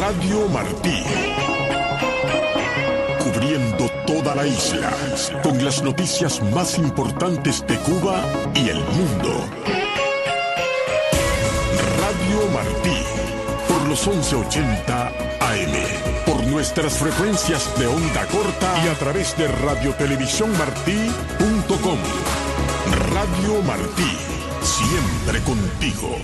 Radio Martí. Cubriendo toda la isla, con las noticias más importantes de Cuba y el mundo. Radio Martí, por los 1180 AM, por nuestras frecuencias de onda corta y a través de radiotelevisiónmartí.com. Radio Martí, siempre contigo.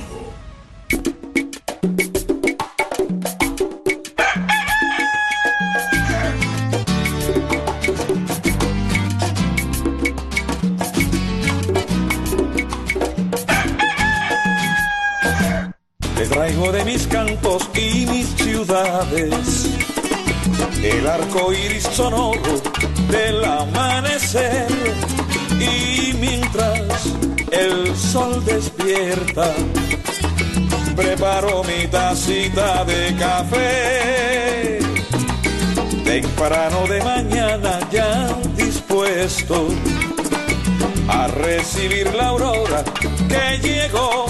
Traigo de mis cantos y mis ciudades el arco iris sonoro del amanecer, y mientras el sol despierta preparo mi tacita de café temprano de mañana, ya dispuesto a recibir la aurora que llegó.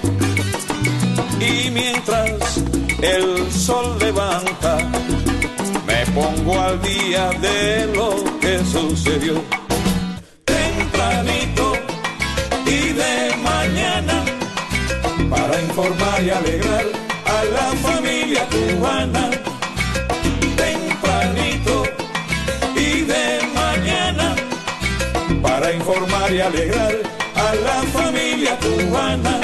Y mientras el sol levanta, me pongo al día de lo que sucedió. Tempranito y de mañana, para informar y alegrar a la familia cubana. Tempranito y de mañana, para informar y alegrar a la familia cubana.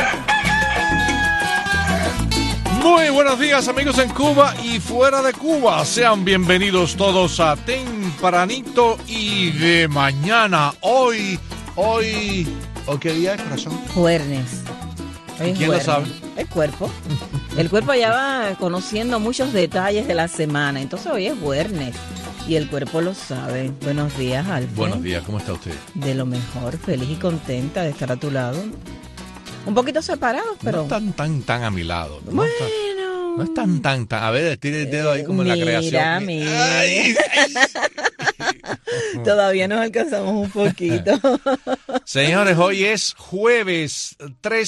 Muy buenos días, amigos en Cuba y fuera de Cuba. Sean bienvenidos todos a Tempranito y de mañana. Hoy, ¿qué día es, corazón? Jueves. ¿Quién lo sabe? El cuerpo. El cuerpo ya va conociendo muchos detalles de la semana. Entonces hoy es jueves y el cuerpo lo sabe. Buenos días, Alfred. Buenos días, ¿cómo está usted? De lo mejor, feliz y contenta de estar a tu lado. Un poquito separados, pero... No están tan a mi lado. Bueno. No es tan. A ver, tire el dedo ahí como en la creación. Mira. Ay. Todavía nos alcanzamos un poquito. Señores, hoy es jueves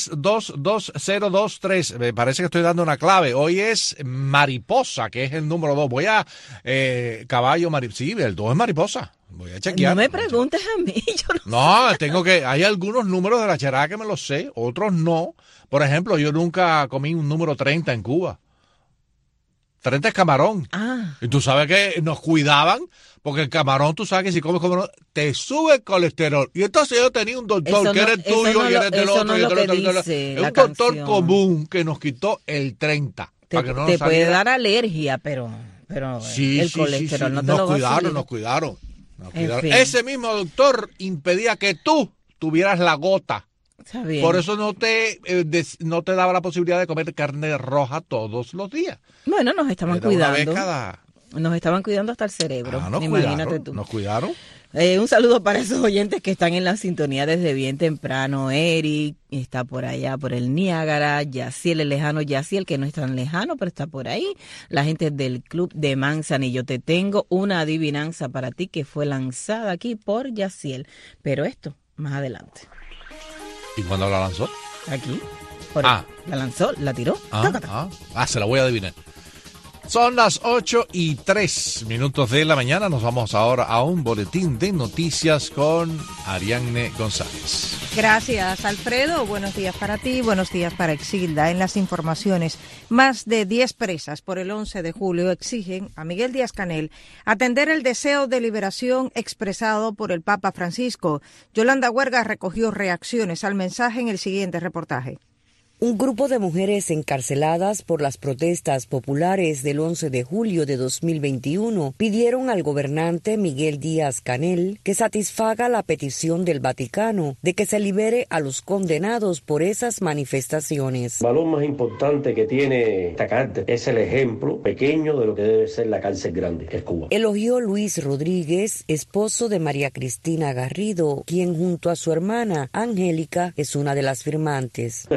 322023. Me parece que estoy dando una clave. Hoy es mariposa, que es el número 2. Voy a caballo, sí, el 2 es mariposa. Voy a chequear. No me preguntes a mí, yo no hay algunos números de la chará que me los sé, otros no. Por ejemplo, yo nunca comí un número 30 en Cuba. 30 es camarón. Ah. Y tú sabes que nos cuidaban, porque el camarón, tú sabes que si comes camarón, te sube el colesterol. Y entonces yo tenía un doctor que era el tuyo y era del otro. Es un doctor común que nos quitó el 30. Te puede dar alergia, pero sí, el colesterol no te lo va a subir. Nos cuidaron. En fin. Ese mismo doctor impedía que tú tuvieras la gota. Está bien. Por eso no te daba la posibilidad de comer carne roja todos los días. Bueno, nos estaban cuidando. Una vez cada... Nos estaban cuidando hasta el cerebro. Imagínate tú. Nos cuidaron. Un saludo para esos oyentes que están en la sintonía desde bien temprano. Eric está por allá, por el Niágara. Yaciel, el lejano Yaciel, que no es tan lejano, pero está por ahí. La gente del Club de Manzanillo. Te tengo una adivinanza para ti que fue lanzada aquí por Yaciel. Pero esto, más adelante. ¿Y cuándo la lanzó? Aquí. La lanzó, la tiró. Se la voy a adivinar. Son las 8:03 de la mañana. Nos vamos ahora a un boletín de noticias con Ariadne González. Gracias, Alfredo. Buenos días para ti, buenos días para Exilda. En las informaciones, más de 10 presas por el 11 de julio exigen a Miguel Díaz-Canel atender el deseo de liberación expresado por el Papa Francisco. Yolanda Huerga recogió reacciones al mensaje en el siguiente reportaje. Un grupo de mujeres encarceladas por las protestas populares del 11 de julio de 2021 pidieron al gobernante Miguel Díaz-Canel que satisfaga la petición del Vaticano de que se libere a los condenados por esas manifestaciones. El valor más importante que tiene esta cárcel es el ejemplo pequeño de lo que debe ser la cárcel grande, que es Cuba. Elogió Luis Rodríguez, esposo de María Cristina Garrido, quien junto a su hermana Angélica es una de las firmantes. Evadiendo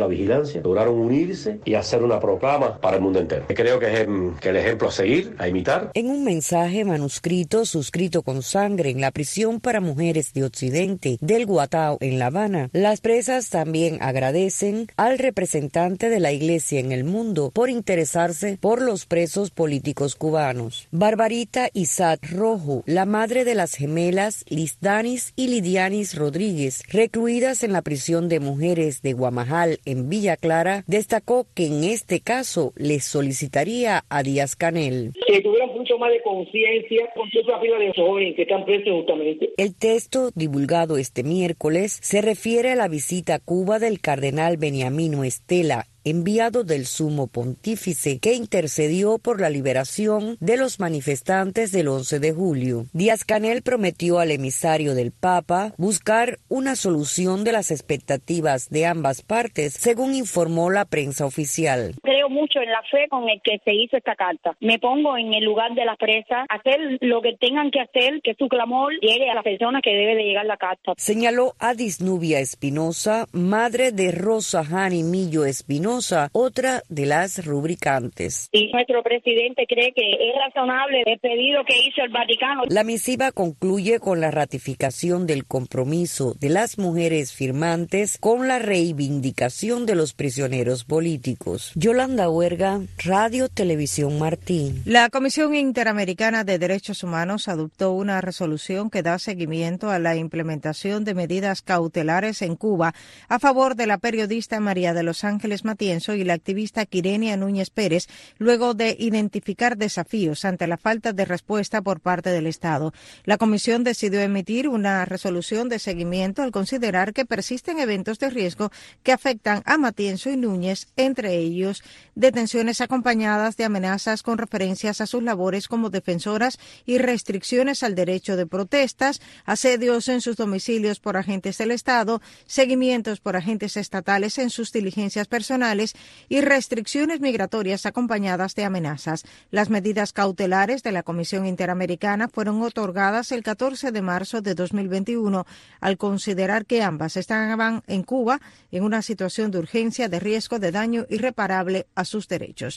la vigilancia, lograron unirse y hacer una proclama para el mundo entero. Creo que es el ejemplo a seguir, a imitar. En un mensaje manuscrito suscrito con sangre en la prisión para mujeres de Occidente del Guatao en La Habana, las presas también agradecen al representante de la Iglesia en el mundo por interesarse por los presos políticos cubanos. Barbarita Isat Rojo, la madre de las gemelas Lisdanis y Lidianis Rodríguez, recluidas en la prisión de mujeres de Guamajal en Villa Clara, destacó que en este caso les solicitaría a Díaz-Canel que tuvieran mucho más de conciencia con toda esa fila de jóvenes que están presos justamente. El texto divulgado este miércoles se refiere a la visita a Cuba del cardenal Beniamino Estela, enviado del Sumo Pontífice, que intercedió por la liberación de los manifestantes del 11 de julio. Díaz-Canel prometió al emisario del Papa buscar una solución de las expectativas de ambas partes, según informó la prensa oficial. Creo mucho en la fe con el que se hizo esta carta. Me pongo en el lugar de las presas, hacer lo que tengan que hacer, que su clamor llegue a la persona que debe de llegar la carta. Señaló a Disnubia Espinosa, madre de Rosa Jani Millo Espinosa, otra de las rubricantes. Y nuestro presidente cree que es razonable el pedido que hizo el Vaticano. La misiva concluye con la ratificación del compromiso de las mujeres firmantes con la reivindicación de los prisioneros políticos. Yolanda Huerga, Radio Televisión Martín. La Comisión Interamericana de Derechos Humanos adoptó una resolución que da seguimiento a la implementación de medidas cautelares en Cuba a favor de la periodista María de los Ángeles Matienzo y la activista Quirenia Núñez Pérez, luego de identificar desafíos ante la falta de respuesta por parte del Estado. La comisión decidió emitir una resolución de seguimiento al considerar que persisten eventos de riesgo que afectan a Matienzo y Núñez, entre ellos detenciones acompañadas de amenazas con referencias a sus labores como defensoras y restricciones al derecho de protestas, asedios en sus domicilios por agentes del Estado, seguimientos por agentes estatales en sus diligencias personales y restricciones migratorias acompañadas de amenazas. Las medidas cautelares de la Comisión Interamericana fueron otorgadas el 14 de marzo de 2021 al considerar que ambas estaban en Cuba en una situación de urgencia de riesgo de daño irreparable a sus derechos.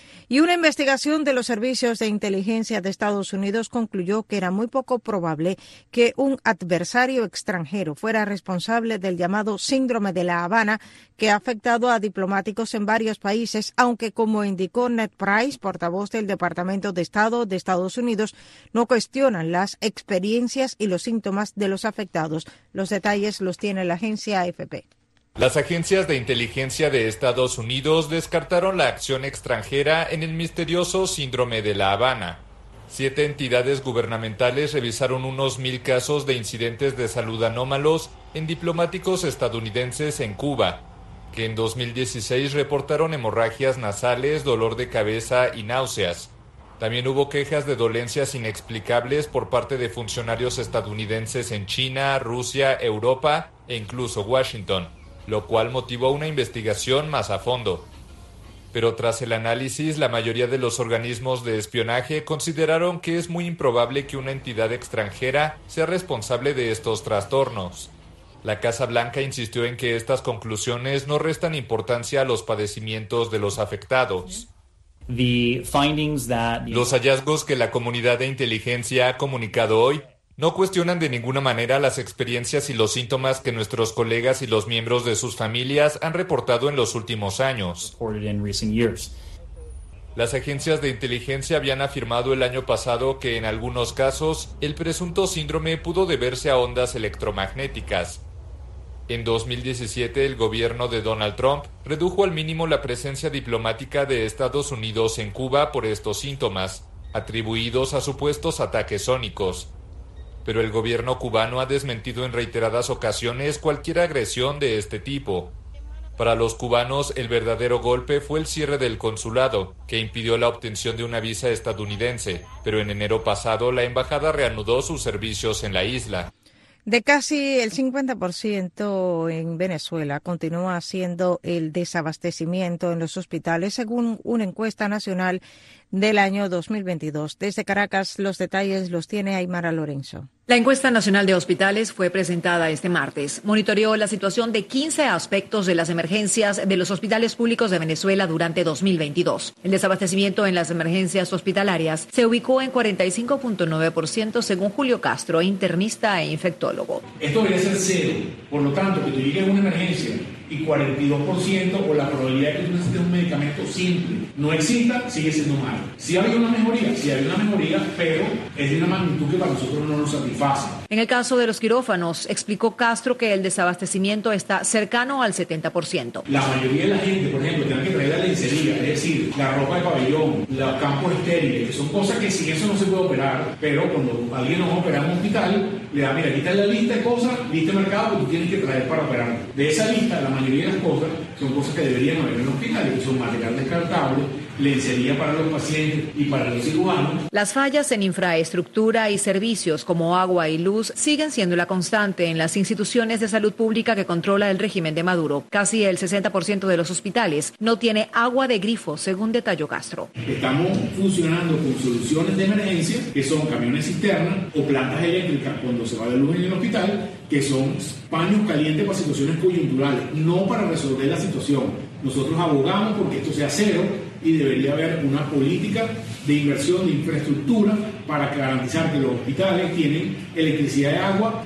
Y una investigación de los servicios de inteligencia de Estados Unidos concluyó que era muy poco probable que un adversario extranjero fuera responsable del llamado síndrome de La Habana, que ha afectado a diplomáticos en varios países, aunque, como indicó Ned Price, portavoz del Departamento de Estado de Estados Unidos, no cuestionan las experiencias y los síntomas de los afectados. Los detalles los tiene la agencia AFP. Las agencias de inteligencia de Estados Unidos descartaron la acción extranjera en el misterioso síndrome de La Habana. 7 entidades gubernamentales revisaron unos 1,000 casos de incidentes de salud anómalos en diplomáticos estadounidenses en Cuba, que en 2016 reportaron hemorragias nasales, dolor de cabeza y náuseas. También hubo quejas de dolencias inexplicables por parte de funcionarios estadounidenses en China, Rusia, Europa e incluso Washington, lo cual motivó una investigación más a fondo. Pero tras el análisis, la mayoría de los organismos de espionaje consideraron que es muy improbable que una entidad extranjera sea responsable de estos trastornos. La Casa Blanca insistió en que estas conclusiones no restan importancia a los padecimientos de los afectados. Los hallazgos que la comunidad de inteligencia ha comunicado hoy no cuestionan de ninguna manera las experiencias y los síntomas que nuestros colegas y los miembros de sus familias han reportado en los últimos años. Las agencias de inteligencia habían afirmado el año pasado que en algunos casos el presunto síndrome pudo deberse a ondas electromagnéticas. En 2017, el gobierno de Donald Trump redujo al mínimo la presencia diplomática de Estados Unidos en Cuba por estos síntomas, atribuidos a supuestos ataques sónicos. Pero el gobierno cubano ha desmentido en reiteradas ocasiones cualquier agresión de este tipo. Para los cubanos, el verdadero golpe fue el cierre del consulado, que impidió la obtención de una visa estadounidense, pero en enero pasado la embajada reanudó sus servicios en la isla. De casi el 50% en Venezuela continúa siendo el desabastecimiento en los hospitales, según una encuesta nacional del año 2022. Desde Caracas, los detalles los tiene Aymara Lorenzo. La encuesta nacional de hospitales fue presentada este martes. Monitoreó la situación de 15 aspectos de las emergencias de los hospitales públicos de Venezuela durante 2022. El desabastecimiento en las emergencias hospitalarias se ubicó en 45.9% según Julio Castro, internista e infectólogo. Esto debería ser cero. Por lo tanto, que tú llegues a una emergencia y 42% o la probabilidad de que tú necesites un medicamento simple no exista, sigue siendo malo. Sí hay una mejoría, pero es de una magnitud que para nosotros no nos satisface. En el caso de los quirófanos, explicó Castro que el desabastecimiento está cercano al 70%. La mayoría de la gente, por ejemplo, tiene que traer la lencería, es decir, la ropa de pabellón, los campos estériles, que son cosas que sin eso no se puede operar, pero cuando alguien nos opera en un hospital, le da, mira, quita la lista de cosas, lista de mercado que tú tienes que traer para operar. De esa lista, la mayoría de las cosas son cosas que deberían haber en el hospital, que son material descartable, lencería para los pacientes y para los cirujanos. Las fallas en infraestructura y servicios como agua y luz siguen siendo la constante en las instituciones de salud pública que controla el régimen de Maduro. Casi el 60% de los hospitales no tiene agua de grifo, según detalló Castro. Estamos funcionando con soluciones de emergencia, que son camiones cisterna o plantas eléctricas cuando se va de luz en el hospital, que son paños calientes para situaciones coyunturales, no para resolver la situación. Nosotros abogamos porque esto sea cero y debería haber una política de inversión de infraestructura para garantizar que los hospitales tienen electricidad y agua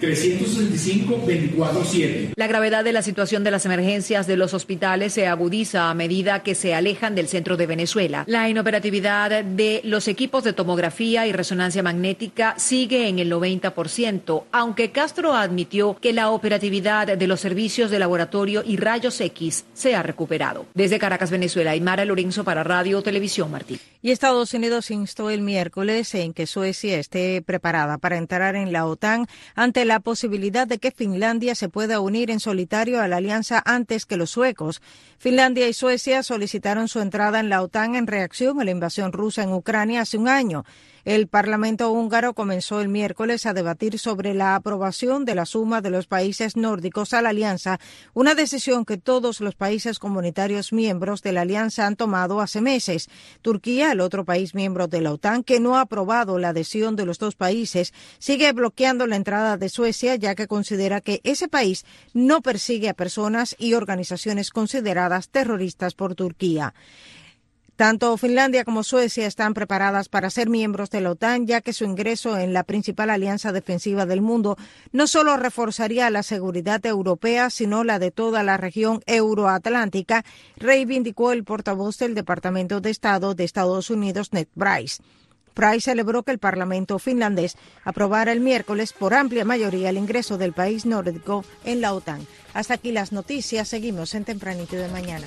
365/24/7. La gravedad de la situación de las emergencias de los hospitales se agudiza a medida que se alejan del centro de Venezuela. La inoperatividad de los equipos de tomografía y resonancia magnética sigue en el 90%, aunque Castro admitió que la operatividad de los servicios de laboratorio y rayos X se ha recuperado. Desde Caracas, Venezuela, Aymara Lorenzo para Radio Televisión Martí. Y Estados Unidos instó el miércoles en que Suecia esté preparada para entrar en la OTAN ante la posibilidad de que Finlandia se pueda unir en solitario a la alianza antes que los suecos. Finlandia y Suecia solicitaron su entrada en la OTAN en reacción a la invasión rusa en Ucrania hace un año. El Parlamento húngaro comenzó el miércoles a debatir sobre la aprobación de la suma de los países nórdicos a la alianza, una decisión que todos los países comunitarios miembros de la alianza han tomado hace meses. Turquía, el otro país miembro de la OTAN que no ha aprobado la adhesión de los dos países, sigue bloqueando la entrada de Suecia, ya que considera que ese país no persigue a personas y organizaciones consideradas terroristas por Turquía. Tanto Finlandia como Suecia están preparadas para ser miembros de la OTAN, ya que su ingreso en la principal alianza defensiva del mundo no solo reforzaría la seguridad europea, sino la de toda la región euroatlántica, reivindicó el portavoz del Departamento de Estado de Estados Unidos, Ned Price. Price celebró que el Parlamento finlandés aprobara el miércoles por amplia mayoría el ingreso del país nórdico en la OTAN. Hasta aquí las noticias. Seguimos en Tempranito de Mañana.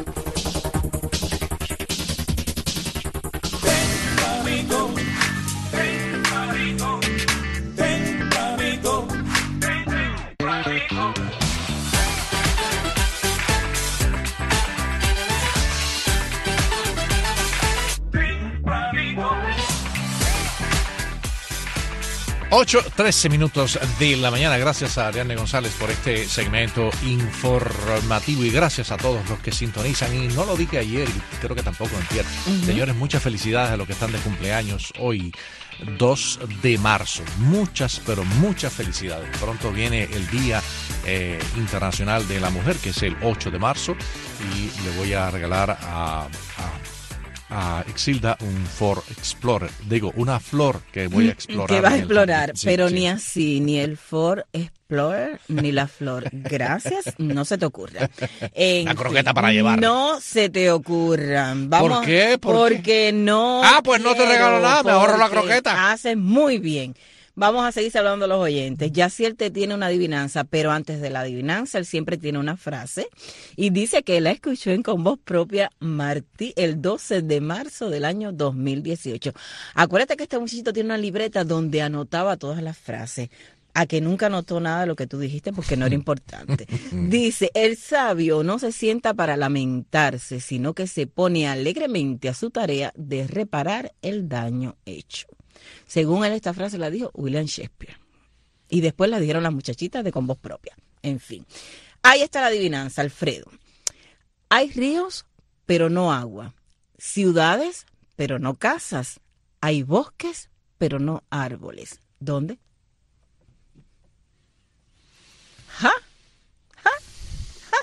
Ocho, 13 minutos de la mañana. Gracias a Ariane González por este segmento informativo y gracias a todos los que sintonizan. Y no lo dije ayer y creo que tampoco entiendo. Señores, muchas felicidades a los que están de cumpleaños hoy, 2 de marzo. Muchas, pero muchas felicidades. Pronto viene el Día Internacional de la Mujer, que es el 8 de marzo. Y le voy a regalar a Exilda un Ford Explorer, una flor que voy a explorar. Que va a explorar, sí, pero sí. Ni así, ni el Ford Explorer, ni la flor. Gracias, no se te ocurra. La croqueta para llevar. No se te ocurran. Vamos, ¿por qué? Porque no. Pues no te regalo nada, me ahorro la croqueta. Haces muy bien. Vamos a seguir hablando a los oyentes. Yaciel te tiene una adivinanza, pero antes de la adivinanza, él siempre tiene una frase. Y dice que la escuchó con voz propia Martí el 12 de marzo del año 2018. Acuérdate que este muchachito tiene una libreta donde anotaba todas las frases. A que nunca anotó nada de lo que tú dijiste porque no era importante. Dice, el sabio no se sienta para lamentarse, sino que se pone alegremente a su tarea de reparar el daño hecho. Según él, esta frase la dijo William Shakespeare. Y después la dijeron las muchachitas de con voz propia. En fin. Ahí está la adivinanza, Alfredo. Hay ríos, pero no agua. Ciudades, pero no casas. Hay bosques, pero no árboles. ¿Dónde?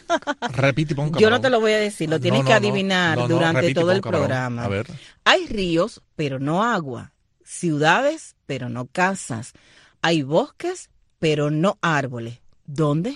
Repite y pon camarón. Yo no te lo voy a decir, lo tienes que adivinar durante todo el programa. A ver. Hay ríos, pero no agua. Ciudades, pero no casas. Hay bosques, pero no árboles. ¿Dónde?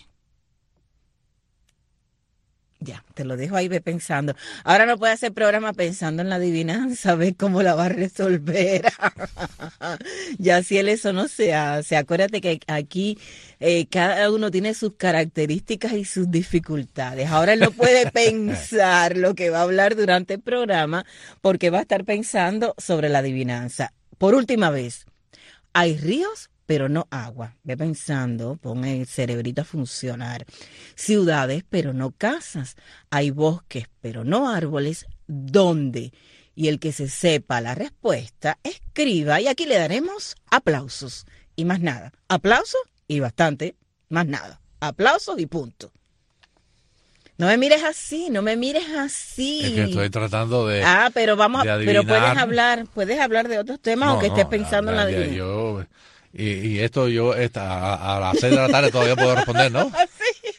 Ya, te lo dejo ahí, ve pensando. Ahora no puede hacer programa pensando en la adivinanza, ve cómo la va a resolver. Ya si él eso no se hace. Acuérdate que aquí cada uno tiene sus características y sus dificultades. Ahora él no puede pensar lo que va a hablar durante el programa porque va a estar pensando sobre la adivinanza. Por última vez, hay ríos, pero no agua. Ve pensando, pon el cerebrito a funcionar. Ciudades, pero no casas. Hay bosques, pero no árboles. ¿Dónde? Y el que se sepa la respuesta, escriba. Y aquí le daremos aplausos. Y más nada. Aplausos y bastante. Más nada. Aplausos y punto. No me mires así, no me mires así. Es que estoy tratando de pero vamos de pero puedes hablar de otros temas aunque estés pensando en la adivinanza. Y esto yo a las 6 de la tarde todavía puedo responder, ¿no? Sí.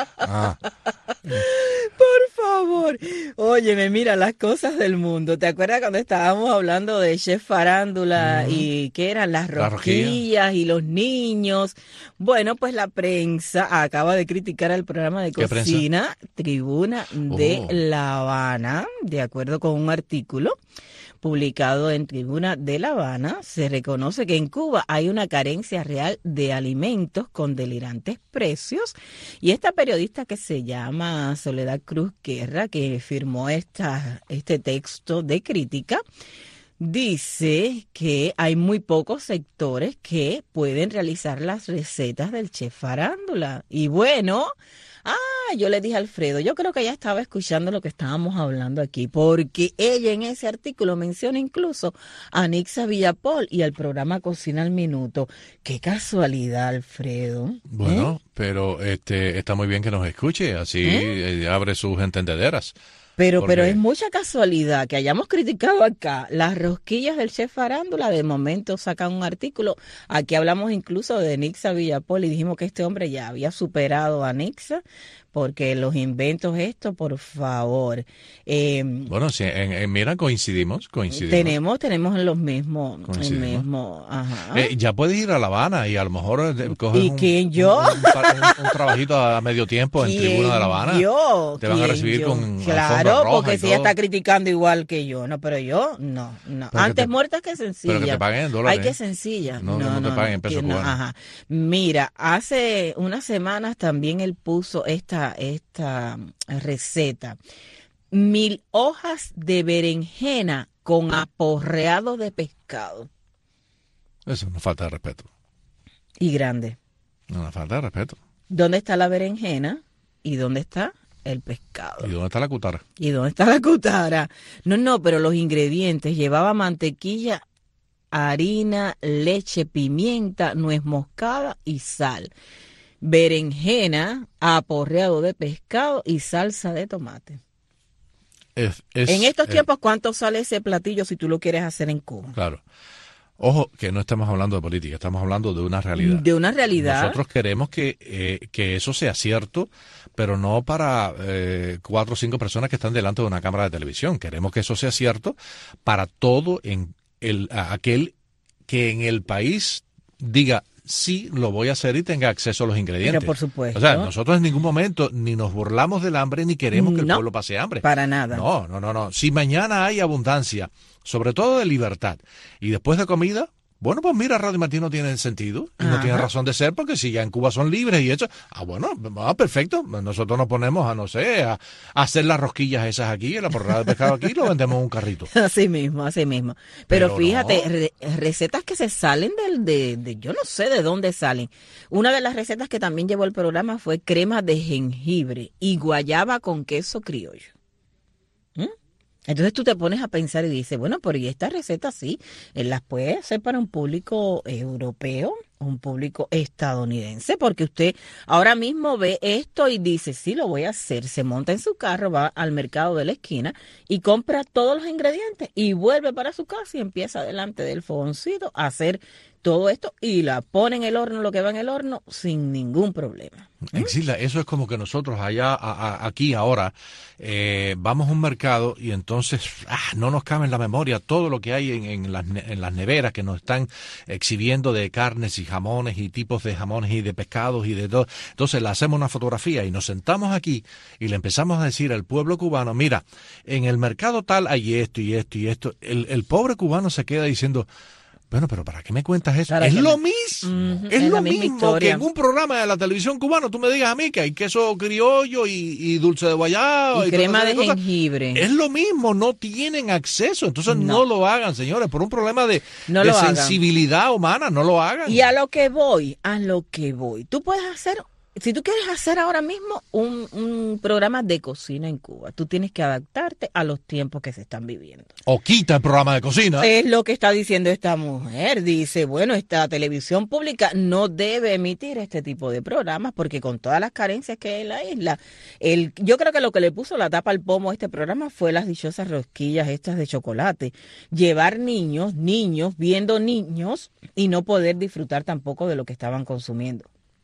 Por favor. Óyeme, mira, las cosas del mundo. ¿Te acuerdas cuando estábamos hablando de Chef Farándula y qué eran las rosquillas y los niños? Bueno, pues la prensa acaba de criticar al programa de cocina Tribuna de La Habana, de acuerdo con un artículo publicado en Tribuna de La Habana. Se reconoce que en Cuba hay una carencia real de alimentos con delirantes precios, y esta periodista que se llama Soledad Cruz Guerra, que firmó este texto de crítica, dice que hay muy pocos sectores que pueden realizar las recetas del Chef Farándula. Y bueno, yo le dije a Alfredo, yo creo que ella estaba escuchando lo que estábamos hablando aquí, porque ella en ese artículo menciona incluso a Nixa Villapol y al programa Cocina al Minuto. Qué casualidad, Alfredo. Bueno, pero está muy bien que nos escuche, así abre sus entendederas. Pero es mucha casualidad que hayamos criticado acá las rosquillas del Chef Farándula. De momento sacan un artículo. Aquí hablamos incluso de Nixa Villapol y dijimos que este hombre ya había superado a Nixa, porque los inventos por favor. Bueno, sí, mira, coincidimos. Tenemos los mismos. El mismo, ajá. Ya puedes ir a La Habana y a lo mejor coges un trabajito a medio tiempo en Tribuna de La Habana. Te van a recibir con claro, porque si ella está criticando igual que yo. No, pero yo no. Antes muertas que sencilla. Pero que te paguen en dólares. Hay que sencilla. No te paguen en pesos cubanos. Ajá. Mira, hace unas semanas también él puso esta receta. 1000 hojas de berenjena con aporreado de pescado. Eso es una falta de respeto. Y grande. Una falta de respeto. ¿Dónde está la berenjena? ¿Y dónde está el pescado? ¿Y dónde está la cutara? No, pero los ingredientes. Llevaba mantequilla, harina, leche, pimienta, nuez moscada y sal. Berenjena, aporreado de pescado y salsa de tomate. En estos tiempos, ¿cuánto sale ese platillo si tú lo quieres hacer en Cuba? Claro. Ojo, que no estamos hablando de política, estamos hablando de una realidad. De una realidad. Nosotros queremos que eso sea cierto, pero no para 4 o 5 personas que están delante de una cámara de televisión. Queremos que eso sea cierto para todo aquel que en el país diga, sí, lo voy a hacer y tenga acceso a los ingredientes. Pero por supuesto. O sea, nosotros en ningún momento ni nos burlamos del hambre ni queremos que el pueblo pase hambre. Para nada. No. Si mañana hay abundancia, sobre todo de libertad, y después de comida, bueno, pues mira, Radio Martí no tiene sentido y no tiene razón de ser, porque si ya en Cuba son libres y eso, perfecto. Nosotros nos ponemos a hacer las rosquillas esas aquí, el aporreado de pescado aquí, y lo vendemos en un carrito. Así mismo. Pero fíjate, recetas que se salen de yo no sé de dónde salen. Una de las recetas que también llevó el programa fue crema de jengibre y guayaba con queso criollo. Entonces tú te pones a pensar y dices, bueno, pero y esta receta sí, las puede hacer para un público europeo un público estadounidense, porque usted ahora mismo ve esto y dice, sí, lo voy a hacer, se monta en su carro, va al mercado de la esquina y compra todos los ingredientes y vuelve para su casa y empieza delante del fogoncito a hacer todo esto y la pone en el horno, lo que va en el horno, sin ningún problema. Exilda, eso es como que nosotros allá, aquí ahora, vamos a un mercado y entonces no nos cabe en la memoria todo lo que hay en las neveras que nos están exhibiendo de carnes y jamones y tipos de jamones y de pescados y de todo. Entonces le hacemos una fotografía y nos sentamos aquí y le empezamos a decir al pueblo cubano, mira, en el mercado tal hay esto y esto y esto. El pobre cubano se queda diciendo, bueno, pero ¿para qué me cuentas eso? Es lo mismo, es lo mismo que en un programa de la televisión cubana tú me digas a mí que hay queso criollo y dulce de guayaba y crema de jengibre. Es lo mismo, no tienen acceso, entonces no lo hagan, señores, por un problema de sensibilidad humana, no lo hagan. Y a lo que voy, tú puedes hacer... Si tú quieres hacer ahora mismo un programa de cocina en Cuba, tú tienes que adaptarte a los tiempos que se están viviendo. O quita el programa de cocina. Es lo que está diciendo esta mujer. Dice, bueno, esta televisión pública no debe emitir este tipo de programas porque con todas las carencias que hay en la isla, yo creo que lo que le puso la tapa al pomo a este programa fue las dichosas rosquillas estas de chocolate. Llevar niños viendo niños y no poder disfrutar tampoco de lo que estaban consumiendo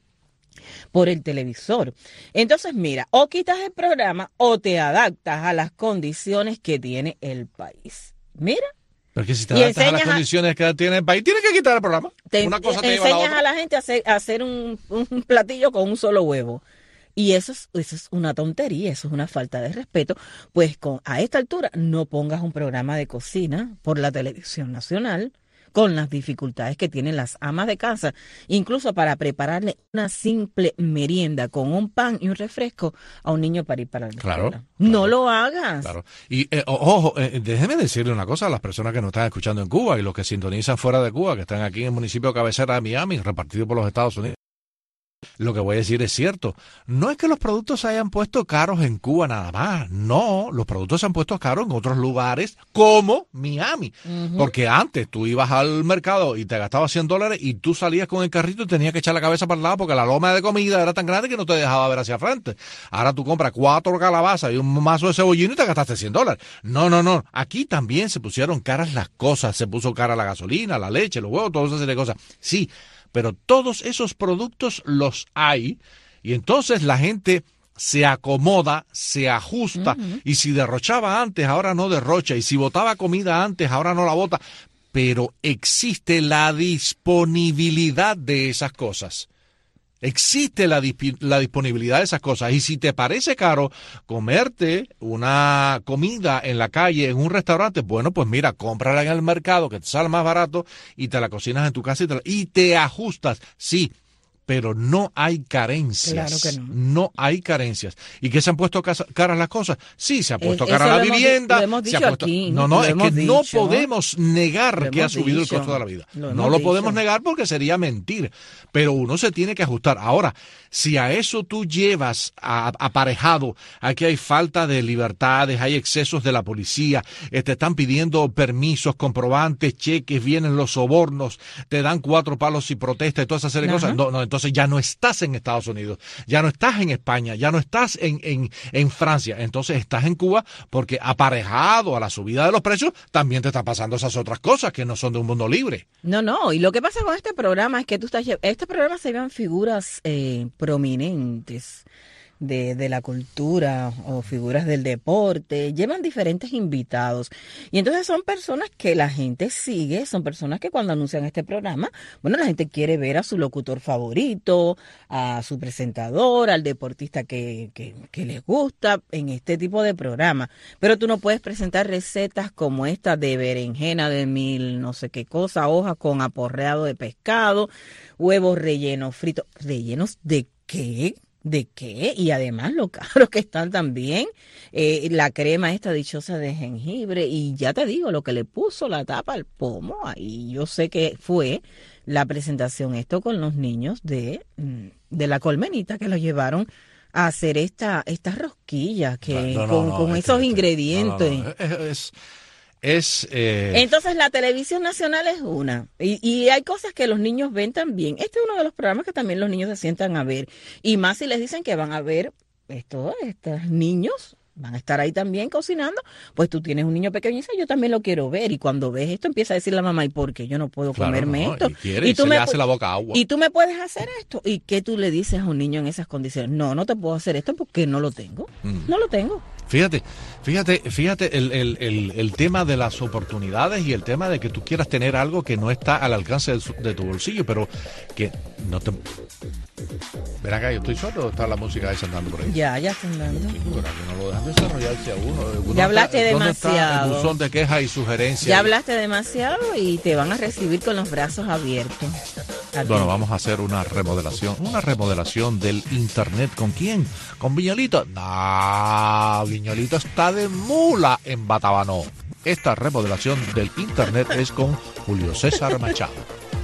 por el televisor. Entonces, mira, o quitas el programa o te adaptas a las condiciones que tiene el país. Mira. Porque si te adaptas a las condiciones que tiene el país, tienes que quitar el programa. Una cosa te lleva a la otra. Enseñas a la gente a hacer un platillo con un solo huevo. Y eso es una tontería, eso es una falta de respeto. Pues a esta altura no pongas un programa de cocina por la televisión nacional, con las dificultades que tienen las amas de casa, incluso para prepararle una simple merienda con un pan y un refresco a un niño para ir para la escuela. Claro. No lo hagas. Claro. Y ojo, déjeme decirle una cosa a las personas que nos están escuchando en Cuba y los que sintonizan fuera de Cuba, que están aquí en el municipio de cabecera de Miami, repartido por los Estados Unidos. Lo que voy a decir es cierto. No es que los productos se hayan puesto caros en Cuba nada más. No, los productos se han puesto caros en otros lugares como Miami. Porque antes tú ibas al mercado y te gastabas $100 y tú salías con el carrito y tenías que echar la cabeza para el lado porque la loma de comida era tan grande que no te dejaba ver hacia frente. Ahora tú compras 4 calabazas y un mazo de cebollino y te gastaste $100. No. Aquí también se pusieron caras las cosas. Se puso cara la gasolina, la leche, los huevos, toda esa serie de cosas. Sí, pero todos esos productos los hay y entonces la gente se acomoda, se ajusta y si derrochaba antes, ahora no derrocha y si botaba comida antes, ahora no la bota, pero existe la disponibilidad de esas cosas. Existe la disponibilidad de esas cosas y si te parece caro comerte una comida en la calle, en un restaurante, bueno, pues mira, cómprala en el mercado que te sale más barato y te la cocinas en tu casa y te ajustas, sí. Pero no hay carencias. Claro que no. No hay carencias. ¿Y qué se han puesto caras las cosas? Sí, se ha puesto cara la vivienda. Lo hemos dicho aquí. No, es que no podemos negar que ha subido el costo de la vida. No lo podemos negar porque sería mentir. Pero uno se tiene que ajustar. Ahora, si a eso tú llevas aparejado, aquí hay falta de libertades, hay excesos de la policía, te están pidiendo permisos, comprobantes, cheques, vienen los sobornos, te dan 4 palos y protesta y toda esa serie de cosas. No, entonces ya no estás en Estados Unidos, ya no estás en España, ya no estás en Francia, entonces estás en Cuba porque aparejado a la subida de los precios también te están pasando esas otras cosas que no son de un mundo libre. No, y lo que pasa con este programa es que este programa se llevan figuras prominentes de la cultura o figuras del deporte, llevan diferentes invitados y entonces son personas que la gente sigue, son personas que cuando anuncian este programa, bueno, la gente quiere ver a su locutor favorito, a su presentador, al deportista que les gusta en este tipo de programa, pero tú no puedes presentar recetas como esta de berenjena de 1000 no sé qué cosa, hojas con aporreado de pescado, huevos rellenos fritos, ¿rellenos de qué? ¿De qué? Y además lo caros que están también, la crema esta dichosa de jengibre y ya te digo, lo que le puso la tapa al pomo, ahí yo sé que fue la presentación esto con los niños de la Colmenita que los llevaron a hacer estas rosquillas que con esos ingredientes. Entonces la televisión nacional es una. Y hay cosas que los niños ven también. Este es uno de los programas que también los niños se sientan a ver. Y más si les dicen que van a ver estos niños. Van a estar ahí también cocinando, pues tú tienes un niño pequeño y dices, yo también lo quiero ver, y cuando ves esto empieza a decir la mamá, ¿y por qué yo no puedo comerme esto? Y tú le hace la boca agua. Y tú me puedes hacer esto. ¿Y qué tú le dices a un niño en esas condiciones? No te puedo hacer esto porque no lo tengo. No lo tengo. Fíjate el tema de las oportunidades y el tema de que tú quieras tener algo que no está al alcance de tu bolsillo, pero que no te... Ven acá, ¿yo estoy solo o está la música esa andando por ahí? Ya está andando. Sí, pero que no lo dejan desarrollarse a uno. Ya hablaste demasiado. Está el buzón de quejas y sugerencias. Ya hablaste demasiado y te van a recibir con los brazos abiertos. Bueno, vamos a hacer una remodelación del internet. ¿Con quién? ¿Con Viñolito? No, Viñolito está de mula en Batabanó. Esta remodelación del internet es con Julio César Machado.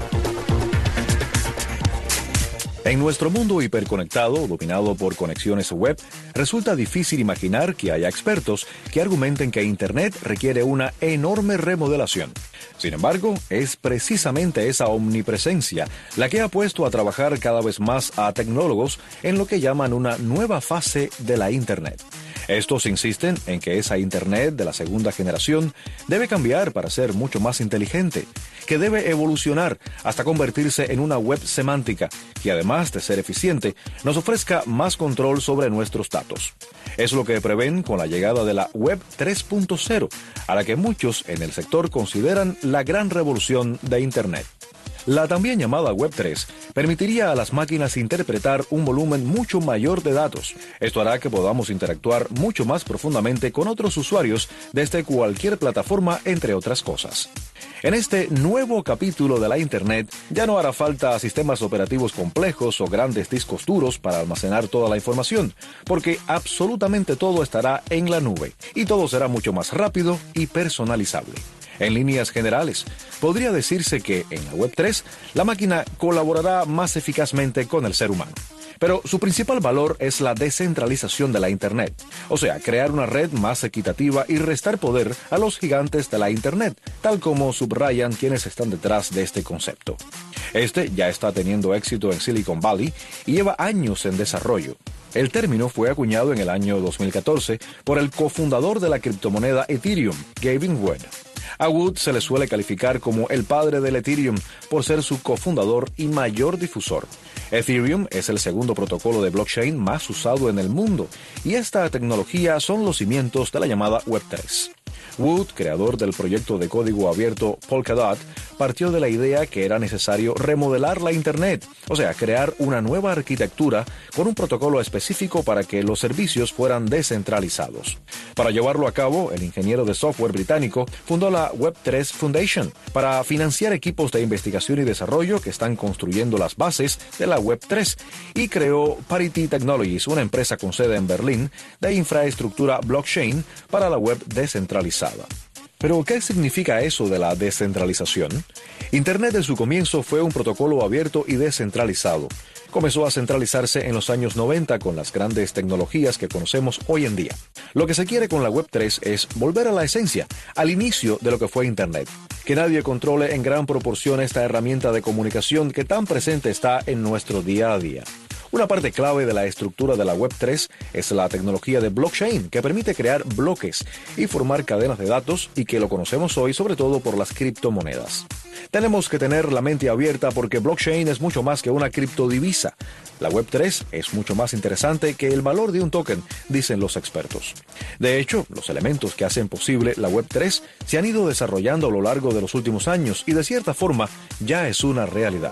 En nuestro mundo hiperconectado, dominado por conexiones web, resulta difícil imaginar que haya expertos que argumenten que Internet requiere una enorme remodelación. Sin embargo, es precisamente esa omnipresencia la que ha puesto a trabajar cada vez más a tecnólogos en lo que llaman una nueva fase de la Internet. Estos insisten en que esa Internet de la segunda generación debe cambiar para ser mucho más inteligente, que debe evolucionar hasta convertirse en una web semántica, que además de ser eficiente, nos ofrezca más control sobre nuestros datos. Es lo que prevén con la llegada de la Web 3.0, a la que muchos en el sector consideran la gran revolución de Internet. La también llamada Web 3 permitiría a las máquinas interpretar un volumen mucho mayor de datos. Esto hará que podamos interactuar mucho más profundamente con otros usuarios desde cualquier plataforma, entre otras cosas. En este nuevo capítulo de la Internet ya no hará falta sistemas operativos complejos o grandes discos duros para almacenar toda la información, porque absolutamente todo estará en la nube y todo será mucho más rápido y personalizable. En líneas generales, podría decirse que en la Web 3 la máquina colaborará más eficazmente con el ser humano. Pero su principal valor es la descentralización de la Internet, o sea, crear una red más equitativa y restar poder a los gigantes de la Internet, tal como subrayan quienes están detrás de este concepto. Este ya está teniendo éxito en Silicon Valley y lleva años en desarrollo. El término fue acuñado en el año 2014 por el cofundador de la criptomoneda Ethereum, Gavin Wood. A Wood se le suele calificar como el padre del Ethereum por ser su cofundador y mayor difusor. Ethereum es el segundo protocolo de blockchain más usado en el mundo y esta tecnología son los cimientos de la llamada Web 3. Wood, creador del proyecto de código abierto Polkadot, partió de la idea que era necesario remodelar la Internet, o sea, crear una nueva arquitectura con un protocolo específico para que los servicios fueran descentralizados. Para llevarlo a cabo, el ingeniero de software británico fundó la Web3 Foundation para financiar equipos de investigación y desarrollo que están construyendo las bases de la Web3 y creó Parity Technologies, una empresa con sede en Berlín de infraestructura blockchain para la web descentralizada. Pero, ¿qué significa eso de la descentralización? Internet en su comienzo fue un protocolo abierto y descentralizado. Comenzó a centralizarse en los años 90 con las grandes tecnologías que conocemos hoy en día. Lo que se quiere con la Web 3 es volver a la esencia, al inicio de lo que fue Internet. Que nadie controle en gran proporción esta herramienta de comunicación que tan presente está en nuestro día a día. Una parte clave de la estructura de la Web 3 es la tecnología de blockchain, que permite crear bloques y formar cadenas de datos y que lo conocemos hoy sobre todo por las criptomonedas. Tenemos que tener la mente abierta porque blockchain es mucho más que una criptodivisa. La Web 3 es mucho más interesante que el valor de un token, dicen los expertos. De hecho, los elementos que hacen posible la Web 3 se han ido desarrollando a lo largo de los últimos años y de cierta forma ya es una realidad.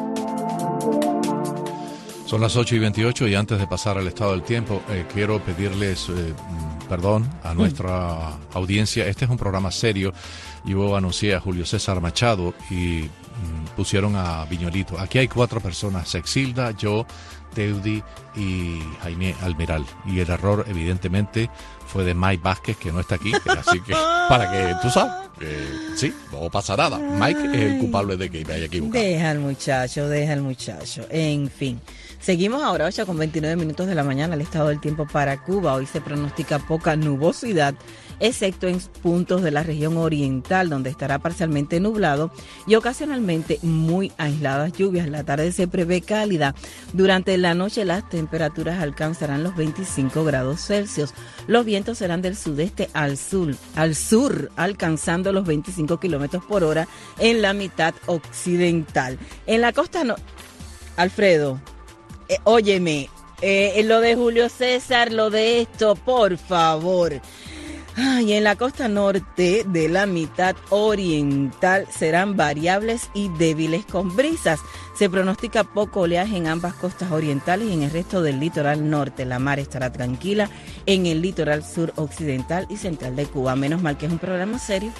Son las 8:28 y antes de pasar al estado del tiempo, quiero pedirles perdón a nuestra audiencia. Este es un programa serio. Yo anuncié a Julio César Machado y pusieron a Viñolito. Aquí hay 4 personas, Sexilda, yo, Teudi y Jaime Almeral. Y el error, evidentemente, fue de Mike Vázquez, que no está aquí. Así que, para que tú sabes, sí, no pasa nada. Mike es el culpable de que me haya equivocado. Deja al muchacho. En fin. Seguimos ahora 8:29 de la mañana, el estado del tiempo para Cuba. Hoy se pronostica poca nubosidad, excepto en puntos de la región oriental, donde estará parcialmente nublado y ocasionalmente muy aisladas lluvias. La tarde se prevé cálida. Durante la noche las temperaturas alcanzarán los 25 grados Celsius. Los vientos serán del sudeste al sur, alcanzando los 25 kilómetros por hora en la mitad occidental. En la costa Alfredo, óyeme, lo de Julio César, lo de esto, por favor. Y en la costa norte de la mitad oriental serán variables y débiles con brisas. Se pronostica poco oleaje en ambas costas orientales y en el resto del litoral norte. La mar estará tranquila en el litoral sur occidental y central de Cuba. Menos mal que es un programa serio.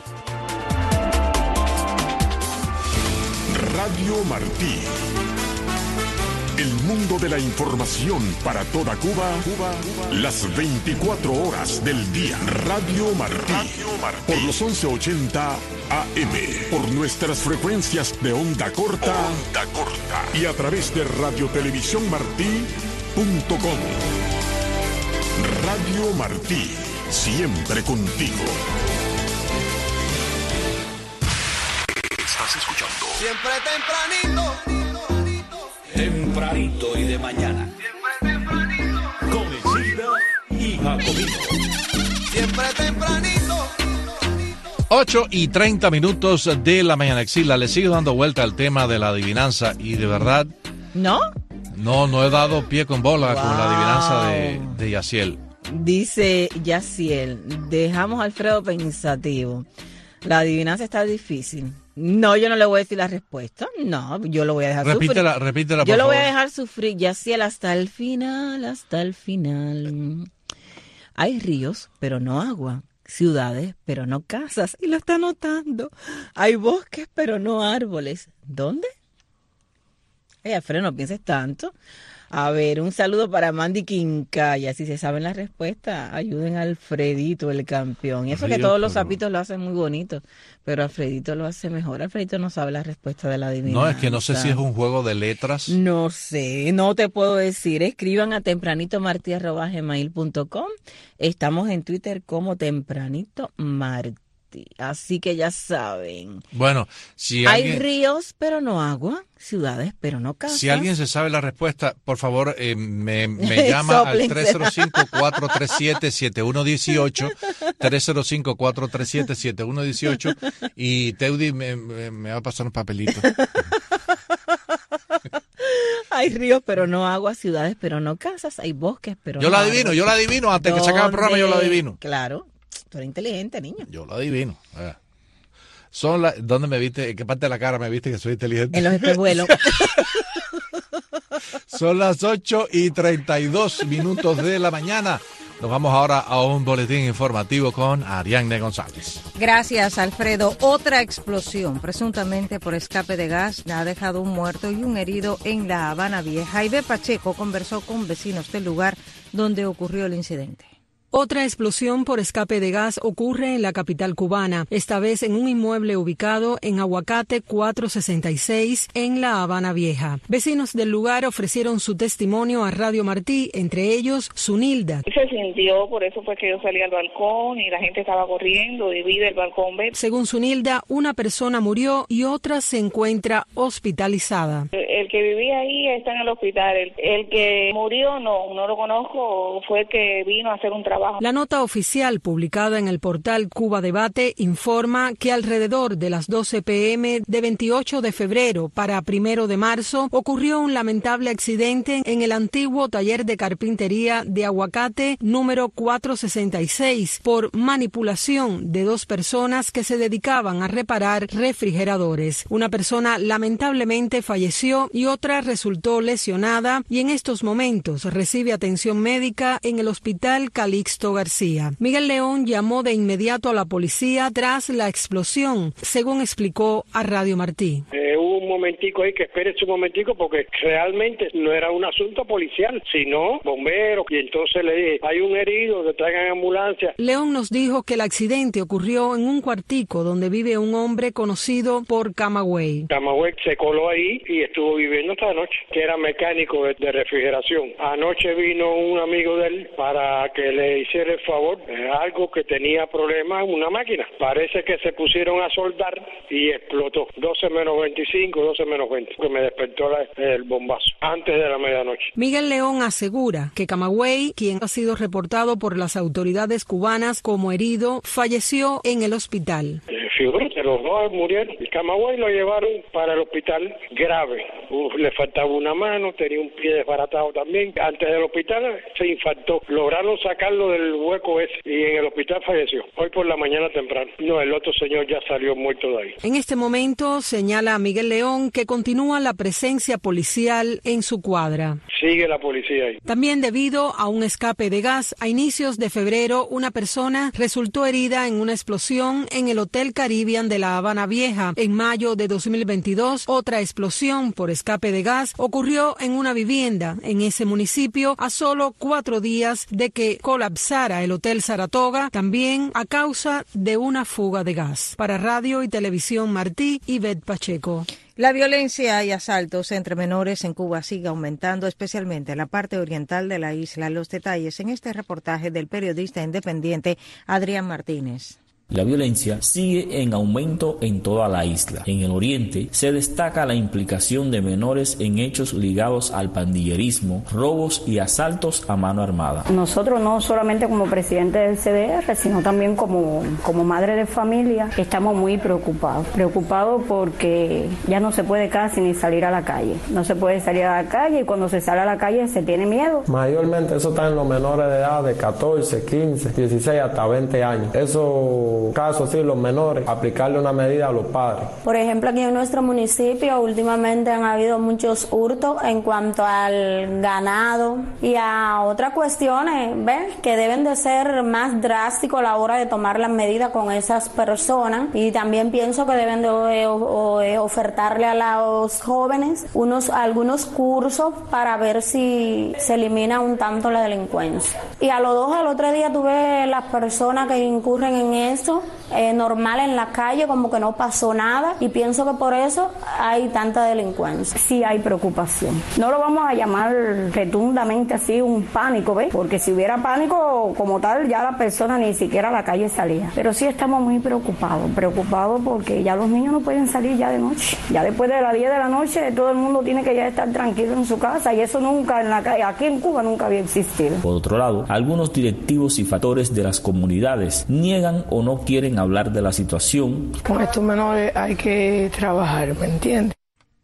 Radio Martí. El mundo de la información para toda Cuba, las 24 horas del día. Radio Martí. Por los 1180 AM. Por nuestras frecuencias de onda corta. Y a través de radiotelevisiónmartí.com. Radio Martí. Siempre contigo. Estás escuchando. Siempre tempranito y de mañana. Con Isidra y Jacobino. Siempre tempranito. 8:30 de la mañana. Exila, le sigo dando vuelta al tema de la adivinanza y de verdad... ¿No? No he dado pie con bola con la adivinanza de Yaciel. Dice Yaciel, dejamos a Alfredo pensativo. La adivinanza está difícil. No, yo no le voy a decir la respuesta. No, yo lo voy a dejar sufrir. Repítela, por Yo lo favor. voy a dejar sufrir, Yaciel, hasta el final. Hay ríos, pero no agua. Ciudades, pero no casas. Y lo está notando. Hay bosques, pero no árboles. ¿Dónde? Alfredo, no pienses tanto. A ver, un saludo para Mandy Quincaya. Si se saben la respuesta, ayuden a Alfredito, el campeón. Y eso que todos los sapitos lo hacen muy bonito, pero Alfredito lo hace mejor. Alfredito no sabe la respuesta de la adivinanza. No, es que no sé si es un juego de letras. No sé, no te puedo decir. Escriban a tempranitomarti@gmail.com. Estamos en Twitter como Tempranito Martí. Así que ya saben. Bueno, si alguien... Hay ríos, pero no agua. Ciudades, pero no casas. Si alguien se sabe la respuesta, por favor, me llama al 305-437-7118, 305-437-7118 y Teudi me va a pasar un papelito. Hay ríos, pero no agua, ciudades, pero no casas, hay bosques, pero yo no la adivino, antes que se acabe el programa yo la adivino. Claro, tú eres inteligente, niño. Yo la adivino. ¿Dónde me viste? ¿En qué parte de la cara me viste que soy inteligente? En los espejuelos. Son las 8:32 de la mañana. Nos vamos ahora a un boletín informativo con Ariadne González. Gracias, Alfredo. Otra explosión, presuntamente por escape de gas, ha dejado un muerto y un herido en La Habana Vieja. Jaime Pacheco conversó con vecinos del lugar donde ocurrió el incidente. Otra explosión por escape de gas ocurre en la capital cubana, esta vez en un inmueble ubicado en Aguacate 466 en La Habana Vieja. Vecinos del lugar ofrecieron su testimonio a Radio Martí, entre ellos Zunilda. Se sintió, por eso fue que yo salí al balcón y la gente estaba corriendo y vi del balcón. Según Zunilda, una persona murió y otra se encuentra hospitalizada. El que vivía ahí está en el hospital. El que murió no lo conozco, fue el que vino a hacer un trabajo. La nota oficial publicada en el portal Cuba Debate informa que alrededor de las 12 p.m. de 28 de febrero para 1 de marzo ocurrió un lamentable accidente en el antiguo taller de carpintería de Aguacate número 466 por manipulación de dos personas que se dedicaban a reparar refrigeradores. Una persona lamentablemente falleció y otra resultó lesionada y en estos momentos recibe atención médica en el hospital Calixto García. Miguel León llamó de inmediato a la policía tras la explosión, según explicó a Radio Martí. Hubo un momentico ahí que espérese un momentico porque realmente no era un asunto policial, sino bomberos, y entonces le dije, hay un herido, que traigan ambulancia. León nos dijo que el accidente ocurrió en un cuartico donde vive un hombre conocido por Camagüey. Camagüey se coló ahí y estuvo estuvo viviendo hasta anoche, que era mecánico de refrigeración. Anoche vino un amigo de él para que le hiciera el favor, algo que tenía problemas en una máquina. Parece que se pusieron a soldar y explotó. 12 menos 25, 12 menos 20, que me despertó el bombazo antes de la medianoche. Miguel León asegura que Camagüey, quien ha sido reportado por las autoridades cubanas como herido, falleció en el hospital. Figúrate, los dos murieron. El Camagüey lo llevaron para el hospital grave. Le faltaba una mano, tenía un pie desbaratado también. Antes del hospital se infartó. Lograron sacarlo del hueco ese y en el hospital falleció. Hoy por la mañana temprano. No, el otro señor ya salió muerto de ahí. En este momento señala Miguel León que continúa la presencia policial en su cuadra. Sigue la policía ahí. También debido a un escape de gas, a inicios de febrero una persona resultó herida en una explosión en el Hotel Caribbean de La Habana Vieja. En mayo de 2022, otra explosión por escape de gas ocurrió en una vivienda en ese municipio a solo 4 días de que colapsara el Hotel Saratoga, también a causa de una fuga de gas. Para Radio y Televisión Martí, Ivette Pacheco. La violencia y asaltos entre menores en Cuba sigue aumentando, especialmente en la parte oriental de la isla. Los detalles en este reportaje del periodista independiente Adrián Martínez. La violencia sigue en aumento en toda la isla. En el oriente se destaca la implicación de menores en hechos ligados al pandillerismo, robos y asaltos a mano armada. Nosotros no solamente como presidente del CDR, sino también como madre de familia, estamos muy preocupados porque ya no se puede casi ni salir a la calle. No se puede salir a la calle y cuando se sale a la calle se tiene miedo. Mayormente eso está en los menores de edad de 14, 15, 16 hasta 20 años. Eso casos, sí, los menores, aplicarle una medida a los padres. Por ejemplo, aquí en nuestro municipio últimamente han habido muchos hurtos en cuanto al ganado y a otras cuestiones, ¿ves? Que deben de ser más drásticos a la hora de tomar las medidas con esas personas, y también pienso que deben de ofertarle a los jóvenes algunos cursos para ver si se elimina un tanto la delincuencia. Y al otro día tuve las personas que incurren en eso normal en la calle, como que no pasó nada, y pienso que por eso hay tanta delincuencia. Sí hay preocupación. No lo vamos a llamar retundamente así un pánico, ¿ves? Porque si hubiera pánico como tal, ya la persona ni siquiera a la calle salía. Pero sí estamos muy preocupados porque ya los niños no pueden salir ya de noche. Ya después de las 10 de la noche todo el mundo tiene que ya estar tranquilo en su casa, y eso nunca en la calle, aquí en Cuba nunca había existido. Por otro lado, algunos directivos y factores de las comunidades niegan o no quieren hablar de la situación. Con estos menores hay que trabajar, ¿me entiendes?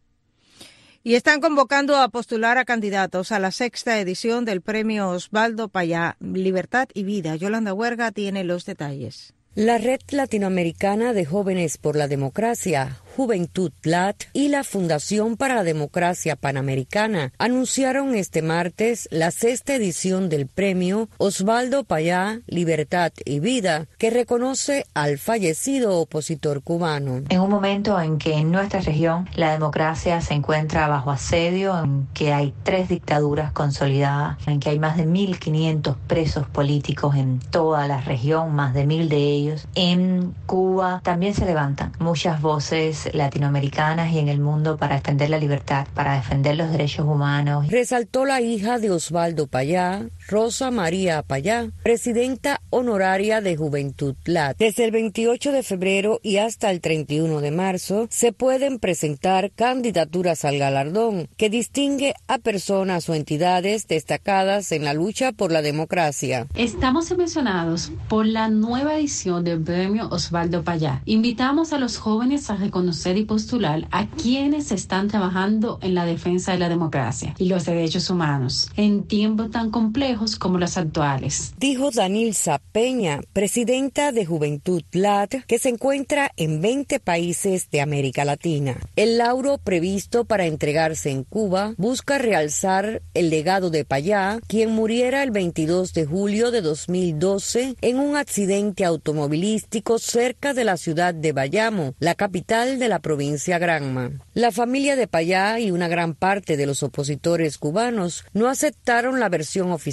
Y están convocando a postular a candidatos a la 6ª edición del Premio Osvaldo Payá, Libertad y Vida. Yolanda Huerga tiene los detalles. La Red Latinoamericana de Jóvenes por la Democracia, Juventud LAT, y la Fundación para la Democracia Panamericana anunciaron este martes la 6ª edición del premio Osvaldo Payá, Libertad y Vida, que reconoce al fallecido opositor cubano. En un momento en que en nuestra región la democracia se encuentra bajo asedio, en que hay 3 dictaduras consolidadas, en que hay más de 1.500 presos políticos en toda la región, más de 1.000 de ellos, en Cuba también se levantan muchas voces latinoamericanas y en el mundo para defender la libertad, para defender los derechos humanos. Resaltó la hija de Osvaldo Payá, Rosa María Payá, presidenta honoraria de Juventud LAT. Desde el 28 de febrero y hasta el 31 de marzo se pueden presentar candidaturas al galardón, que distingue a personas o entidades destacadas en la lucha por la democracia. Estamos emocionados por la nueva edición del Premio Osvaldo Payá. Invitamos a los jóvenes a reconocer y postular a quienes están trabajando en la defensa de la democracia y los derechos humanos en tiempos tan complejos como los actuales. Dijo Danilza Peña, presidenta de Juventud LAT, que se encuentra en 20 países de América Latina. El lauro previsto para entregarse en Cuba busca realzar el legado de Payá, quien muriera el 22 de julio de 2012 en un accidente automovilístico cerca de la ciudad de Bayamo, la capital de la provincia Granma. La familia de Payá y una gran parte de los opositores cubanos no aceptaron la versión oficial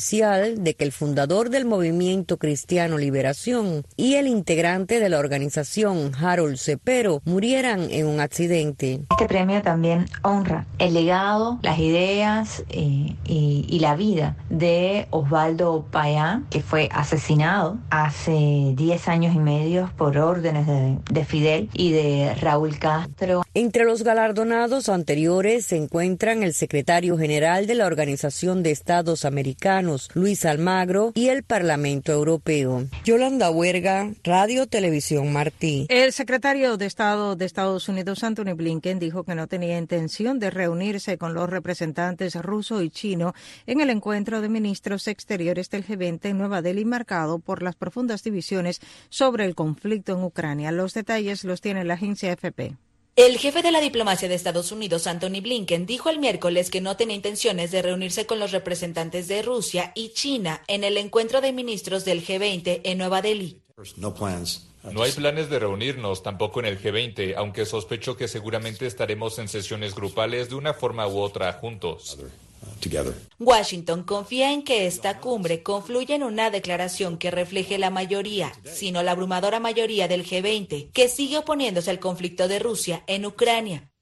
oficial de que el fundador del Movimiento Cristiano Liberación y el integrante de la organización, Harold Cepero, murieran en un accidente. Este premio también honra el legado, las ideas y la vida de Osvaldo Payá, que fue asesinado hace 10 años y medio por órdenes de Fidel y de Raúl Castro. Entre los galardonados anteriores se encuentran el secretario general de la Organización de Estados Americanos, Luis Almagro, y el Parlamento Europeo. Yolanda Huerga, Radio Televisión Martí. El secretario de Estado de Estados Unidos, Anthony Blinken, dijo que no tenía intención de reunirse con los representantes ruso y chino en el encuentro de ministros exteriores del G20 en Nueva Delhi, marcado por las profundas divisiones sobre el conflicto en Ucrania. Los detalles los tiene la agencia AFP. El jefe de la diplomacia de Estados Unidos, Anthony Blinken, dijo el miércoles que no tenía intenciones de reunirse con los representantes de Rusia y China en el encuentro de ministros del G20 en Nueva Delhi. No hay planes de reunirnos tampoco en el G20, aunque sospecho que seguramente estaremos en sesiones grupales de una forma u otra juntos. Washington confía en que esta cumbre confluya en una declaración que refleje la mayoría, sino la abrumadora mayoría del G20, que sigue oponiéndose al conflicto de Rusia en Ucrania.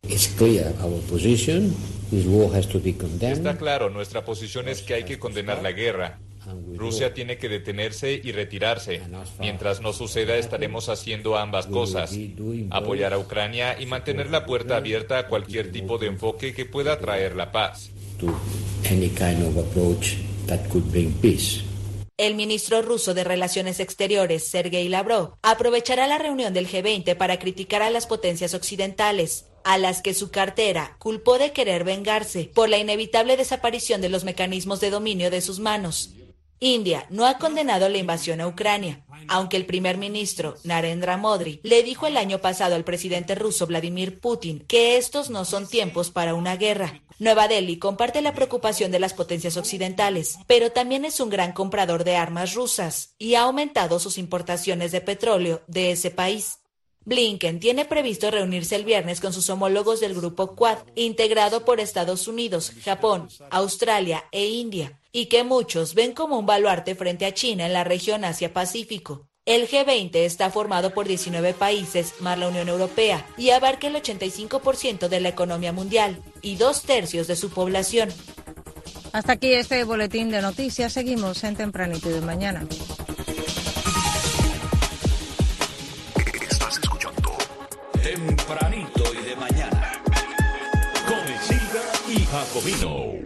Está claro, nuestra posición es que hay que condenar la guerra. Rusia tiene que detenerse y retirarse. Mientras no suceda, estaremos haciendo ambas cosas: apoyar a Ucrania y mantener la puerta abierta a cualquier tipo de enfoque que pueda traer la paz. El ministro ruso de Relaciones Exteriores, Sergei Lavrov, aprovechará la reunión del G20 para criticar a las potencias occidentales, a las que su cartera culpó de querer vengarse por la inevitable desaparición de los mecanismos de dominio de sus manos. India no ha condenado la invasión a Ucrania, aunque el primer ministro Narendra Modi le dijo el año pasado al presidente ruso Vladimir Putin que estos no son tiempos para una guerra. Nueva Delhi comparte la preocupación de las potencias occidentales, pero también es un gran comprador de armas rusas y ha aumentado sus importaciones de petróleo de ese país. Blinken tiene previsto reunirse el viernes con sus homólogos del grupo Quad, integrado por Estados Unidos, Japón, Australia e India, y que muchos ven como un baluarte frente a China en la región Asia-Pacífico. El G20 está formado por 19 países más la Unión Europea y abarca el 85% de la economía mundial y 2/3 de su población. Hasta aquí este boletín de noticias. Seguimos en Tempranito de Mañana. Estás escuchando Tempranito y de Mañana con Isilda y Jacobino.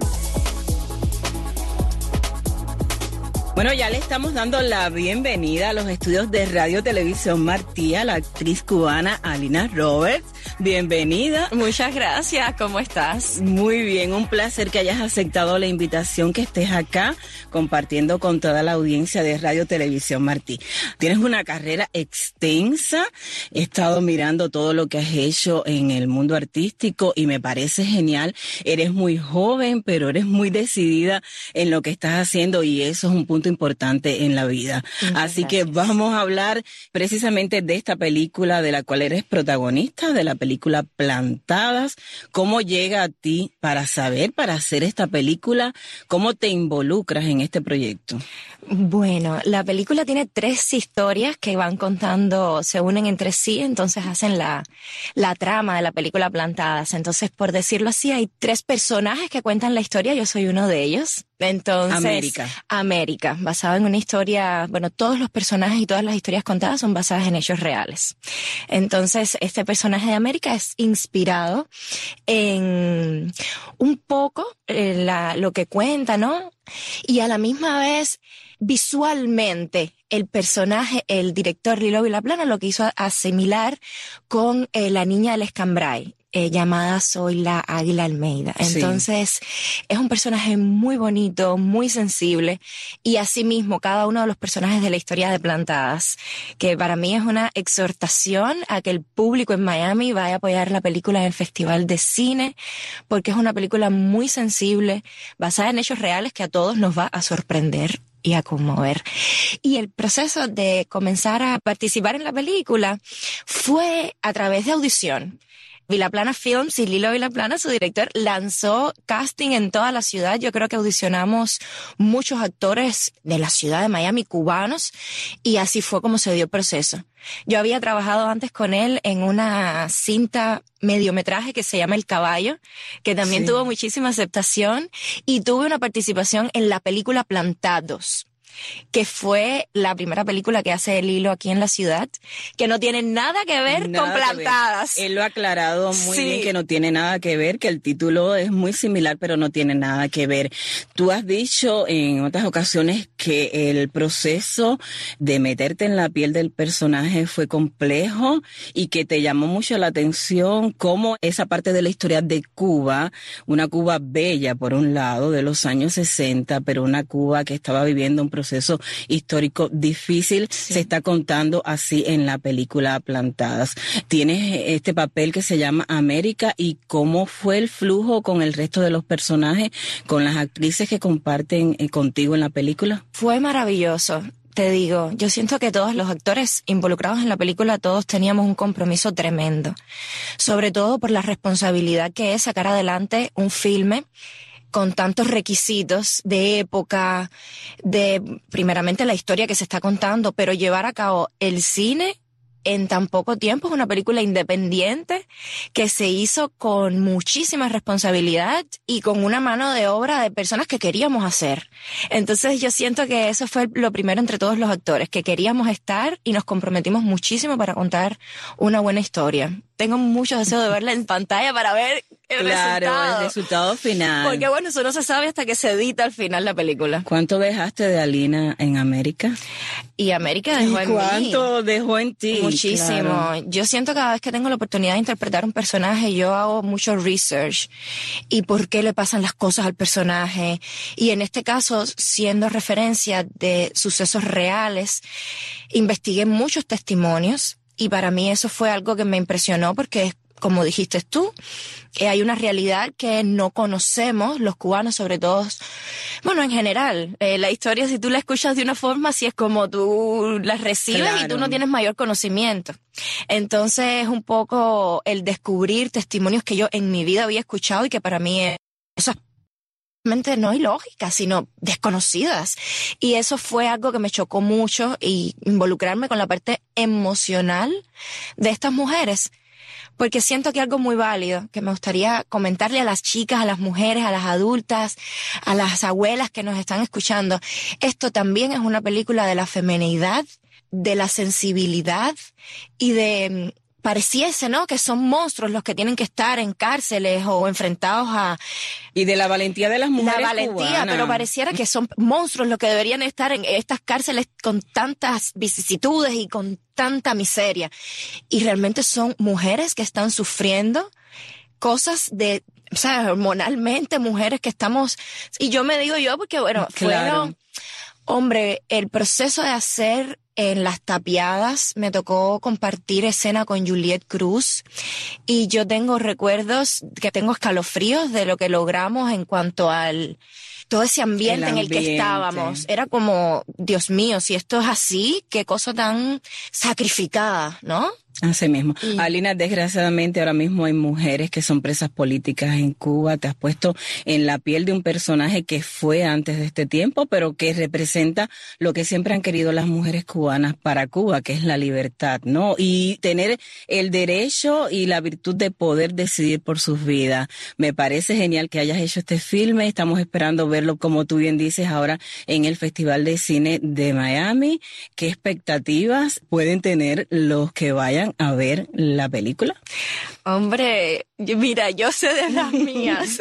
Bueno, ya le estamos dando la bienvenida a los estudios de Radio Televisión Martí a la actriz cubana Alina Roberts. Bienvenida. Muchas gracias, ¿cómo estás? Muy bien, un placer que hayas aceptado la invitación, que estés acá compartiendo con toda la audiencia de Radio Televisión Martí. Tienes una carrera extensa, he estado mirando todo lo que has hecho en el mundo artístico y me parece genial. Eres muy joven, pero eres muy decidida en lo que estás haciendo y eso es un punto importante en la vida. Así que vamos a hablar precisamente de esta película de la cual eres protagonista, de la película Plantadas. ¿Cómo llega a ti para hacer esta película? ¿Cómo te involucras en este proyecto? Bueno, la película tiene 3 historias que van contando, se unen entre sí, entonces hacen la trama de la película Plantadas. Entonces, por decirlo así, hay 3 personajes que cuentan la historia, yo soy uno de ellos. Entonces, América, basado en una historia, bueno, todos los personajes y todas las historias contadas son basadas en hechos reales. Entonces, este personaje de América es inspirado en un poco lo que cuenta, ¿no? Y a la misma vez, visualmente, el personaje, el director Lilo Vilaplana lo quiso asimilar con la niña del Escambray, llamada Soy la Águila Almeida. Entonces, es un personaje muy bonito, muy sensible, y asimismo cada uno de los personajes de la historia de Plantadas, que para mí es una exhortación a que el público en Miami vaya a apoyar la película en el Festival de Cine, porque es una película muy sensible, basada en hechos reales que a todos nos va a sorprender y a conmover. Y el proceso de comenzar a participar en la película fue a través de audición. Vilaplana Films y Lilo Vilaplana, su director, lanzó casting en toda la ciudad. Yo creo que audicionamos muchos actores de la ciudad de Miami, cubanos, y así fue como se dio el proceso. Yo había trabajado antes con él en una cinta mediometraje que se llama El Caballo, que también tuvo muchísima aceptación, y tuve una participación en la película Plantados, que fue la primera película que hace Lilo aquí en la ciudad, que no tiene nada que ver con Plantadas. Él lo ha aclarado muy bien, que no tiene nada que ver, que el título es muy similar, pero no tiene nada que ver. Tú has dicho en otras ocasiones que el proceso de meterte en la piel del personaje fue complejo y que te llamó mucho la atención cómo esa parte de la historia de Cuba, una Cuba bella por un lado, de los años 60, pero una Cuba que estaba viviendo un proceso histórico difícil, se está contando así en la película Plantadas. Tienes este papel que se llama América, y cómo fue el flujo con el resto de los personajes, con las actrices que comparten contigo en la película. Fue maravilloso. Te digo, yo siento que todos los actores involucrados en la película, todos teníamos un compromiso tremendo, sobre todo por la responsabilidad que es sacar adelante un filme con tantos requisitos de época, de primeramente la historia que se está contando, pero llevar a cabo el cine en tan poco tiempo. Es una película independiente que se hizo con muchísima responsabilidad y con una mano de obra de personas que queríamos hacer. Entonces yo siento que eso fue lo primero entre todos los actores, que queríamos estar y nos comprometimos muchísimo para contar una buena historia. Tengo mucho deseo de verla en pantalla para ver el resultado final. Porque bueno, eso no se sabe hasta que se edita al final la película. ¿Cuánto dejaste de Alina en América? Y América dejó en mí. ¿Cuánto dejó en ti? Muchísimo. Claro. Yo siento que cada vez que tengo la oportunidad de interpretar un personaje, yo hago mucho research. Y por qué le pasan las cosas al personaje. Y en este caso, siendo referencia de sucesos reales, investigué muchos testimonios. Y para mí eso fue algo que me impresionó porque, como dijiste tú, hay una realidad que no conocemos los cubanos, sobre todo, bueno, en general. La historia, si tú la escuchas de una forma, así es como tú la recibes y tú no tienes mayor conocimiento. Entonces, un poco el descubrir testimonios que yo en mi vida había escuchado y que para mí eso no ilógicas, sino desconocidas. Y eso fue algo que me chocó mucho, y involucrarme con la parte emocional de estas mujeres. Porque siento que algo muy válido, que me gustaría comentarle a las chicas, a las mujeres, a las adultas, a las abuelas que nos están escuchando. Esto también es una película de la feminidad, de la sensibilidad y de... Pareciese, ¿no?, que son monstruos los que tienen que estar en cárceles o enfrentados a... Y de la valentía de las mujeres cubanas. Pero pareciera que son monstruos los que deberían estar en estas cárceles con tantas vicisitudes y con tanta miseria. Y realmente son mujeres que están sufriendo cosas de... O sea, hormonalmente, mujeres que estamos... Y yo me digo yo porque, bueno, fueron... Hombre, el proceso de hacer en Las Tapiadas, me tocó compartir escena con Juliette Cruz y yo tengo recuerdos que tengo escalofríos de lo que logramos en cuanto al todo ese ambiente en el que estábamos. Era como, Dios mío, si esto es así, qué cosa tan sacrificada, ¿no? Así mismo. Alina, desgraciadamente ahora mismo hay mujeres que son presas políticas en Cuba. Te has puesto en la piel de un personaje que fue antes de este tiempo, pero que representa lo que siempre han querido las mujeres cubanas para Cuba, que es la libertad, ¿no? Y tener el derecho y la virtud de poder decidir por sus vidas. Me parece genial que hayas hecho este filme. Estamos esperando verlo, como tú bien dices, ahora en el Festival de Cine de Miami. ¿Qué expectativas pueden tener los que vayan a ver la película? Hombre, mira, yo sé de las mías.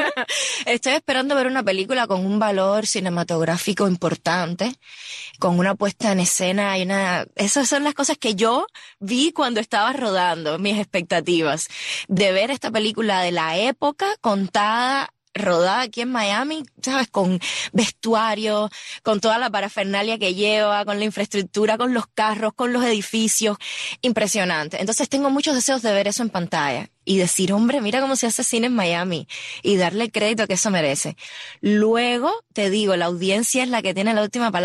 Estoy esperando ver una película con un valor cinematográfico importante, con una puesta en escena y esas son las cosas que yo vi cuando estaba rodando, mis expectativas de ver esta película de la época contada, rodada aquí en Miami, ¿sabes? Con vestuario, con toda la parafernalia que lleva, con la infraestructura, con los carros, con los edificios. Impresionante. Entonces tengo muchos deseos de ver eso en pantalla y decir, hombre, mira cómo se hace cine en Miami, y darle el crédito que eso merece. Luego, te digo, la audiencia es la que tiene la última palabra.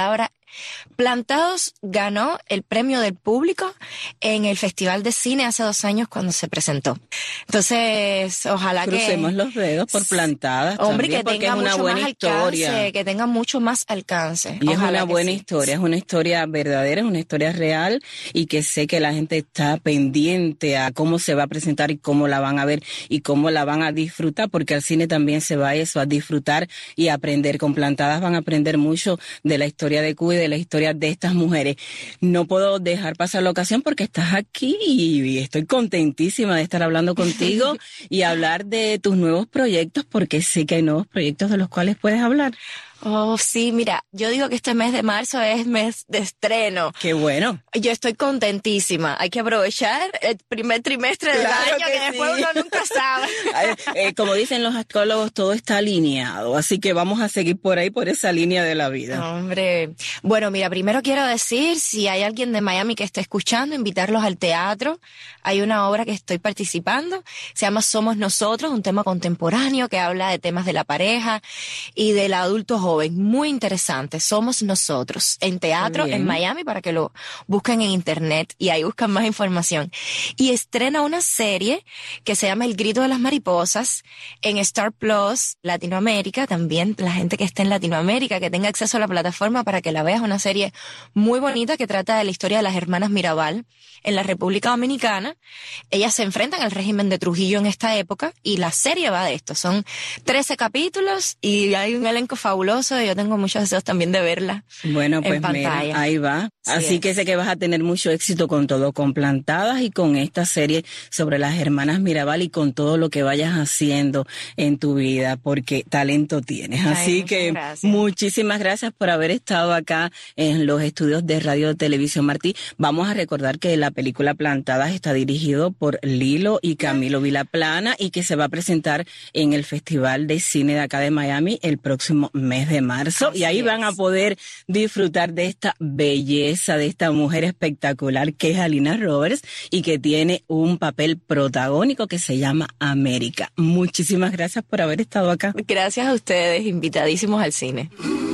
Plantados ganó el premio del público en el Festival de Cine hace 2 años cuando se presentó. Entonces, ojalá crucemos los dedos por Plantadas. Hombre, también, que tenga es una mucho buena más historia. Alcance, que tenga mucho más alcance. Y ojalá es una buena historia, es una historia verdadera, es una historia real y que sé que la gente está pendiente a cómo se va a presentar y cómo la van a ver y cómo la van a disfrutar, porque al cine también se va eso, a disfrutar y a aprender. Con Plantadas van a aprender mucho de la historia de Cuba y de la historia de estas mujeres. No puedo dejar pasar la ocasión porque estás aquí y estoy contentísima de estar hablando contigo y hablar de tus nuevos proyectos, porque sé que hay nuevos proyectos de los cuales puedes hablar. Oh, sí, mira, yo digo que este mes de marzo es mes de estreno. ¡Qué bueno! Yo estoy contentísima. Hay que aprovechar el primer trimestre del año, que después uno nunca sabe. Como dicen los astrólogos, todo está alineado, así que vamos a seguir por ahí, por esa línea de la vida. Hombre, bueno, mira, primero quiero decir, si hay alguien de Miami que esté escuchando, invitarlos al teatro. Hay una obra que estoy participando, se llama Somos Nosotros, un tema contemporáneo que habla de temas de la pareja y del adulto joven. Muy interesante. Somos Nosotros, en teatro en Miami, para que lo busquen en internet y ahí buscan más información. Y estrena una serie que se llama El Grito de las Mariposas en Star Plus Latinoamérica. También la gente que esté en Latinoamérica, que tenga acceso a la plataforma para que la veas. Una serie muy bonita que trata de la historia de las hermanas Mirabal en la República Dominicana. Ellas se enfrentan al régimen de Trujillo en esta época y la serie va de esto. Son 13 capítulos y hay un elenco fabuloso. Yo tengo muchos deseos también de verla. Bueno, pues en pantalla. Mira, ahí va. Así que sé que vas a tener mucho éxito con todo, con Plantadas y con esta serie sobre las hermanas Mirabal y con todo lo que vayas haciendo en tu vida, porque talento tienes. Así que muchísimas gracias por haber estado acá en los estudios de Radio Televisión Martí. Vamos a recordar que la película Plantadas está dirigido por Lilo y Camilo Vilaplana y que se va a presentar en el Festival de Cine de acá de Miami el próximo mes de marzo. Así y ahí van a poder disfrutar de esta belleza, de esta mujer espectacular que es Alina Roberts y que tiene un papel protagónico que se llama América. Muchísimas gracias por haber estado acá. Gracias a ustedes, invitadísimos al cine.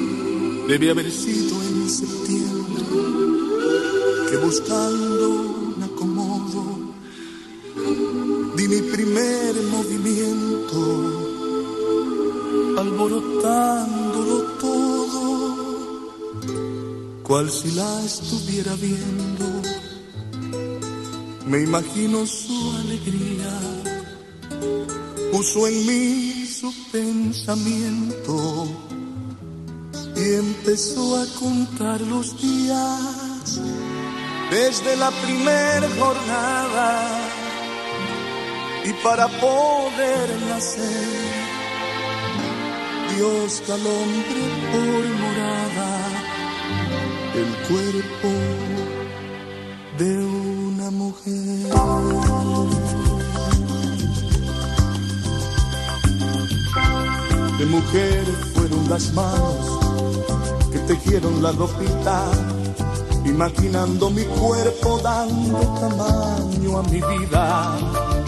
Debe haber sido en septiembre que buscando un acomodo di mi primer movimiento, alborotándolo todo, cual si la estuviera viendo. Me imagino su alegría, puso en mí su pensamiento y empezó a contar los días desde la primer jornada. Y para poder nacer, Dios da al hombre por morada el cuerpo de una mujer. De mujer fueron las manos que tejieron la ropita, imaginando mi cuerpo dando tamaño a mi vida.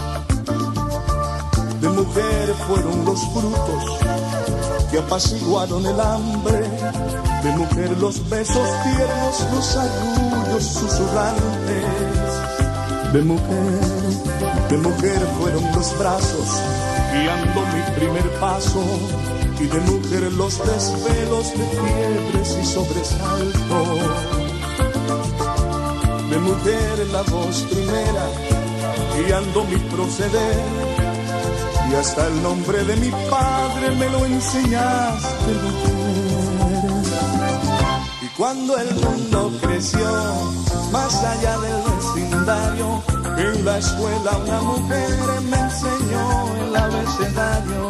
De mujer fueron los frutos que apaciguaron el hambre, de mujer los besos tiernos, los arrullos susurrantes. De mujer fueron los brazos guiando mi primer paso, y de mujer los desvelos de fiebres y sobresaltos. De mujer la voz primera guiando mi proceder, y hasta el nombre de mi padre me lo enseñaste, mujer. Y cuando el mundo creció más allá del vecindario, en la escuela una mujer me enseñó el abecedario.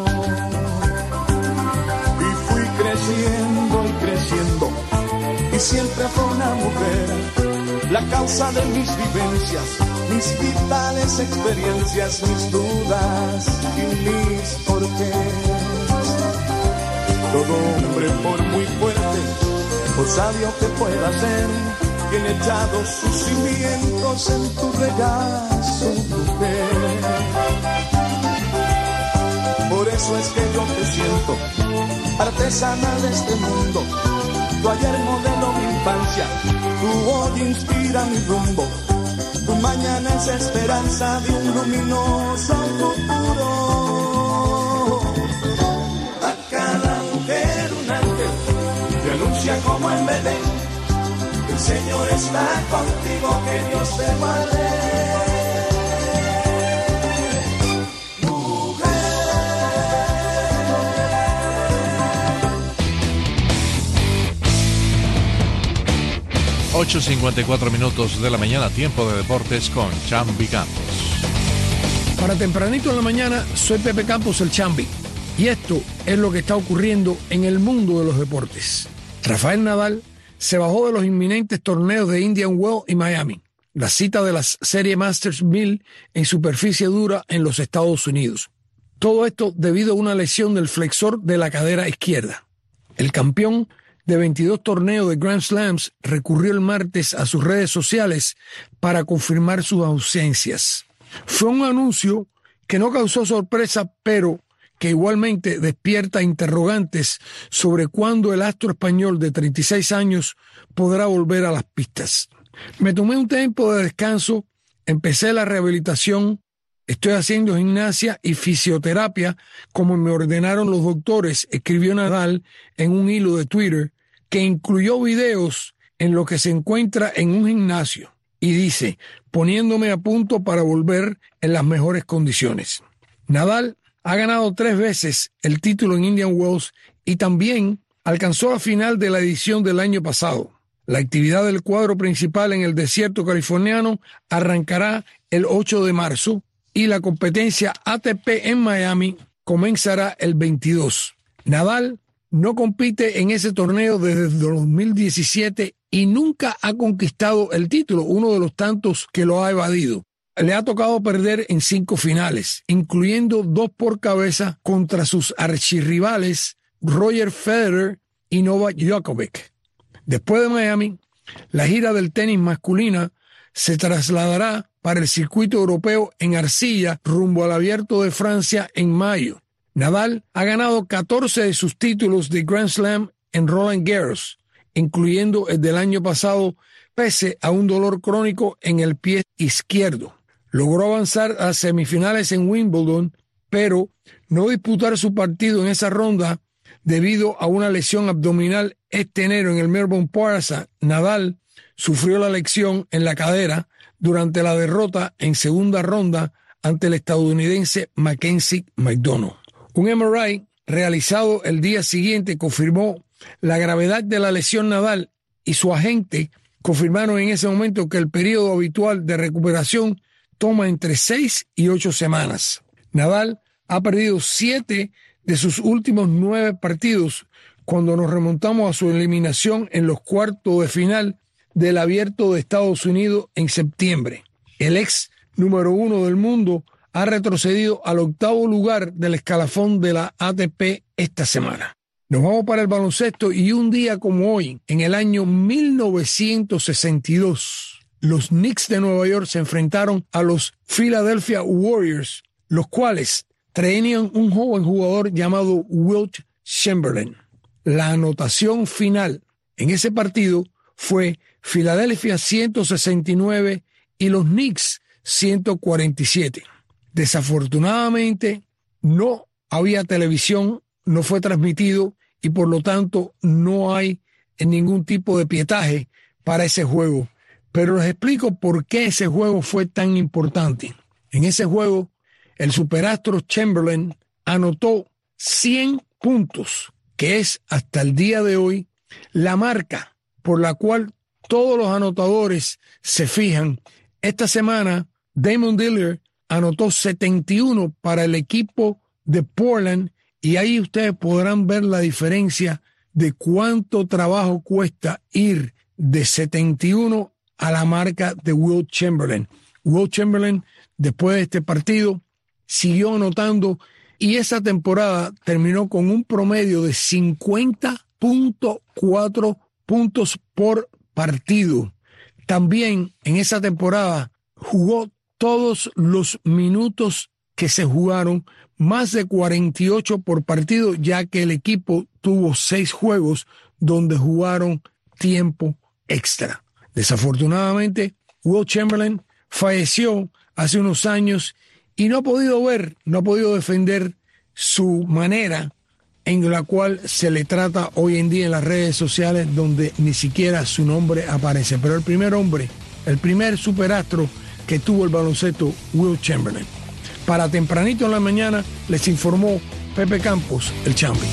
Y fui creciendo y creciendo, y siempre fue una mujer la causa de mis vivencias, mis vitales experiencias, mis dudas y mis porqués. Todo hombre, por muy fuerte o sabio que pueda ser, tiene echados sus cimientos en tu regazo, mujer. Por eso es que yo te siento artesana de este mundo, Tu ayer modelo mi infancia, tu hoy inspira mi rumbo. Tu mañana es esperanza de un luminoso futuro. A cada mujer un ángel te anuncia como en Belén. El Señor está contigo, que Dios te guarde. 8:54 minutos de la mañana, tiempo de deportes con Chambi Campos. Para tempranito en la mañana, soy Pepe Campos, el Chambi. Y esto es lo que está ocurriendo en el mundo de los deportes. Rafael Nadal se bajó de los inminentes torneos de Indian Wells y Miami, la cita de las series Masters 1000 en superficie dura en los Estados Unidos. Todo esto debido a una lesión del flexor de la cadera izquierda. El campeón de 22 torneos de Grand Slams recurrió el martes a sus redes sociales para confirmar sus ausencias. Fue un anuncio que no causó sorpresa, pero que igualmente despierta interrogantes sobre cuándo el astro español de 36 años podrá volver a las pistas. Me tomé un tiempo de descanso, empecé la rehabilitación, estoy haciendo gimnasia y fisioterapia como me ordenaron los doctores, escribió Nadal en un hilo de Twitter que incluyó videos en lo que se encuentra en un gimnasio y dice, poniéndome a punto para volver en las mejores condiciones. Nadal ha ganado 3 veces el título en Indian Wells y también alcanzó la final de la edición del año pasado. La actividad del cuadro principal en el desierto californiano arrancará el 8 de marzo y la competencia ATP en Miami comenzará el 22. Nadal no compite en ese torneo desde 2017 y nunca ha conquistado el título, uno de los tantos que lo ha evadido. Le ha tocado perder en 5 finales, incluyendo 2 por cabeza contra sus archirrivales Roger Federer y Novak Djokovic. Después de Miami, la gira del tenis masculina se trasladará para el circuito europeo en arcilla rumbo al Abierto de Francia en mayo. Nadal ha ganado 14 de sus títulos de Grand Slam en Roland Garros, incluyendo el del año pasado, pese a un dolor crónico en el pie izquierdo. Logró avanzar a semifinales en Wimbledon, pero no disputar su partido en esa ronda debido a una lesión abdominal este enero en el Melbourne Park. Nadal sufrió la lesión en la cadera durante la derrota en segunda ronda ante el estadounidense Mackenzie McDonough. Un MRI realizado el día siguiente confirmó la gravedad de la lesión Nadal y su agente confirmaron en ese momento que el periodo habitual de recuperación toma entre 6 y 8 semanas. Nadal ha perdido 7 de sus últimos 9 partidos cuando nos remontamos a su eliminación en los cuartos de final del Abierto de Estados Unidos en septiembre. El ex número 1 del mundo ha retrocedido al 8º lugar del escalafón de la ATP esta semana. Nos vamos para el baloncesto y un día como hoy, en el año 1962, los Knicks de Nueva York se enfrentaron a los Philadelphia Warriors, los cuales tenían un joven jugador llamado Wilt Chamberlain. La anotación final en ese partido fue Filadelfia 169 y los Knicks 147. Desafortunadamente no había televisión, no fue transmitido y por lo tanto no hay ningún tipo de pietaje para ese juego. Pero les explico por qué ese juego fue tan importante. En ese juego, el superastro Chamberlain anotó 100 puntos, que es hasta el día de hoy la marca por la cual todos los anotadores se fijan. Esta semana, Damon Lillard anotó 71 para el equipo de Portland y ahí ustedes podrán ver la diferencia de cuánto trabajo cuesta ir de 71 a la marca de Wilt Chamberlain. Wilt Chamberlain, después de este partido, siguió anotando y esa temporada terminó con un promedio de 50.4 puntos por partido. También en esa temporada jugó todos los minutos que se jugaron, más de 48 por partido, ya que el equipo tuvo 6 juegos donde jugaron tiempo extra. Desafortunadamente, Wilt Chamberlain falleció hace unos años y no ha podido defender su manera en la cual se le trata hoy en día en las redes sociales, donde ni siquiera su nombre aparece. Pero el primer superastro que tuvo el baloncesto, Wilt Chamberlain. Para tempranito en la mañana les informó Pepe Campos, el Chambi.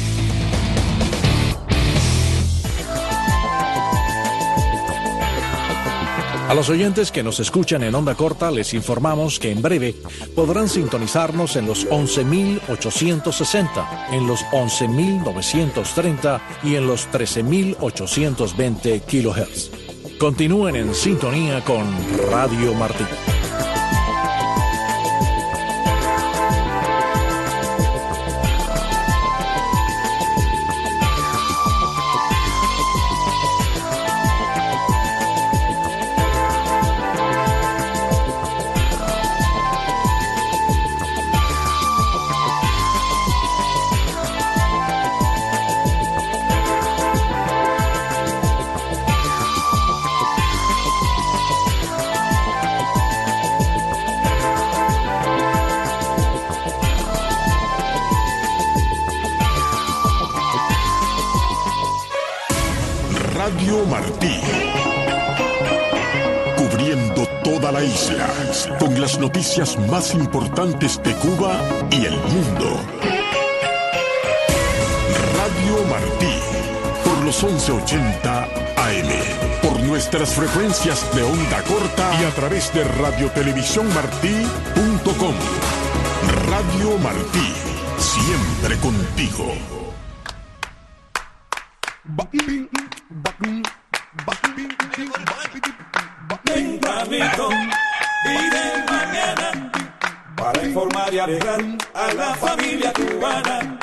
A los oyentes que nos escuchan en onda corta les informamos que en breve podrán sintonizarnos en los 11.860, en los 11.930 y en los 13.820 kHz. Continúen en sintonía con Radio Martí. Radio Martí, cubriendo toda la isla con las noticias más importantes de Cuba y el mundo. Radio Martí, por los 1180 AM, por nuestras frecuencias de onda corta y a través de radiotelevisiónmartí.com. Radio Martí, siempre contigo. Tempranito y de mañana para informar y alegrar a la familia cubana.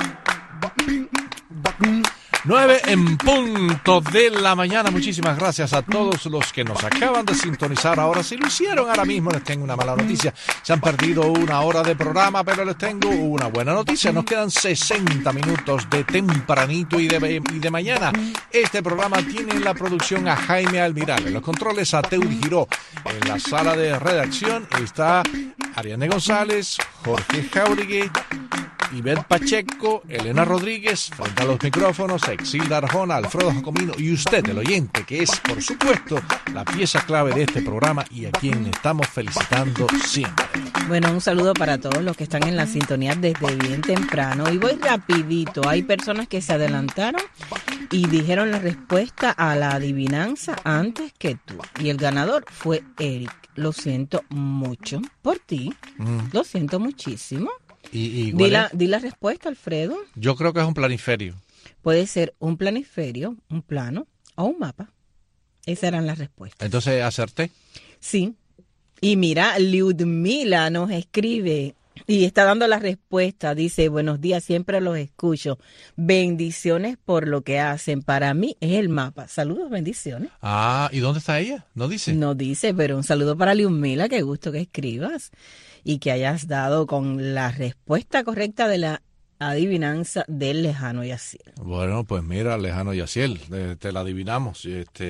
9 en punto de la mañana. Muchísimas gracias a todos los que nos acaban de sintonizar ahora. Si lo hicieron ahora mismo, les tengo una mala noticia. Se han perdido una hora de programa, pero les tengo una buena noticia. Nos quedan 60 minutos de tempranito y de mañana. Este programa tiene en la producción a Jaime Almiral, en los controles a Teudi Giró. En la sala de redacción está Ariane González, Jorge Jauregui, Ivette Pacheco, Elena Rodríguez, frente a los micrófonos, Exilda Arjona, Alfredo Jacomino y usted, el oyente, que es, por supuesto, la pieza clave de este programa y a quien estamos felicitando siempre. Bueno, un saludo para todos los que están en la sintonía desde bien temprano. Y voy rapidito. Hay personas que se adelantaron y dijeron la respuesta a la adivinanza antes que tú. Y el ganador fue Eric. Lo siento mucho por ti. Lo siento muchísimo. Di la respuesta, Alfredo. Yo creo que es un planiferio. Puede ser un planiferio, un plano o un mapa. Esas eran las respuestas. Entonces, ¿acerté? Sí. Y mira, Liudmila nos escribe y está dando la respuesta. Dice, buenos días, siempre los escucho. Bendiciones por lo que hacen. Para mí es el mapa. Saludos, bendiciones. Ah, ¿y dónde está ella? ¿No dice? No dice, pero un saludo para Liudmila. Qué gusto que escribas y que hayas dado con la respuesta correcta de la adivinanza del Lejano Yaciel. Bueno, pues mira, Lejano Yaciel, te la adivinamos.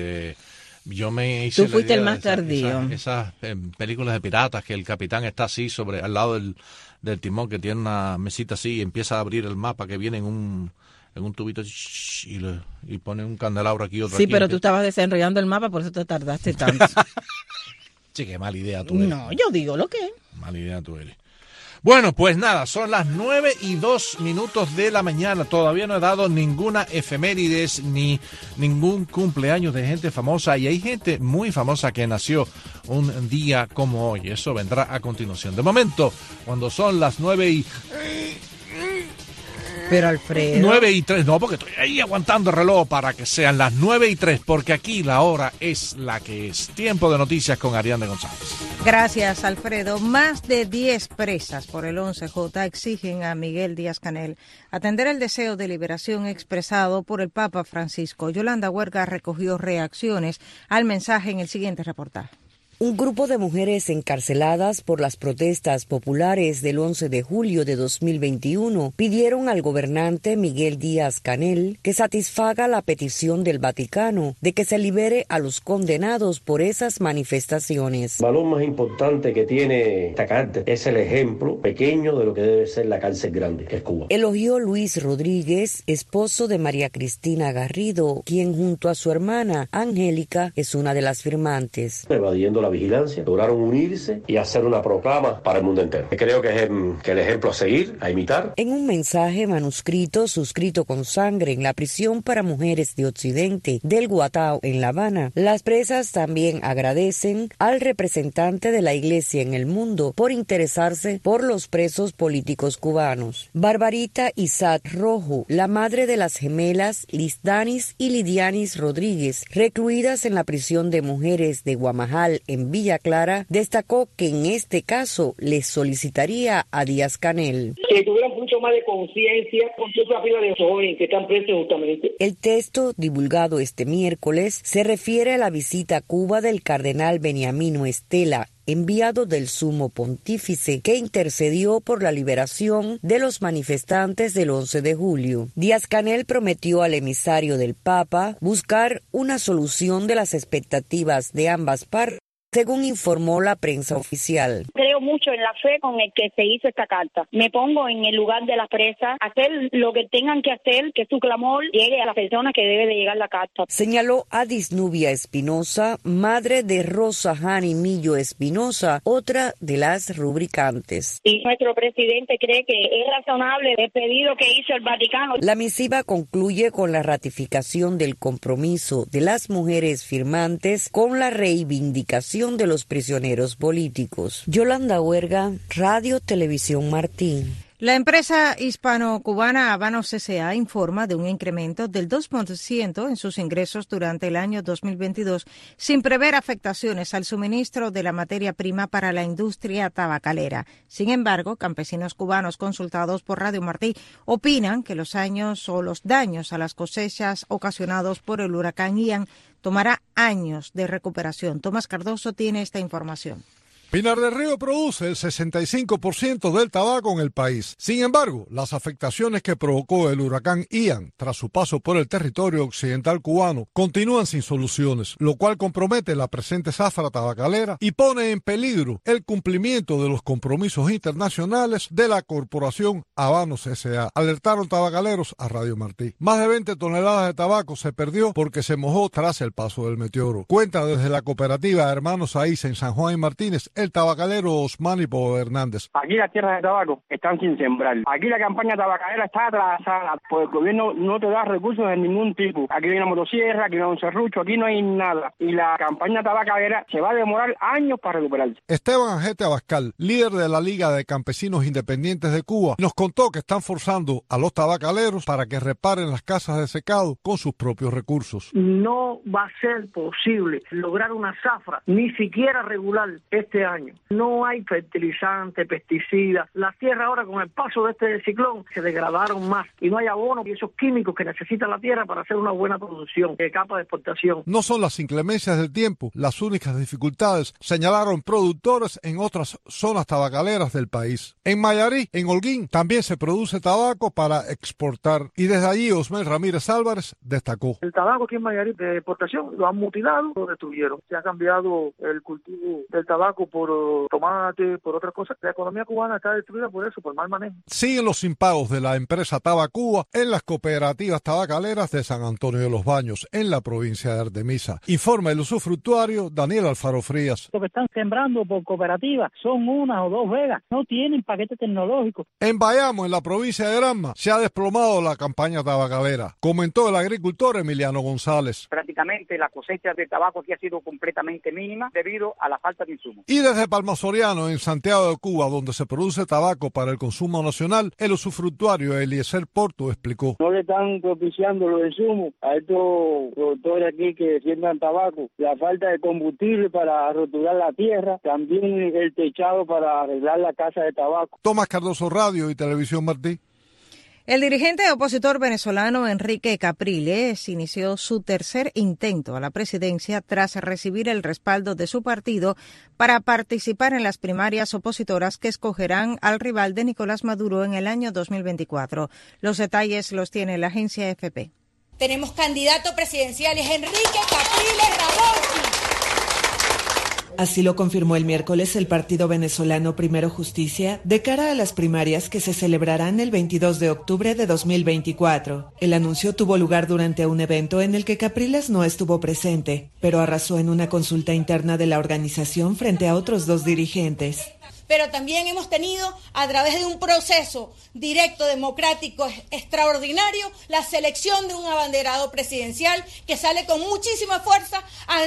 Yo me hice. Tú fuiste el más tardío. Esas películas de piratas que el capitán está así al lado del timón, que tiene una mesita así y empieza a abrir el mapa que viene en un tubito y pone un candelabro aquí, otro sí, aquí. Sí, pero tú estabas desenrollando el mapa, por eso te tardaste tanto. Sí, qué mala idea tú eres. No, yo digo lo que es. Mala idea tú eres. Bueno, pues nada, son las 9:02 de la mañana. Todavía no he dado ninguna efemérides ni ningún cumpleaños de gente famosa. Y hay gente muy famosa que nació un día como hoy. Eso vendrá a continuación. De momento, cuando son las 9:03. Pero Alfredo. 9:03, no, porque estoy ahí aguantando el reloj para que sean las 9:03, porque aquí la hora es la que es. Tiempo de noticias con Ariane González. Gracias, Alfredo. Más de 10 presas por el 11J exigen a Miguel Díaz-Canel atender el deseo de liberación expresado por el Papa Francisco. Yolanda Huerga recogió reacciones al mensaje en el siguiente reportaje. Un grupo de mujeres encarceladas por las protestas populares del 11 de julio de 2021 pidieron al gobernante Miguel Díaz-Canel que satisfaga la petición del Vaticano de que se libere a los condenados por esas manifestaciones. El valor más importante que tiene esta carta es el ejemplo pequeño de lo que debe ser la cárcel grande, que es Cuba. Elogió Luis Rodríguez, esposo de María Cristina Garrido, quien junto a su hermana Angélica es una de las firmantes. Evadiendo la vigilancia, lograron unirse y hacer una proclama para el mundo entero. Creo que es el ejemplo a seguir, a imitar. En un mensaje manuscrito suscrito con sangre en la prisión para mujeres de Occidente del Guatao en La Habana, las presas también agradecen al representante de la Iglesia en el mundo por interesarse por los presos políticos cubanos. Barbarita Isat Rojo, la madre de las gemelas Lisdanis y Lidianis Rodríguez, recluidas en la prisión de mujeres de Guamajal en Villa Clara, destacó que en este caso les solicitaría a Díaz-Canel que tuvieran mucho más de conciencia con toda la pila de jóvenes que están presos justamente. El texto divulgado este miércoles se refiere a la visita a Cuba del cardenal Beniamino Estela, enviado del Sumo Pontífice, que intercedió por la liberación de los manifestantes del 11 de julio. Díaz-Canel prometió al emisario del Papa buscar una solución de las expectativas de ambas partes, según informó la prensa oficial. Creo mucho en la fe con el que se hizo esta carta. Me pongo en el lugar de las presas, hacer lo que tengan que hacer, que su clamor llegue a la persona que debe de llegar la carta. Señaló a Disnubia Espinosa, madre de Rosa Jani Millo Espinosa, otra de las rubricantes. Y nuestro presidente cree que es razonable el pedido que hizo el Vaticano. La misiva concluye con la ratificación del compromiso de las mujeres firmantes con la reivindicación de los prisioneros políticos. Yolanda Huerga, Radio Televisión Martín. La empresa hispano-cubana Habanos S.A. informa de un incremento del 2% en sus ingresos durante el año 2022, sin prever afectaciones al suministro de la materia prima para la industria tabacalera. Sin embargo, campesinos cubanos consultados por Radio Martí opinan que los daños a las cosechas ocasionados por el huracán Ian tomará años de recuperación. Tomás Cardoso tiene esta información. Pinar del Río produce el 65% del tabaco en el país. Sin embargo, las afectaciones que provocó el huracán Ian tras su paso por el territorio occidental cubano continúan sin soluciones, lo cual compromete la presente zafra tabacalera y pone en peligro el cumplimiento de los compromisos internacionales de la corporación Habanos S.A., alertaron tabacaleros a Radio Martí. Más de 20 toneladas de tabaco se perdió porque se mojó tras el paso del meteoro. Cuenta desde la cooperativa Hermanos Aíz en San Juan y Martínez el tabacalero Osmanipo Hernández. Aquí las tierras de tabaco están sin sembrar. Aquí la campaña tabacalera está atrasada, porque el gobierno no te da recursos de ningún tipo. Aquí hay una motosierra, aquí no hay un serrucho, aquí no hay nada. Y la campaña tabacalera se va a demorar años para recuperarse. Esteban Ajete Abascal, líder de la Liga de Campesinos Independientes de Cuba, nos contó que están forzando a los tabacaleros para que reparen las casas de secado con sus propios recursos. No va a ser posible lograr una zafra, ni siquiera regular este año. No hay fertilizante, pesticidas. Las tierras ahora con el paso de este ciclón se degradaron más y no hay abono y esos químicos que necesita la tierra para hacer una buena producción de capa de exportación. No son las inclemencias del tiempo las únicas dificultades, señalaron productores en otras zonas tabacaleras del país. En Mayarí, en Holguín, también se produce tabaco para exportar y desde allí Osmel Ramírez Álvarez destacó. El tabaco aquí en Mayarí de exportación lo han mutilado, lo destruyeron. Se ha cambiado el cultivo del tabaco por tomate, por otras cosas. La economía cubana está destruida por eso, por mal manejo. Siguen los impagos de la empresa Tabacuba en las cooperativas tabacaleras de San Antonio de los Baños, en la provincia de Artemisa. Informa el usufructuario Daniel Alfaro Frías. Lo que están sembrando por cooperativas son 1 o 2 vegas, no tienen paquete tecnológico. En Bayamo, en la provincia de Granma, se ha desplomado la campaña tabacalera, comentó el agricultor Emiliano González. Prácticamente la cosecha de tabaco aquí ha sido completamente mínima debido a la falta de insumos. Y desde Palma Soriano, en Santiago de Cuba, donde se produce tabaco para el consumo nacional, el usufructuario Eliezer Porto explicó. No le están propiciando los insumos a estos productores aquí que siembran tabaco. La falta de combustible para roturar la tierra, también el techado para arreglar la casa de tabaco. Tomás Cardoso, Radio y Televisión Martí. El dirigente opositor venezolano Enrique Capriles inició su tercer intento a la presidencia tras recibir el respaldo de su partido para participar en las primarias opositoras que escogerán al rival de Nicolás Maduro en el año 2024. Los detalles los tiene la agencia AFP. Tenemos candidato presidencial, es Enrique Capriles Ramón. Así lo confirmó el miércoles el partido venezolano Primero Justicia de cara a las primarias que se celebrarán el 22 de octubre de 2024. El anuncio tuvo lugar durante un evento en el que Capriles no estuvo presente, pero arrasó en una consulta interna de la organización frente a otros dos dirigentes. Pero también hemos tenido, a través de un proceso directo, democrático, extraordinario, la selección de un abanderado presidencial que sale con muchísima fuerza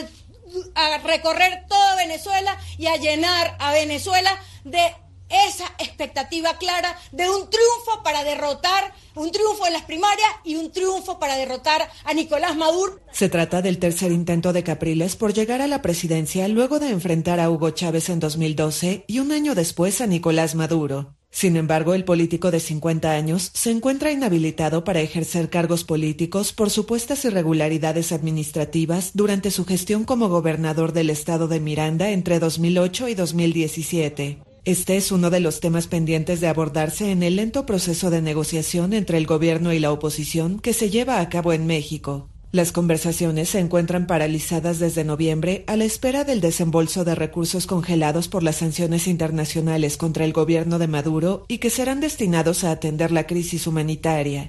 a recorrer toda Venezuela y a llenar a Venezuela de esa expectativa clara de un triunfo para derrotar, un triunfo en las primarias y un triunfo para derrotar a Nicolás Maduro. Se trata del tercer intento de Capriles por llegar a la presidencia luego de enfrentar a Hugo Chávez en 2012 y un año después a Nicolás Maduro. Sin embargo, el político de 50 años se encuentra inhabilitado para ejercer cargos políticos por supuestas irregularidades administrativas durante su gestión como gobernador del estado de Miranda entre 2008 y 2017. Este es uno de los temas pendientes de abordarse en el lento proceso de negociación entre el gobierno y la oposición que se lleva a cabo en México. Las conversaciones se encuentran paralizadas desde noviembre a la espera del desembolso de recursos congelados por las sanciones internacionales contra el gobierno de Maduro y que serán destinados a atender la crisis humanitaria.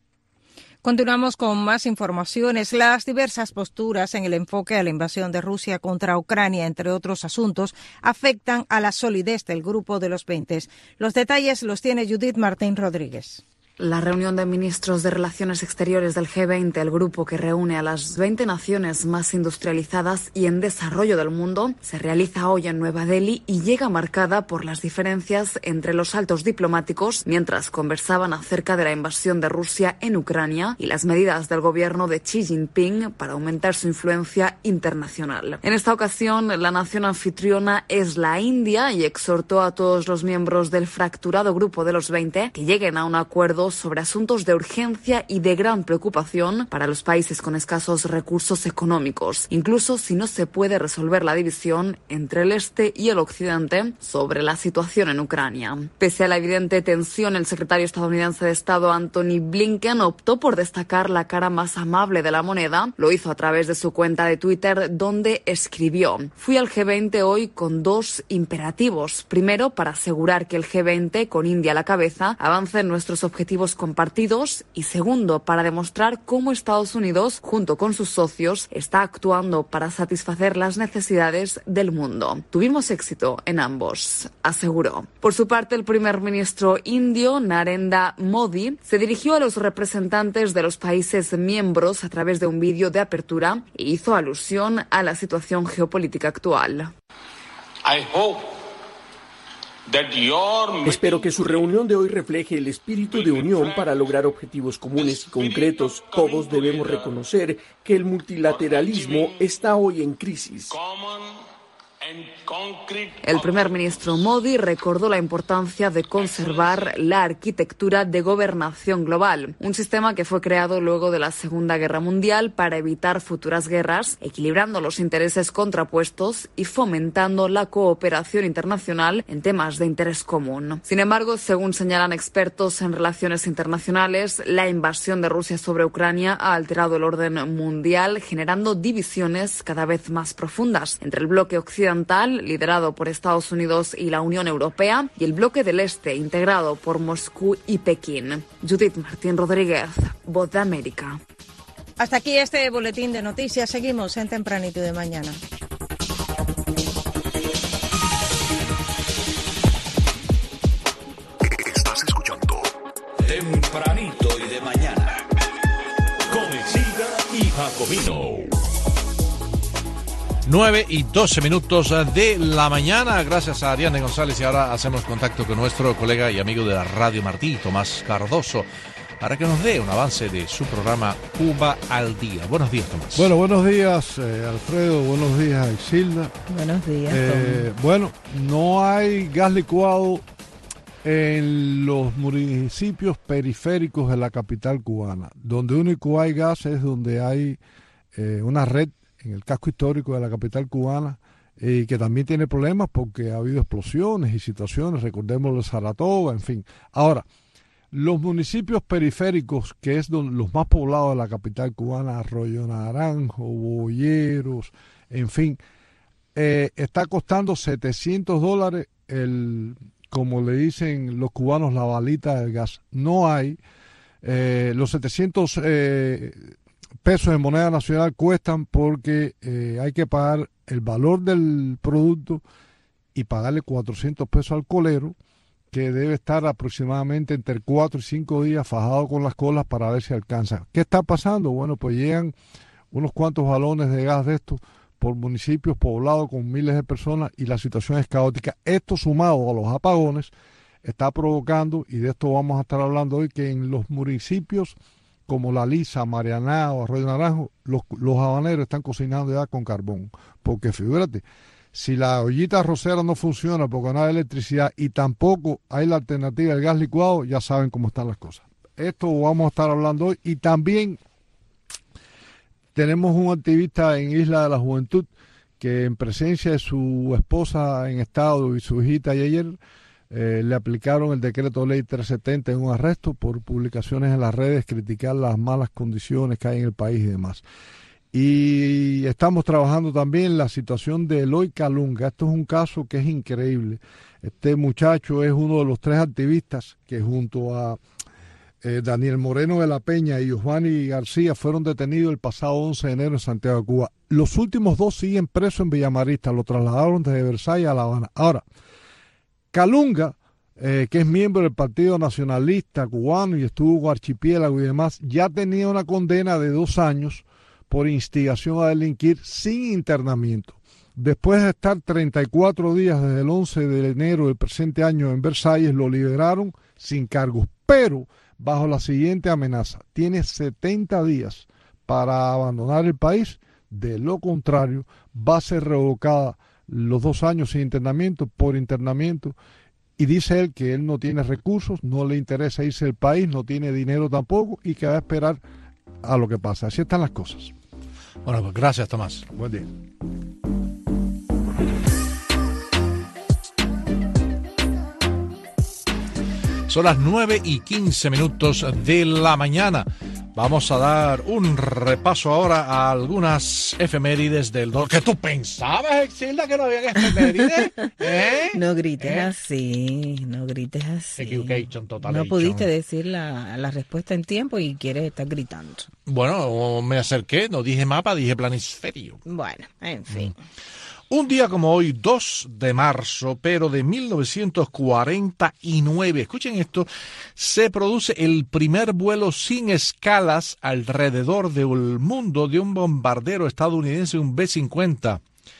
Continuamos con más informaciones. Las diversas posturas en el enfoque a la invasión de Rusia contra Ucrania, entre otros asuntos, afectan a la solidez del Grupo de los 20. Los detalles los tiene Judith Martín Rodríguez. La reunión de ministros de Relaciones Exteriores del G20, el grupo que reúne a las 20 naciones más industrializadas y en desarrollo del mundo, se realiza hoy en Nueva Delhi y llega marcada por las diferencias entre los altos diplomáticos mientras conversaban acerca de la invasión de Rusia en Ucrania y las medidas del gobierno de Xi Jinping para aumentar su influencia internacional. En esta ocasión, la nación anfitriona es la India y exhortó a todos los miembros del fracturado grupo de los 20 que lleguen a un acuerdo sobre asuntos de urgencia y de gran preocupación para los países con escasos recursos económicos, incluso si no se puede resolver la división entre el este y el occidente sobre la situación en Ucrania. Pese a la evidente tensión, el secretario estadounidense de Estado Antony Blinken optó por destacar la cara más amable de la moneda. Lo hizo a través de su cuenta de Twitter, donde escribió: "Fui al G20 hoy con dos imperativos. Primero, para asegurar que el G20, con India a la cabeza, avance en nuestros objetivos compartidos, y segundo, para demostrar cómo Estados Unidos, junto con sus socios, está actuando para satisfacer las necesidades del mundo. Tuvimos éxito en ambos", aseguró. Por su parte, el primer ministro indio, Narendra Modi, se dirigió a los representantes de los países miembros a través de un vídeo de apertura e hizo alusión a la situación geopolítica actual. Espero que su reunión de hoy refleje el espíritu de unión para lograr objetivos comunes y concretos. Todos debemos reconocer que el multilateralismo está hoy en crisis. El primer ministro Modi recordó la importancia de conservar la arquitectura de gobernación global, un sistema que fue creado luego de la Segunda Guerra Mundial para evitar futuras guerras, equilibrando los intereses contrapuestos y fomentando la cooperación internacional en temas de interés común. Sin embargo, según señalan expertos en relaciones internacionales, la invasión de Rusia sobre Ucrania ha alterado el orden mundial, generando divisiones cada vez más profundas entre el bloque occidental, liderado por Estados Unidos y la Unión Europea, y el bloque del Este, integrado por Moscú y Pekín. Judith Martín Rodríguez, Voz de América. Hasta aquí este boletín de noticias. Seguimos en Tempranito de Mañana. Estás escuchando Tempranito y de Mañana con Isilda y Jacobino. 9:12 de la mañana, gracias a Ariane González. Y ahora hacemos contacto con nuestro colega y amigo de la Radio Martí, Tomás Cardoso, para que nos dé un avance de su programa Cuba al Día. Buenos días, Tomás. Bueno, buenos días, Alfredo. Buenos días, Isilda. Buenos días, Bueno, no hay gas licuado En los municipios periféricos de la capital cubana, donde único hay gas es donde hay una red en el casco histórico de la capital cubana, que también tiene problemas porque ha habido explosiones y situaciones, recordemos de Saratoga, en fin. Ahora, los municipios periféricos, que es los más poblados de la capital cubana, Arroyo Naranjo, Boyeros, en fin, está costando $700 como le dicen los cubanos, la balita del gas. No hay, los 700 pesos en moneda nacional cuestan porque hay que pagar el valor del producto y pagarle 400 pesos al colero, que debe estar aproximadamente entre 4 y 5 días fajado con las colas para ver si alcanza. ¿Qué está pasando? Bueno, pues llegan unos cuantos balones de gas de estos por municipios poblados con miles de personas y la situación es caótica. Esto sumado a los apagones está provocando, y de esto vamos a estar hablando hoy, que en los municipios como La Lisa, Marianao, Arroyo Naranjo, los habaneros están cocinando ya con carbón. Porque figúrate, si la ollita arrocera no funciona porque no hay electricidad y tampoco hay la alternativa del gas licuado, ya saben cómo están las cosas. Esto vamos a estar hablando hoy. Y también tenemos un activista en Isla de la Juventud que, en presencia de su esposa en estado y su hijita ayer, le aplicaron el decreto ley 370 en un arresto por publicaciones en las redes, criticar las malas condiciones que hay en el país y demás. Y estamos trabajando también en la situación de Eloy Calunga. Esto es un caso que es increíble. Este muchacho es uno de los 3 activistas que, junto a Daniel Moreno de la Peña y Giovanni García, fueron detenidos el pasado 11 de enero en Santiago de Cuba. Los últimos 2 siguen presos en Villamarista, lo trasladaron desde Versalles a La Habana. Ahora, Calunga, que es miembro del Partido Nacionalista Cubano y estuvo con Archipiélago y demás, ya tenía una condena de 2 años por instigación a delinquir sin internamiento. Después de estar 34 días desde el 11 de enero del presente año en Versalles, lo liberaron sin cargos, pero bajo la siguiente amenaza: tiene 70 días para abandonar el país, de lo contrario va a ser revocada los 2 años sin internamiento por internamiento. Y dice él que él no tiene recursos, no le interesa irse del país, no tiene dinero tampoco y que va a esperar a lo que pasa. Así están las cosas. Bueno, pues gracias, Tomás. Buen día. Son las 9:15 de la mañana. Vamos a dar un repaso ahora a algunas efemérides del... ¿Qué tú pensabas, Exilda, que no había efemérides? No grites así, no grites así. Equivocation, total. No pudiste decir la respuesta en tiempo y quieres estar gritando. Bueno, me acerqué, no dije mapa, dije planisferio. Bueno, en fin. Un día como hoy, 2 de marzo, pero de 1949, escuchen esto, se produce el primer vuelo sin escalas alrededor del mundo de un bombardero estadounidense, un B-50.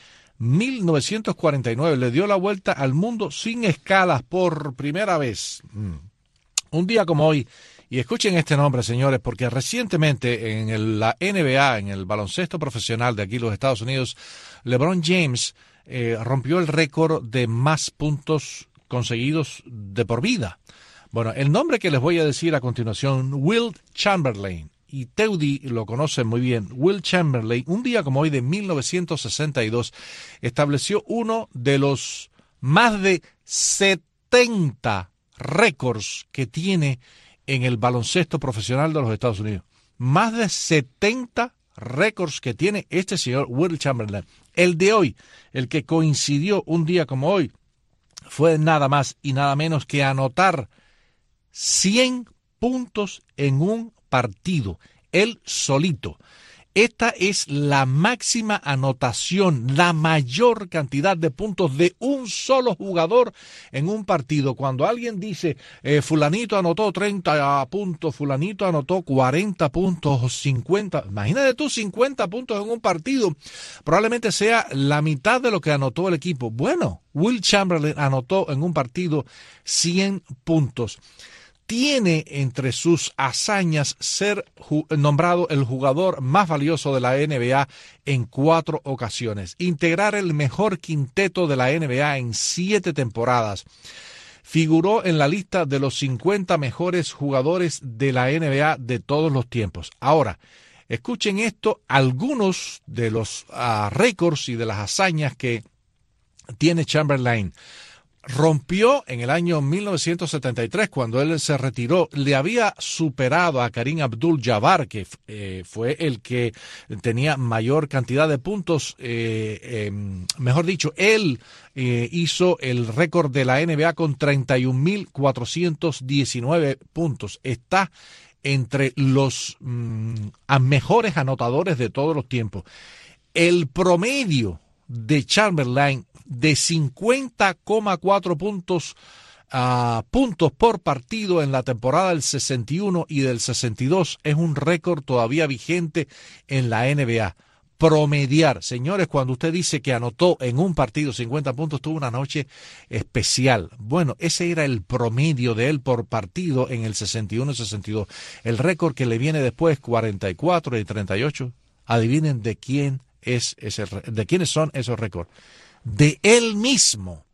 1949, le dio la vuelta al mundo sin escalas por primera vez. Un día como hoy, y escuchen este nombre, señores, porque recientemente en la NBA, en el baloncesto profesional de aquí los Estados Unidos, LeBron James rompió el récord de más puntos conseguidos de por vida. Bueno, el nombre que les voy a decir a continuación, Wilt Chamberlain, y Teudi lo conocen muy bien. Wilt Chamberlain, un día como hoy de 1962, estableció uno de los más de 70 récords que tiene en el baloncesto profesional de los Estados Unidos. Más de 70 récords que tiene este señor Wilt Chamberlain. El de hoy, el que coincidió un día como hoy, fue nada más y nada menos que anotar 100 puntos en un partido, él solito. Esta es la máxima anotación, la mayor cantidad de puntos de un solo jugador en un partido. Cuando alguien dice, fulanito anotó 30 puntos, fulanito anotó 40 puntos o 50, imagínate tú 50 puntos en un partido, probablemente sea la mitad de lo que anotó el equipo. Bueno, Wilt Chamberlain anotó en un partido 100 puntos. Tiene entre sus hazañas ser nombrado el jugador más valioso de la NBA en 4 ocasiones, integrar el mejor quinteto de la NBA en 7 temporadas, figuró en la lista de los 50 mejores jugadores de la NBA de todos los tiempos. Ahora, escuchen esto, algunos de los récords y de las hazañas que tiene Chamberlain. Rompió en el año 1973, cuando él se retiró, le había superado a Kareem Abdul-Jabbar, que fue el que tenía mayor cantidad de puntos. Mejor dicho, él hizo el récord de la NBA con 31.419 puntos. Está entre los mejores anotadores de todos los tiempos. El promedio de Chamberlain de 50,4 puntos por partido en la temporada del 61 y del 62 es un récord todavía vigente en la NBA. Promediar, señores, cuando usted dice que anotó en un partido 50 puntos, tuvo una noche especial. Bueno, ese era el promedio de él por partido en el 61 y 62. El récord que le viene después, 44 y 38, adivinen de quién es de quiénes son esos récords. De él mismo.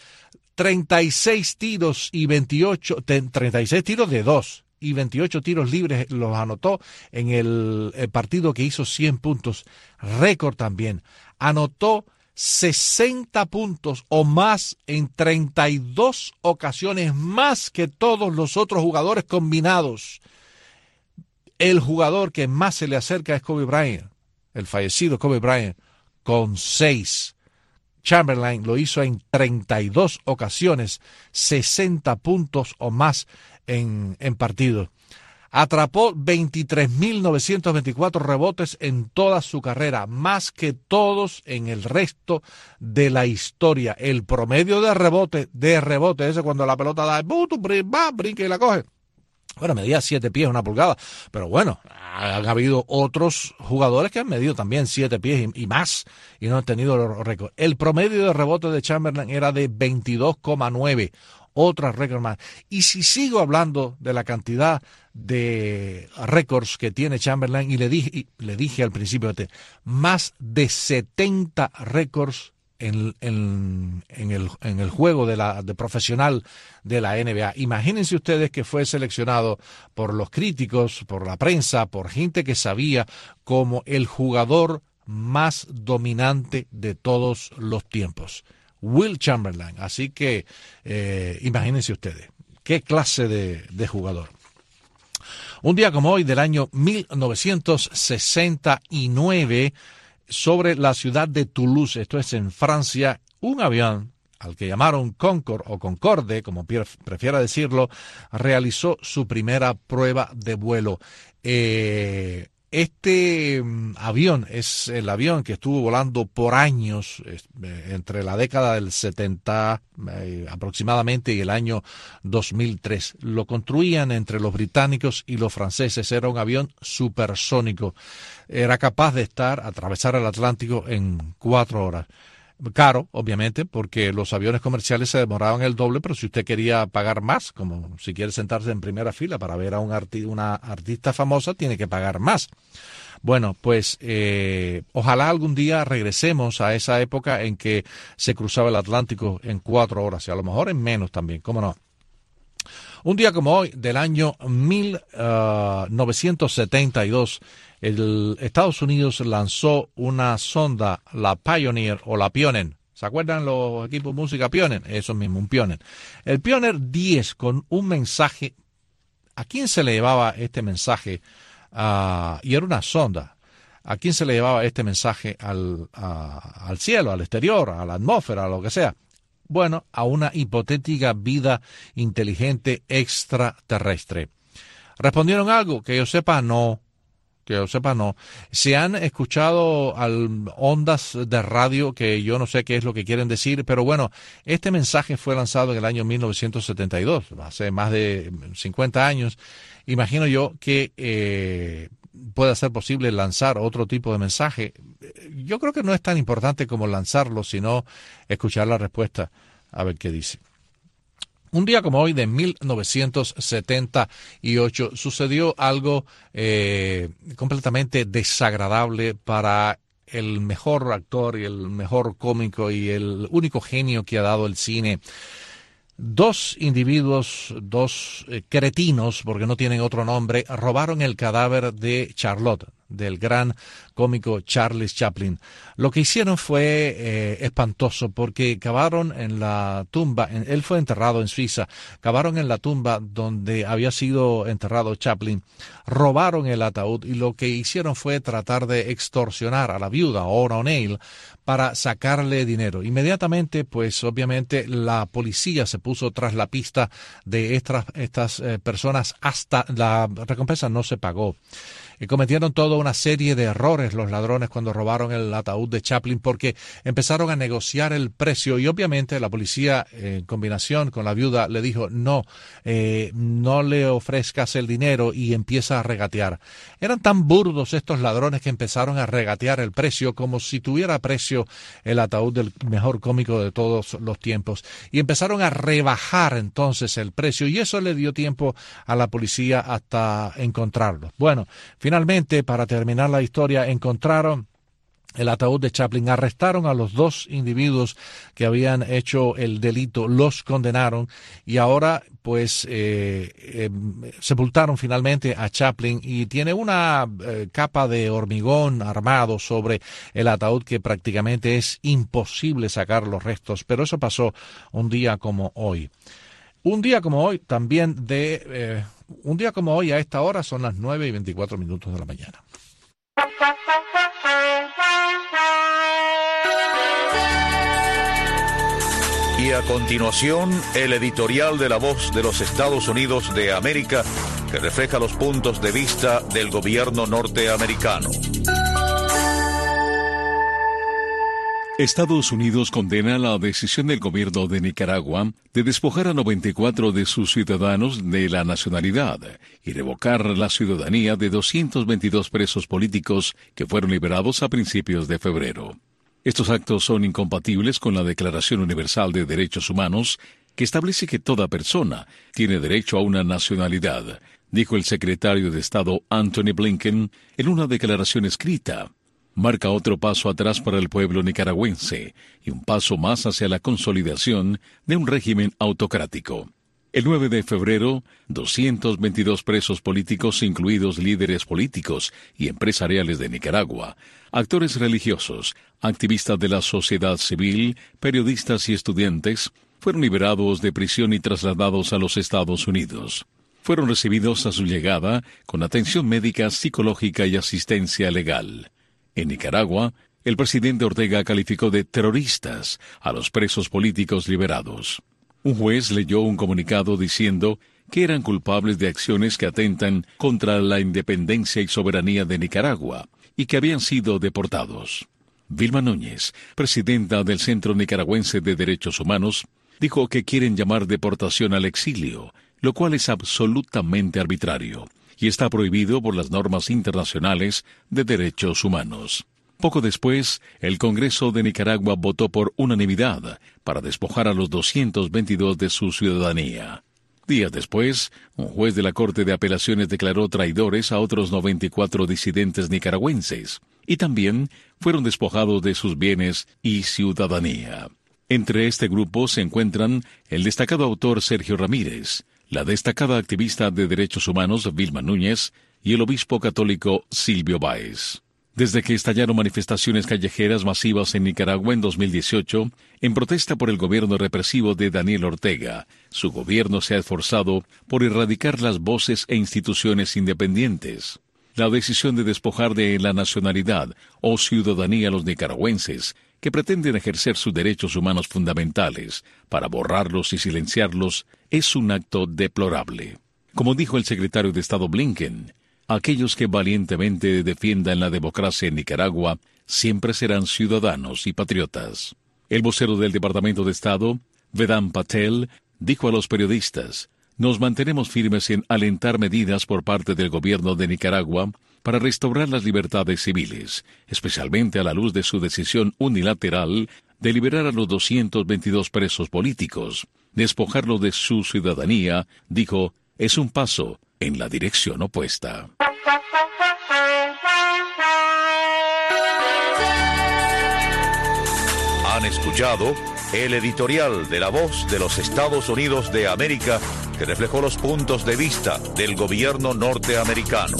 36 tiros y 36 tiros de 2 y 28 tiros libres los anotó en el partido que hizo 100 puntos. Récord también. Anotó 60 puntos o más en 32 ocasiones, más que todos los otros jugadores combinados. El jugador que más se le acerca es Kobe Bryant, el fallecido Kobe Bryant, con 6. Chamberlain lo hizo en 32 ocasiones, 60 puntos o más en partidos. Atrapó 23.924 rebotes en toda su carrera, más que todos en el resto de la historia. El promedio de rebote, ese cuando la pelota da, brinca y la coge. Bueno, medía 7 pies, 1 pulgada, pero bueno, han habido otros jugadores que han medido también 7 pies y más y no han tenido los récords. El promedio de rebote de Chamberlain era de 22,9, otra récord más. Y si sigo hablando de la cantidad de récords que tiene Chamberlain, y le dije al principio, más de 70 récords en el juego de profesional de la NBA. Imagínense ustedes que fue seleccionado por los críticos, por la prensa, por gente que sabía, como el jugador más dominante de todos los tiempos. Will Chamberlain. Así que imagínense ustedes, qué clase de jugador. Un día como hoy del año 1969, sobre la ciudad de Toulouse, esto es en Francia, un avión al que llamaron Concorde o Concorde, como prefiera decirlo, realizó su primera prueba de vuelo. Este avión es el avión que estuvo volando por años, entre la década del 70 aproximadamente y el año 2003. Lo construían entre los británicos y los franceses. Era un avión supersónico. Era capaz de atravesar el Atlántico en 4 horas. Caro, obviamente, porque los aviones comerciales se demoraban el doble, pero si usted quería pagar más, como si quiere sentarse en primera fila para ver a una artista famosa, tiene que pagar más. Bueno, pues ojalá algún día regresemos a esa época en que se cruzaba el Atlántico en 4 horas, y a lo mejor en menos también, ¿cómo no? Un día como hoy, del año 1972, Estados Unidos lanzó una sonda, la Pioneer o la Pioneer. ¿Se acuerdan los equipos de música Pioneer? Eso mismo, un Pioneer. El Pioneer 10 con un mensaje. ¿A quién se le llevaba este mensaje? Y era una sonda. ¿A quién se le llevaba este mensaje al cielo, al exterior, a la atmósfera, a lo que sea? Bueno, a una hipotética vida inteligente extraterrestre. ¿Respondieron algo? Que yo sepa, no. Se han escuchado ondas de radio que yo no sé qué es lo que quieren decir, pero bueno, este mensaje fue lanzado en el año 1972, hace más de 50 años. Imagino yo que pueda ser posible lanzar otro tipo de mensaje. Yo creo que no es tan importante como lanzarlo, sino escuchar la respuesta, a ver qué dice. Un día como hoy de 1978 sucedió algo completamente desagradable para el mejor actor y el mejor cómico y el único genio que ha dado el cine. Dos individuos, cretinos, porque no tienen otro nombre, robaron el cadáver de Charlotte, del gran cómico Charles Chaplin. Lo que hicieron fue espantoso, porque cavaron en la tumba, él fue enterrado en Suiza, cavaron en la tumba donde había sido enterrado Chaplin, robaron el ataúd y lo que hicieron fue tratar de extorsionar a la viuda, Ora O'Neill, para sacarle dinero. Inmediatamente, pues obviamente la policía se puso tras la pista de estas personas hasta la recompensa no se pagó. Cometieron toda una serie de errores los ladrones cuando robaron el ataúd de Chaplin, porque empezaron a negociar el precio y obviamente la policía, en combinación con la viuda, le dijo no le ofrezcas el dinero, y empieza a regatear. Eran tan burdos estos ladrones que empezaron a regatear el precio como si tuviera precio el ataúd del mejor cómico de todos los tiempos, y empezaron a rebajar entonces el precio, y eso le dio tiempo a la policía hasta encontrarlos. Bueno, finalmente, para terminar la historia, encontraron el ataúd de Chaplin, arrestaron a los dos individuos que habían hecho el delito, los condenaron y ahora pues sepultaron finalmente a Chaplin, y tiene una capa de hormigón armado sobre el ataúd que prácticamente es imposible sacar los restos, pero eso pasó un día como hoy. Un día como hoy también un día como hoy a esta hora son las 9:24 de la mañana. Y a continuación, el editorial de La Voz de los Estados Unidos de América, que refleja los puntos de vista del gobierno norteamericano. Estados Unidos condena la decisión del gobierno de Nicaragua de despojar a 94 de sus ciudadanos de la nacionalidad y revocar la ciudadanía de 222 presos políticos que fueron liberados a principios de febrero. Estos actos son incompatibles con la Declaración Universal de Derechos Humanos, que establece que toda persona tiene derecho a una nacionalidad, dijo el secretario de Estado Antony Blinken en una declaración escrita. Marca otro paso atrás para el pueblo nicaragüense y un paso más hacia la consolidación de un régimen autocrático. El 9 de febrero, 222 presos políticos, incluidos líderes políticos y empresariales de Nicaragua, actores religiosos, activistas de la sociedad civil, periodistas y estudiantes, fueron liberados de prisión y trasladados a los Estados Unidos. Fueron recibidos a su llegada con atención médica, psicológica y asistencia legal. En Nicaragua, el presidente Ortega calificó de terroristas a los presos políticos liberados. Un juez leyó un comunicado diciendo que eran culpables de acciones que atentan contra la independencia y soberanía de Nicaragua y que habían sido deportados. Vilma Núñez, presidenta del Centro Nicaragüense de Derechos Humanos, dijo que quieren llamar deportación al exilio, lo cual es absolutamente arbitrario y está prohibido por las normas internacionales de derechos humanos. Poco después, el Congreso de Nicaragua votó por unanimidad para despojar a los 222 de su ciudadanía. Días después, un juez de la Corte de Apelaciones declaró traidores a otros 94 disidentes nicaragüenses, y también fueron despojados de sus bienes y ciudadanía. Entre este grupo se encuentran el destacado autor Sergio Ramírez, la destacada activista de derechos humanos Vilma Núñez y el obispo católico Silvio Báez. Desde que estallaron manifestaciones callejeras masivas en Nicaragua en 2018, en protesta por el gobierno represivo de Daniel Ortega, su gobierno se ha esforzado por erradicar las voces e instituciones independientes. La decisión de despojar de la nacionalidad o ciudadanía a los nicaragüenses que pretenden ejercer sus derechos humanos fundamentales para borrarlos y silenciarlos es un acto deplorable. Como dijo el secretario de Estado Blinken, aquellos que valientemente defiendan la democracia en Nicaragua siempre serán ciudadanos y patriotas. El vocero del Departamento de Estado, Vedant Patel, dijo a los periodistas: nos mantenemos firmes en alentar medidas por parte del gobierno de Nicaragua para restaurar las libertades civiles, especialmente a la luz de su decisión unilateral de liberar a los 222 presos políticos. Despojarlos de su ciudadanía, dijo, es un paso en la dirección opuesta. Han escuchado el editorial de La Voz de los Estados Unidos de América, que reflejó los puntos de vista del gobierno norteamericano.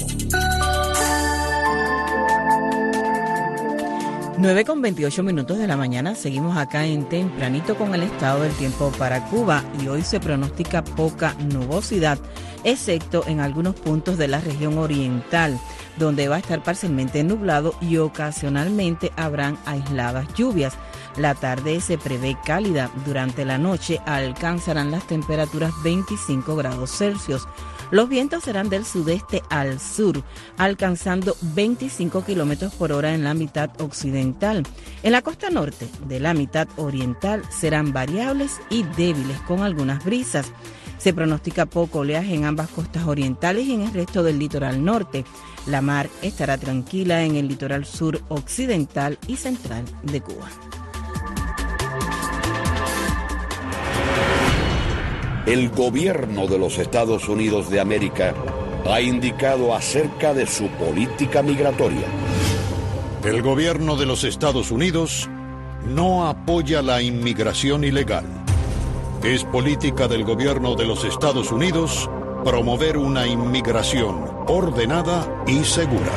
9:28 de la mañana, seguimos acá en Tempranito con el estado del tiempo para Cuba y hoy se pronostica poca nubosidad, excepto en algunos puntos de la región oriental, donde va a estar parcialmente nublado y ocasionalmente habrán aisladas lluvias. La tarde se prevé cálida, durante la noche alcanzarán las temperaturas 25 grados Celsius. Los vientos serán del sudeste al sur, alcanzando 25 kilómetros por hora en la mitad occidental. En la costa norte de la mitad oriental serán variables y débiles con algunas brisas. Se pronostica poco oleaje en ambas costas orientales y en el resto del litoral norte. La mar estará tranquila en el litoral sur occidental y central de Cuba. El gobierno de los Estados Unidos de América ha indicado acerca de su política migratoria. El gobierno de los Estados Unidos no apoya la inmigración ilegal. Es política del gobierno de los Estados Unidos promover una inmigración ordenada y segura.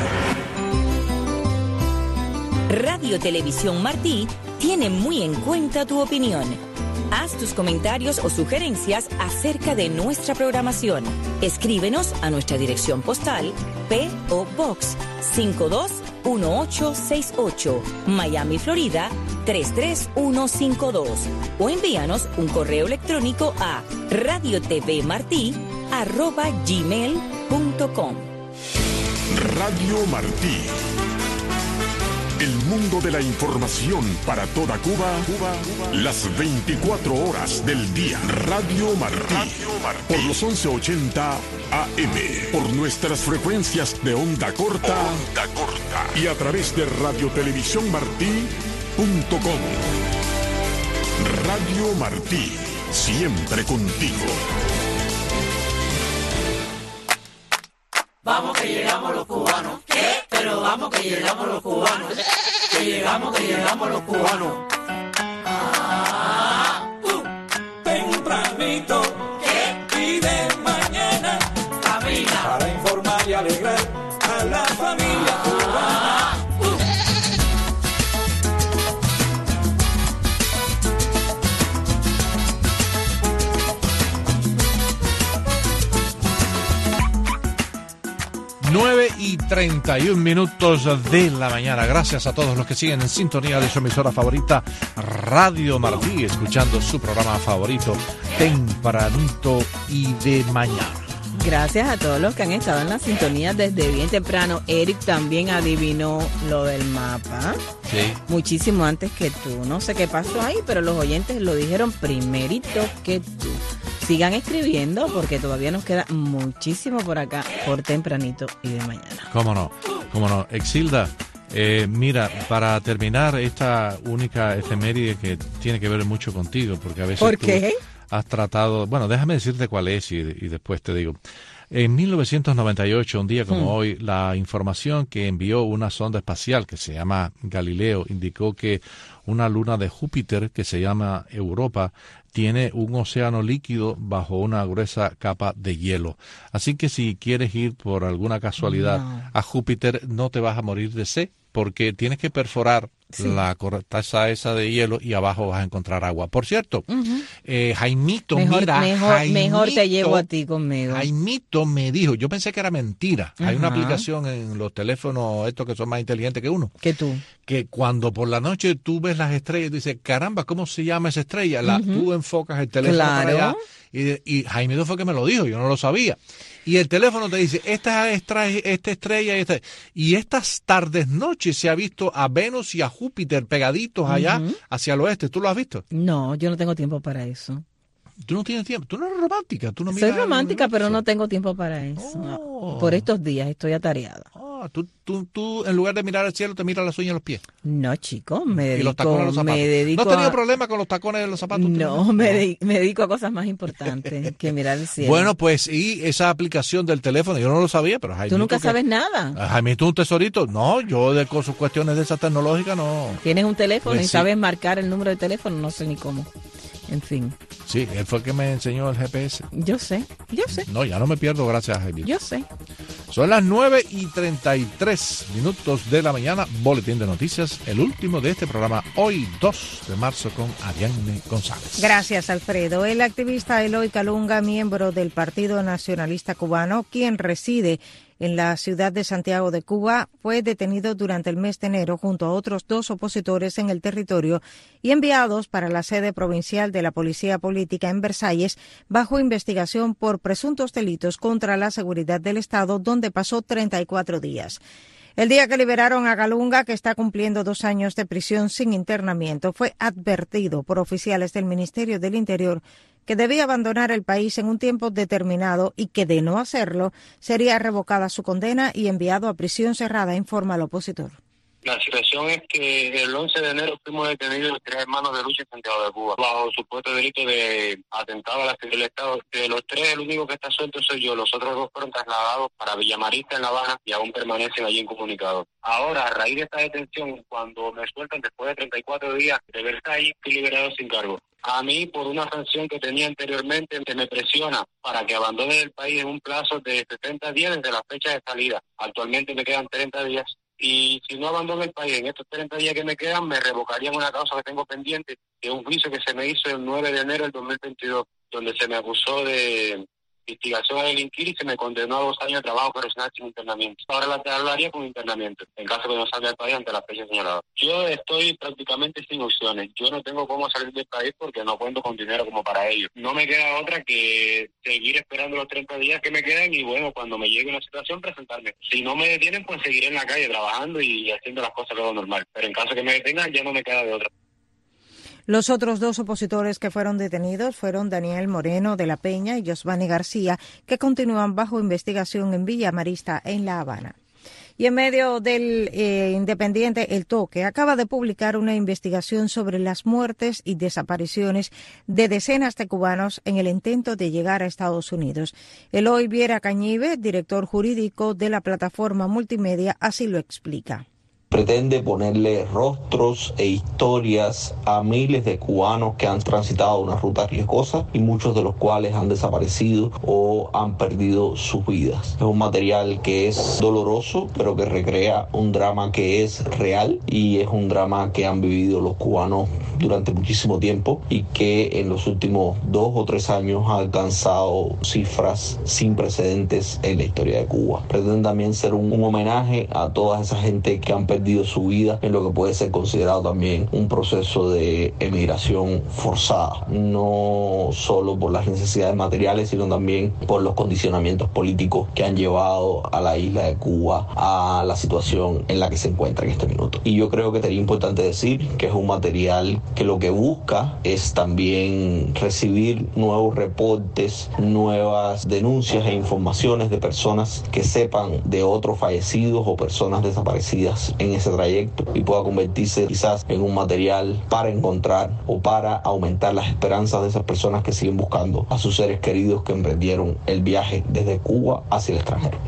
Radio Televisión Martí tiene muy en cuenta tu opinión. Haz tus comentarios o sugerencias acerca de nuestra programación. Escríbenos a nuestra dirección postal P.O. Box 521868, Miami, Florida 33152, o envíanos un correo electrónico a radiotvmarti@gmail.com. Radio Martí. El mundo de la información para toda Cuba, las 24 horas del día. Radio Martí. Por los 1180 AM. Por nuestras frecuencias de onda corta. Y a través de radiotelevisiónmartí.com. Radio Martí. Siempre contigo. Vamos que llegamos los cubanos. ¿Qué? Pero vamos que llegamos los cubanos. Que llegamos los cubanos. Tempranito. ¿Qué? Y de mañana. Camina. Para informar y alegrar a la familia cubana. 9:31 de la mañana. Gracias a todos los que siguen en sintonía de su emisora favorita, Radio Martí, escuchando su programa favorito, Tempranito y de mañana. Gracias a todos los que han estado en la sintonía desde bien temprano. Eric también adivinó lo del mapa. Sí. Muchísimo antes que tú. No sé qué pasó ahí, pero los oyentes lo dijeron primerito que tú. Sigan escribiendo porque todavía nos queda muchísimo por acá, por Tempranito y de mañana. ¿Cómo no? Exilda, mira, para terminar esta única efeméride que tiene que ver mucho contigo, porque a veces ¿por qué? Has tratado, bueno, déjame decirte cuál es y después te digo. En 1998, un día como hoy, la información que envió una sonda espacial que se llama Galileo indicó que una luna de Júpiter que se llama Europa tiene un océano líquido bajo una gruesa capa de hielo. Así que si quieres ir por alguna casualidad a Júpiter, no te vas a morir de sed, porque tienes que perforar la corteza esa de hielo y abajo vas a encontrar agua. Por cierto, Jaimito, mejor te llevo a ti conmigo. Jaimito me dijo, yo pensé que era mentira. Hay una aplicación en los teléfonos estos que son más inteligentes que uno. ¿Que tú? Que cuando por la noche tú ves las estrellas y dices, caramba, ¿cómo se llama esa estrella? Tú enfocas el teléfono para allá. Y Jaimito fue que me lo dijo, yo no lo sabía. Y el teléfono te dice, esta estrella, y estas tardes, noches se ha visto a Venus y a Júpiter pegaditos allá hacia el oeste. ¿Tú lo has visto? No, yo no tengo tiempo para eso. ¿Tú no tienes tiempo? ¿Tú no eres romántica? ¿Tú no Soy romántica, pero no tengo tiempo para eso. Por estos días estoy atareada. problema. Tú en lugar de mirar al cielo, te miras las uñas de los pies. No, chico, me dedico, y los tacones de los zapatos. ¿No has tenido problema con los tacones de los zapatos? No, me dedico a cosas más importantes que mirar el cielo. Bueno, pues, y esa aplicación del teléfono, yo no lo sabía, pero Jaime. ¿Tú nunca sabes nada? Jaime, ¿tú un tesorito? No, yo con sus cuestiones de esas tecnológicas no. ¿Tienes un teléfono Pues y sí. sabes marcar el número de teléfono? No sé ni cómo. En fin. Sí, él fue el que me enseñó el GPS. Yo sé. No, ya no me pierdo, gracias a Jaime. Yo sé. Son las 9:33 de la mañana. Boletín de noticias, el último de este programa, hoy 2 de marzo con Ariadne González. Gracias, Alfredo. El activista Eloy Calunga, miembro del Partido Nacionalista Cubano, quien reside en la ciudad de Santiago de Cuba, fue detenido durante el mes de enero junto a otros 2 opositores en el territorio y enviados para la sede provincial de la Policía Política en Versalles bajo investigación por presuntos delitos contra la seguridad del Estado, donde pasó 34 días. El día que liberaron a Calunga, que está cumpliendo 2 años de prisión sin internamiento, fue advertido por oficiales del Ministerio del Interior que debía abandonar el país en un tiempo determinado y que, de no hacerlo, sería revocada su condena y enviado a prisión cerrada, informa el opositor. La situación es que el 11 de enero fuimos detenidos los 3 hermanos de lucha en Santiago de Cuba bajo supuesto delito de atentado a la seguridad del Estado. De los 3, el único que está suelto soy yo. Los otros 2 fueron trasladados para Villamarista en La Habana y aún permanecen allí incomunicados. Ahora, a raíz de esta detención, cuando me sueltan después de 34 días de Versalles, fui liberado sin cargo. A mí, por una sanción que tenía anteriormente, que me presiona para que abandone el país en un plazo de 70 días desde la fecha de salida. Actualmente me quedan 30 días. Y si no abandono el país en estos 30 días que me quedan, me revocarían una causa que tengo pendiente, de un juicio que se me hizo el 9 de enero del 2022, donde se me acusó de instigación a delinquir y se me condenó a 2 años de trabajo personal sin internamiento. Ahora la hablaría con internamiento, en caso de que no salga del país ante la fecha señalada. Yo estoy prácticamente sin opciones. Yo no tengo cómo salir del país porque no cuento con dinero como para ello. No me queda otra que seguir esperando los 30 días que me quedan y, bueno, cuando me llegue una situación, presentarme. Si no me detienen, pues seguiré en la calle trabajando y haciendo las cosas luego normal. Pero en caso que me detengan, ya no me queda de otra. Los otros 2 opositores que fueron detenidos fueron Daniel Moreno de la Peña y Josvani García, que continúan bajo investigación en Villamarista, en La Habana. Y en medio del Independiente, El Toque acaba de publicar una investigación sobre las muertes y desapariciones de decenas de cubanos en el intento de llegar a Estados Unidos. Eloy Viera Cañive, director jurídico de la plataforma multimedia, así lo explica. Pretende ponerle rostros e historias a miles de cubanos que han transitado una ruta riesgosa y muchos de los cuales han desaparecido o han perdido sus vidas. Es un material que es doloroso, pero que recrea un drama que es real y es un drama que han vivido los cubanos durante muchísimo tiempo y que en los últimos 2 o 3 años ha alcanzado cifras sin precedentes en la historia de Cuba. Pretende también ser un homenaje a toda esa gente que han perdido su vida en lo que puede ser considerado también un proceso de emigración forzada, no solo por las necesidades materiales, sino también por los condicionamientos políticos que han llevado a la isla de Cuba a la situación en la que se encuentra en este minuto. Y yo creo que sería importante decir que es un material que lo que busca es también recibir nuevos reportes, nuevas denuncias e informaciones de personas que sepan de otros fallecidos o personas desaparecidas en ese trayecto y pueda convertirse quizás en un material para encontrar o para aumentar las esperanzas de esas personas que siguen buscando a sus seres queridos que emprendieron el viaje desde Cuba hacia el extranjero.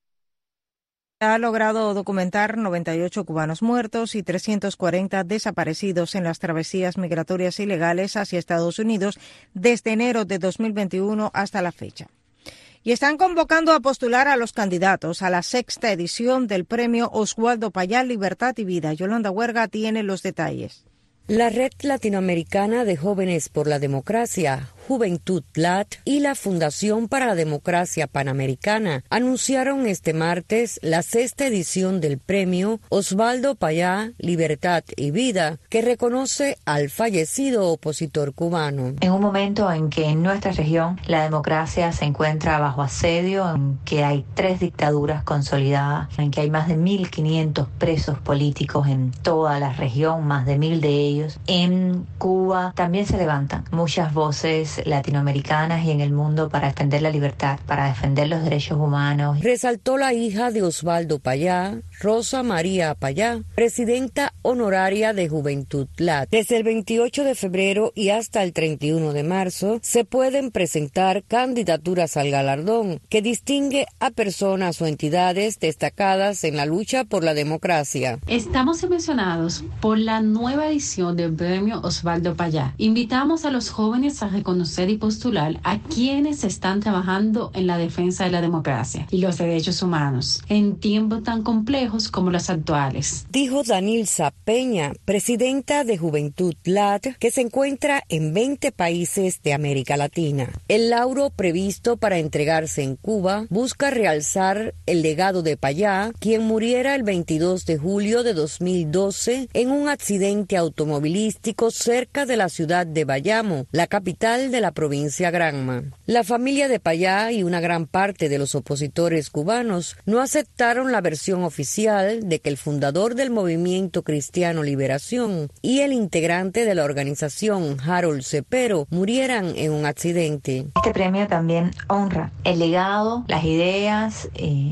Ha logrado documentar 98 cubanos muertos y 340 desaparecidos en las travesías migratorias ilegales hacia Estados Unidos desde enero de 2021 hasta la fecha. Y están convocando a postular a los candidatos a la 6ª edición del premio Oswaldo Payá Libertad y Vida. Yolanda Huerga tiene los detalles. La Red Latinoamericana de Jóvenes por la Democracia, Juventud LAT, y la Fundación para la Democracia Panamericana anunciaron este martes la 6ª edición del premio Oswaldo Payá Libertad y Vida, que reconoce al fallecido opositor cubano. En un momento en que en nuestra región la democracia se encuentra bajo asedio, en que hay 3 dictaduras consolidadas, en que hay más de 1.500 presos políticos en toda la región, más de 1.000 de ellos, en Cuba también se levantan muchas voces mujeres latinoamericanas y en el mundo para defender la libertad, para defender los derechos humanos. Resaltó la hija de Osvaldo Payá, Rosa María Payá, presidenta honoraria de Juventud LAT. Desde el 28 de febrero y hasta el 31 de marzo se pueden presentar candidaturas al galardón, que distingue a personas o entidades destacadas en la lucha por la democracia. Estamos emocionados por la nueva edición del Premio Osvaldo Payá. Invitamos a los jóvenes a reconocer y postular a quienes están trabajando en la defensa de la democracia y los derechos humanos en tiempos tan complejos como los actuales. Dijo Danilza Peña, presidenta de Juventud LAT, que se encuentra en 20 países de América Latina. El lauro previsto para entregarse en Cuba busca realzar el legado de Payá, quien muriera el 22 de julio de 2012 en un accidente automovilístico cerca de la ciudad de Bayamo, la capital de la provincia Granma. La familia de Payá y una gran parte de los opositores cubanos no aceptaron la versión oficial de que el fundador del Movimiento Cristiano Liberación y el integrante de la organización, Harold Cepero, murieran en un accidente. Este premio también honra el legado, las ideas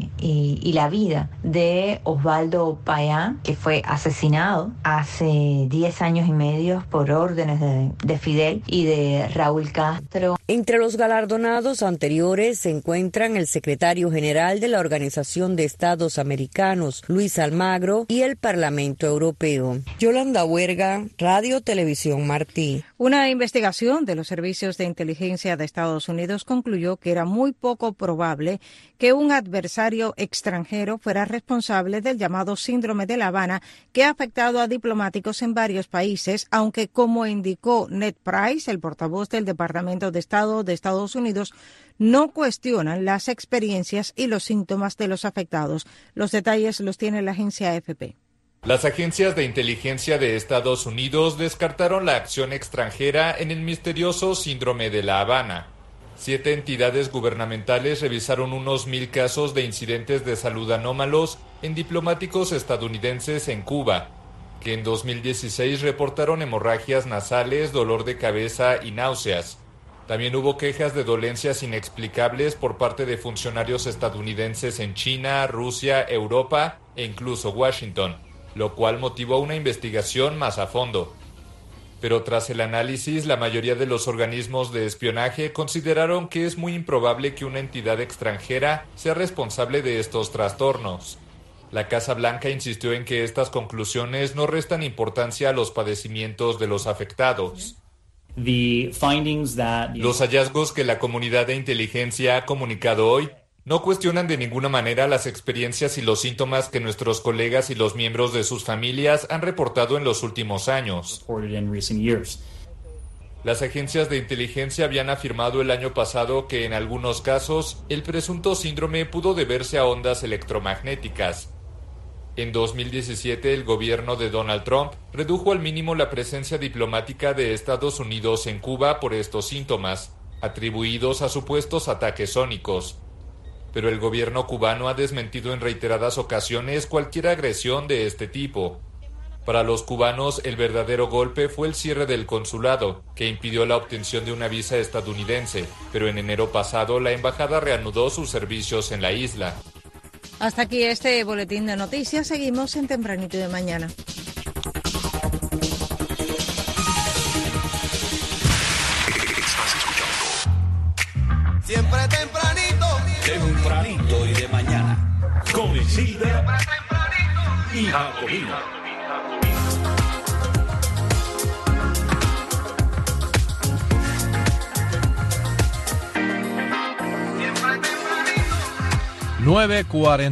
y la vida de Osvaldo Payá, que fue asesinado hace 10 años y medio por órdenes de Fidel y de Raúl Castro. Entre los galardonados anteriores se encuentran el secretario general de la Organización de Estados Americanos, Luis Almagro, y el Parlamento Europeo. Yolanda Huerga, Radio Televisión Martí. Una investigación de los servicios de inteligencia de Estados Unidos concluyó que era muy poco probable que un adversario extranjero fuera responsable del llamado síndrome de La Habana, que ha afectado a diplomáticos en varios países, aunque, como indicó Ned Price, el portavoz del Departamento de Estado de Estados Unidos, no cuestionan las experiencias y los síntomas de los afectados. Los detalles los tiene la agencia AFP. Las agencias de inteligencia de Estados Unidos descartaron la acción extranjera en el misterioso síndrome de La Habana. 7 entidades gubernamentales revisaron unos 1,000 casos de incidentes de salud anómalos en diplomáticos estadounidenses en Cuba, que en 2016 reportaron hemorragias nasales, dolor de cabeza y náuseas. También hubo quejas de dolencias inexplicables por parte de funcionarios estadounidenses en China, Rusia, Europa e incluso Washington, lo cual motivó una investigación más a fondo. Pero tras el análisis, la mayoría de los organismos de espionaje consideraron que es muy improbable que una entidad extranjera sea responsable de estos trastornos. La Casa Blanca insistió en que estas conclusiones no restan importancia a los padecimientos de los afectados. Los hallazgos que la comunidad de inteligencia ha comunicado hoy no cuestionan de ninguna manera las experiencias y los síntomas que nuestros colegas y los miembros de sus familias han reportado en los últimos años. Las agencias de inteligencia habían afirmado el año pasado que en algunos casos el presunto síndrome pudo deberse a ondas electromagnéticas. En 2017, el gobierno de Donald Trump redujo al mínimo la presencia diplomática de Estados Unidos en Cuba por estos síntomas, atribuidos a supuestos ataques sónicos. Pero el gobierno cubano ha desmentido en reiteradas ocasiones cualquier agresión de este tipo. Para los cubanos, el verdadero golpe fue el cierre del consulado, que impidió la obtención de una visa estadounidense, pero en enero pasado la embajada reanudó sus servicios en la isla. Hasta aquí este boletín de noticias. Seguimos en Tempranito de Mañana. Estás escuchando Siempre tempranito. Tempranito y de mañana con Isilda y Jacobina. Nueve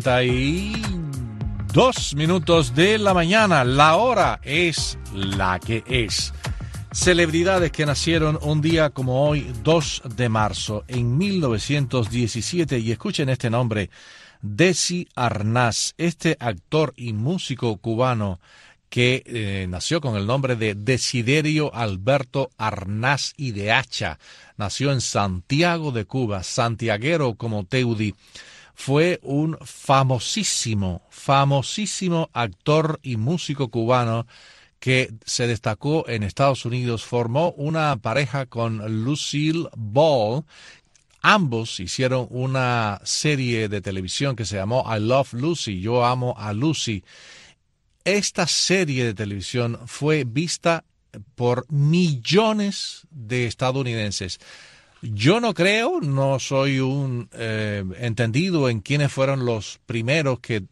42 minutos de la mañana. La hora es la que es. Celebridades que nacieron un día como hoy, 2 de marzo, en 1917. Y escuchen este nombre, Desi Arnaz, este actor y músico cubano que nació con el nombre de Desiderio Alberto Arnaz y de Hacha. Nació en Santiago de Cuba, santiaguero como Teudi. Fue un famosísimo actor y músico cubano que se destacó en Estados Unidos, formó una pareja con Lucille Ball. Ambos hicieron una serie de televisión que se llamó I Love Lucy, Yo Amo a Lucy. Esta serie de televisión fue vista por millones de estadounidenses. Yo no creo, no soy un entendido en quiénes fueron los primeros que,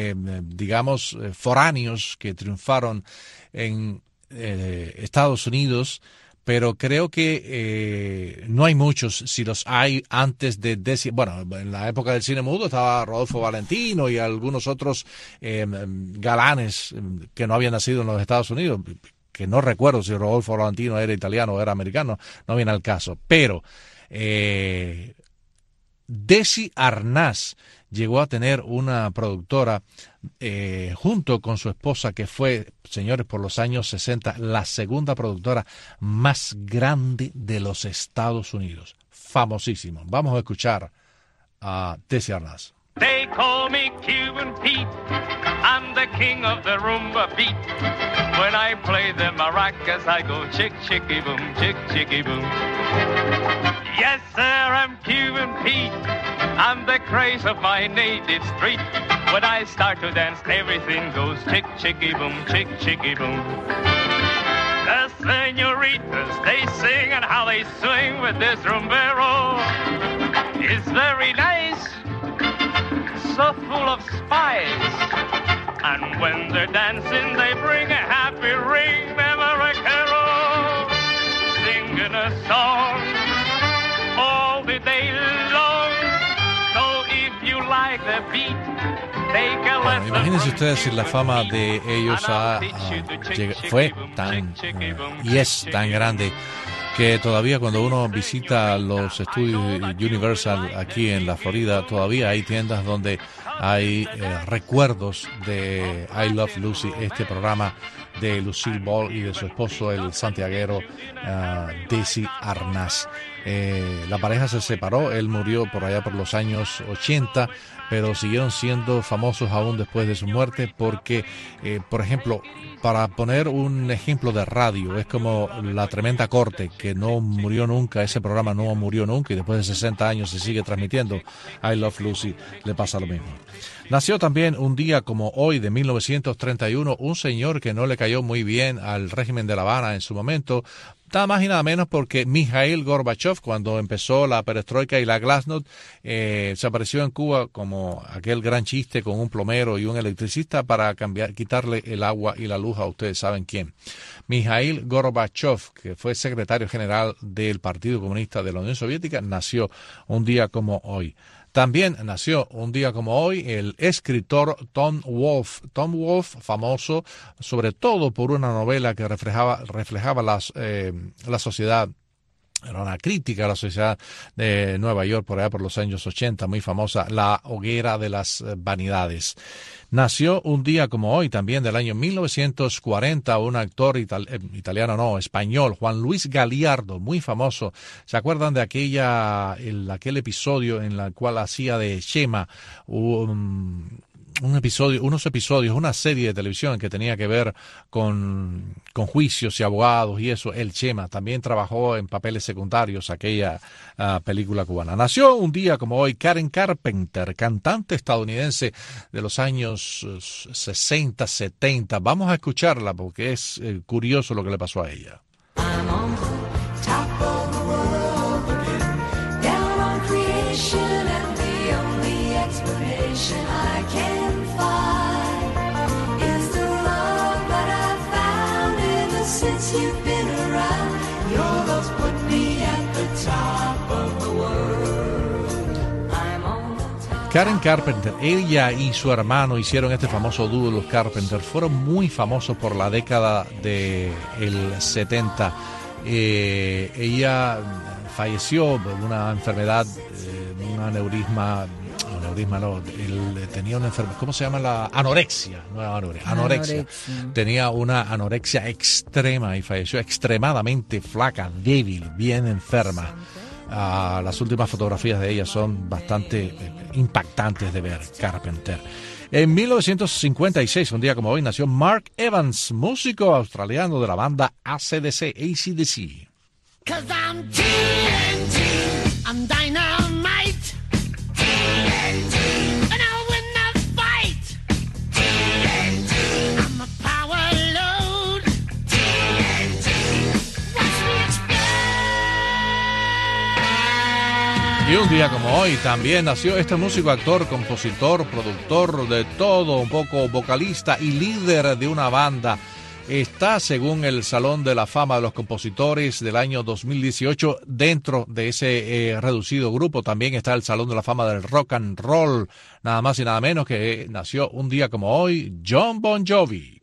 foráneos que triunfaron en Estados Unidos, pero creo que no hay muchos. Si los hay antes de bueno, en la época del cine mudo estaba Rodolfo Valentino y algunos otros galanes que no habían nacido en los Estados Unidos, que no recuerdo si Rodolfo Valentino era italiano o era americano, no viene al caso. Pero Desi Arnaz llegó a tener una productora junto con su esposa, que fue, señores, por los años 60, la segunda productora más grande de los Estados Unidos. Famosísimo. Vamos a escuchar a Desi Arnaz. They call me Cuban Pete, I'm the king of the rumba beat. When I play the maracas, I go chick, chicky boom, chick, chicky boom. Yes, sir, I'm Cuban Pete, I'm the craze of my native street. When I start to dance, everything goes chick, chicky boom, chick, chicky boom. The senoritas, they sing and how they swing with this rumbero. It's very nice, so full of spice, and when they're dancing they bring a happy ring. Them a carol, singing a song all the day long. So if you like the beat, take a lesson. Imagínense ustedes si la fama de ellos fue tan y es tan grande, que todavía cuando uno visita los estudios Universal aquí en la Florida, todavía hay tiendas donde hay recuerdos de I Love Lucy, este programa de Lucille Ball y de su esposo, el santiaguero Desi Arnaz. La pareja se separó, él murió por allá por los años 80, pero siguieron siendo famosos aún después de su muerte porque, por ejemplo, para poner un ejemplo de radio, es como La Tremenda Corte, que no murió nunca, ese programa no murió nunca y después de 60 años se sigue transmitiendo. I Love Lucy le pasa lo mismo. Nació también un día como hoy de 1931 un señor que no le cayó muy bien al régimen de La Habana en su momento, nada más y nada menos porque Mikhail Gorbachev, cuando empezó la perestroika y la glasnost, se apareció en Cuba como aquel gran chiste con un plomero y un electricista para quitarle el agua y la luz a ustedes saben quién. Mikhail Gorbachev, que fue secretario general del Partido Comunista de la Unión Soviética, nació un día como hoy. También nació un día como hoy el escritor Tom Wolfe. Tom Wolfe, famoso sobre todo por una novela que reflejaba la sociedad. Era una crítica a la sociedad de Nueva York por allá por los años 80, muy famosa, La Hoguera de las Vanidades. Nació un día como hoy, también del año 1940, un actor español, Juan Luis Galiardo, muy famoso. ¿Se acuerdan de aquel episodio en el cual hacía de Chema una serie de televisión que tenía que ver con juicios y abogados y eso? El Chema también trabajó en papeles secundarios, aquella película cubana. Nació un día como hoy Karen Carpenter, cantante estadounidense de los años 60, 70. Vamos a escucharla porque es curioso lo que le pasó a ella. You've been around, your love's put me at the top of the world. I'm on the top. Karen Carpenter, ella y su hermano hicieron este famoso dúo, los Carpenter. Fueron muy famosos por la década del 70. Ella falleció de una enfermedad, un aneurisma. Él tenía una enfermedad, ¿cómo se llama? La anorexia. Anorexia. Tenía una anorexia extrema y falleció extremadamente flaca, débil, bien enferma. Las últimas fotografías de ella son bastante impactantes de ver, Carpenter. En 1956, un día como hoy, nació Mark Evans, músico australiano de la banda AC/DC. 'Cause I'm TNT, I'm dynamite. TNT, and I'll win the fight. TNT, I'm a power load. TNT, watch me explode. Y un día como hoy también nació este músico, actor, compositor, productor, de todo, un poco vocalista y líder de una banda. Está, según el Salón de la Fama de los Compositores del año 2018, dentro de ese reducido grupo también está el Salón de la Fama del Rock and Roll, nada más y nada menos que nació un día como hoy, John Bon Jovi.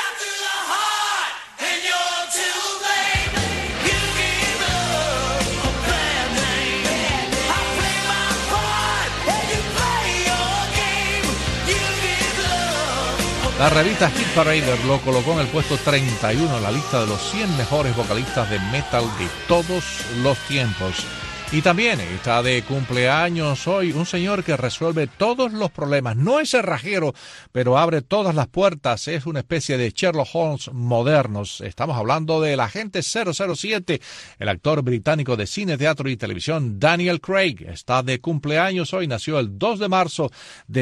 La revista Hit Parader lo colocó en el puesto 31 en la lista de los 100 mejores vocalistas de metal de todos los tiempos. Y también está de cumpleaños hoy un señor que resuelve todos los problemas. No es cerrajero, pero abre todas las puertas. Es una especie de Sherlock Holmes modernos. Estamos hablando del agente 007, el actor británico de cine, teatro y televisión Daniel Craig. Está de cumpleaños hoy. Nació el 2 de marzo de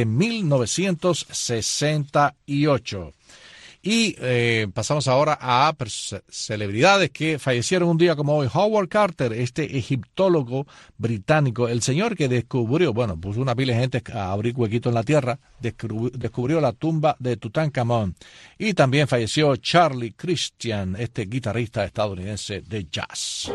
1968. Y pasamos ahora a celebridades que fallecieron un día como hoy. Howard Carter, este egiptólogo británico, el señor que descubrió, bueno, puso una pila de gente a abrir huequito en la tierra, descubrió la tumba de Tutankamón. Y también falleció Charlie Christian, este guitarrista estadounidense de jazz.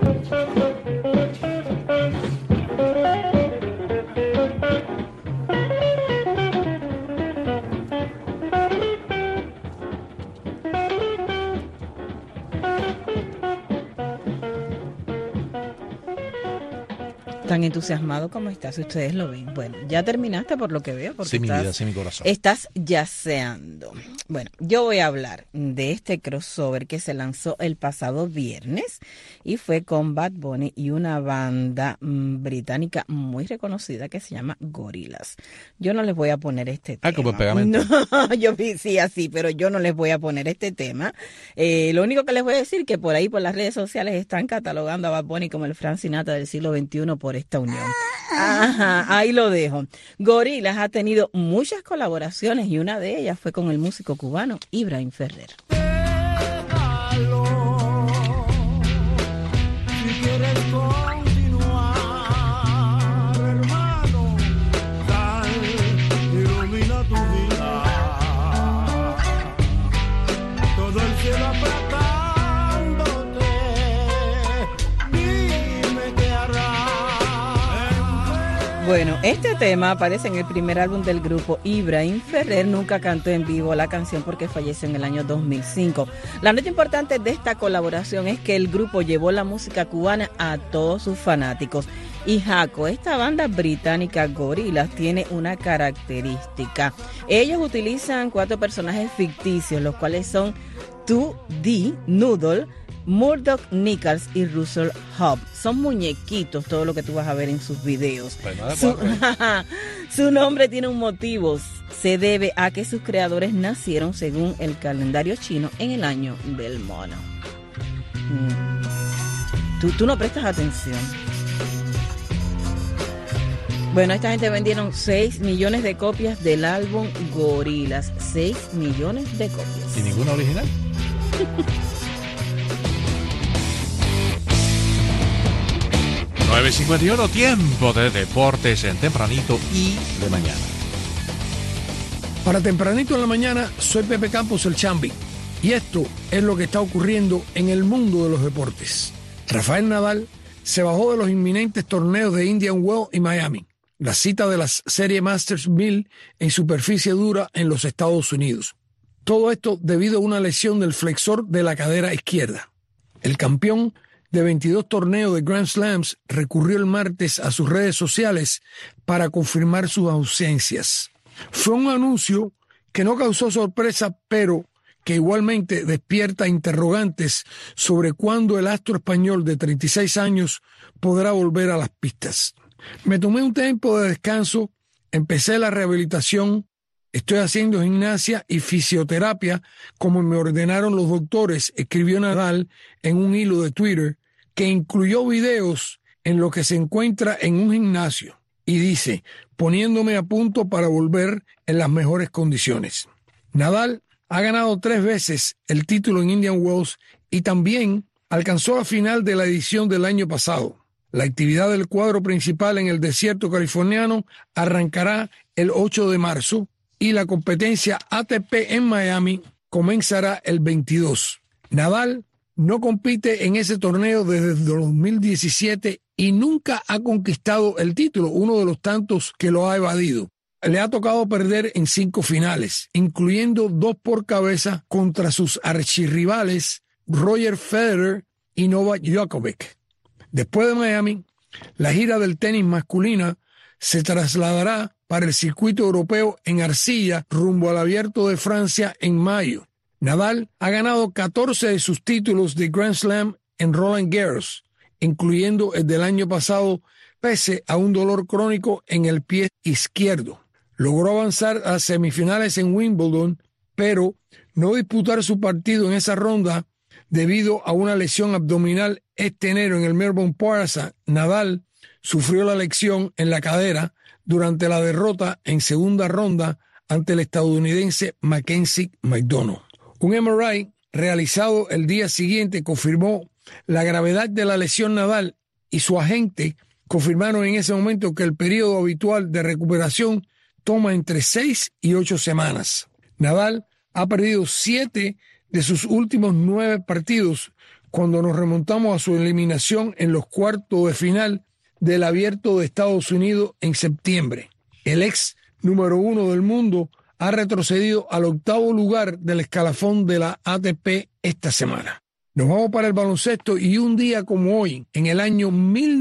Tan entusiasmado como estás, ustedes lo ven. Bueno, ya terminaste por lo que veo, porque sí, mi vida, sí, mi corazón. Estás yaceando. Bueno, yo voy a hablar de este crossover que se lanzó el pasado viernes y fue con Bad Bunny y una banda británica muy reconocida que se llama Gorillaz. Yo no les voy a poner este tema. Como pegamento. No, yo sí, así, pero yo no les voy a poner este tema. Lo único que les voy a decir que por ahí, por las redes sociales, están catalogando a Bad Bunny como el Frank Sinatra del siglo XXI por esta unión. Ajá, ahí lo dejo. Gorillaz ha tenido muchas colaboraciones y una de ellas fue con el músico cubano Ibrahim Ferrer. Si quieres continuar, hermano, sal, ilumina tu vida. Todo el cielo apretándote, dime qué harás. Bueno, este tema aparece en el primer álbum del grupo. Ibrahim Ferrer nunca cantó en vivo la canción porque falleció en el año 2005. La nota importante de esta colaboración es que el grupo llevó la música cubana a todos sus fanáticos. Y Jaco, esta banda británica Gorillaz tiene una característica. Ellos utilizan 4 personajes ficticios, los cuales son 2D, Noodle, Murdoch Nichols y Russell Hobb. Son muñequitos, todo lo que tú vas a ver en sus videos. Su nombre tiene un motivo. Se debe a que sus creadores nacieron según el calendario chino en el año del mono. Tú no prestas atención. Bueno, esta gente vendieron 6 millones de copias del álbum Gorillaz. 6 millones de copias. ¿Y ninguna original? 9:51, tiempo de deportes en Tempranito y de mañana. Para Tempranito en la mañana, soy Pepe Campos, el Chambi. Y esto es lo que está ocurriendo en el mundo de los deportes. Rafael Nadal se bajó de los inminentes torneos de Indian Wells y Miami, la cita de las series Masters 1000 en superficie dura en los Estados Unidos. Todo esto debido a una lesión del flexor de la cadera izquierda. El campeón de 22 torneos de Grand Slams recurrió el martes a sus redes sociales para confirmar sus ausencias. Fue un anuncio que no causó sorpresa, pero que igualmente despierta interrogantes sobre cuándo el astro español de 36 años podrá volver a las pistas. Me tomé un tiempo de descanso, empecé la rehabilitación Estoy haciendo gimnasia y fisioterapia como me ordenaron los doctores, escribió Nadal en un hilo de Twitter que incluyó videos en lo que se encuentra en un gimnasio y dice, poniéndome a punto para volver en las mejores condiciones. Nadal ha ganado 3 veces el título en Indian Wells y también alcanzó la final de la edición del año pasado. La actividad del cuadro principal en el desierto californiano arrancará el 8 de marzo y la competencia ATP en Miami comenzará el 22. Nadal no compite en ese torneo desde 2017 y nunca ha conquistado el título, uno de los tantos que lo ha evadido. Le ha tocado perder en 5 finales, incluyendo 2 por cabeza contra sus archirrivales Roger Federer y Novak Djokovic. Después de Miami, la gira del tenis masculina se trasladará para el circuito europeo en arcilla rumbo al Abierto de Francia en mayo. Nadal ha ganado 14 de sus títulos de Grand Slam en Roland Garros, incluyendo el del año pasado, pese a un dolor crónico en el pie izquierdo. Logró avanzar a semifinales en Wimbledon, pero no disputar su partido en esa ronda debido a una lesión abdominal este enero en el Melbourne Park. Nadal sufrió la lesión en la cadera durante la derrota en segunda ronda ante el estadounidense Mackenzie McDonough. Un MRI realizado el día siguiente confirmó la gravedad de la lesión Nadal y su agente confirmaron en ese momento que el periodo habitual de recuperación toma entre 6 y 8 semanas. Nadal ha perdido 7 de sus últimos 9 partidos cuando nos remontamos a su eliminación en los cuartos de final del Abierto de Estados Unidos en septiembre. El ex número 1 del mundo ha retrocedido al 8º lugar del escalafón de la ATP esta semana. Nos vamos para el baloncesto y un día como hoy, en el año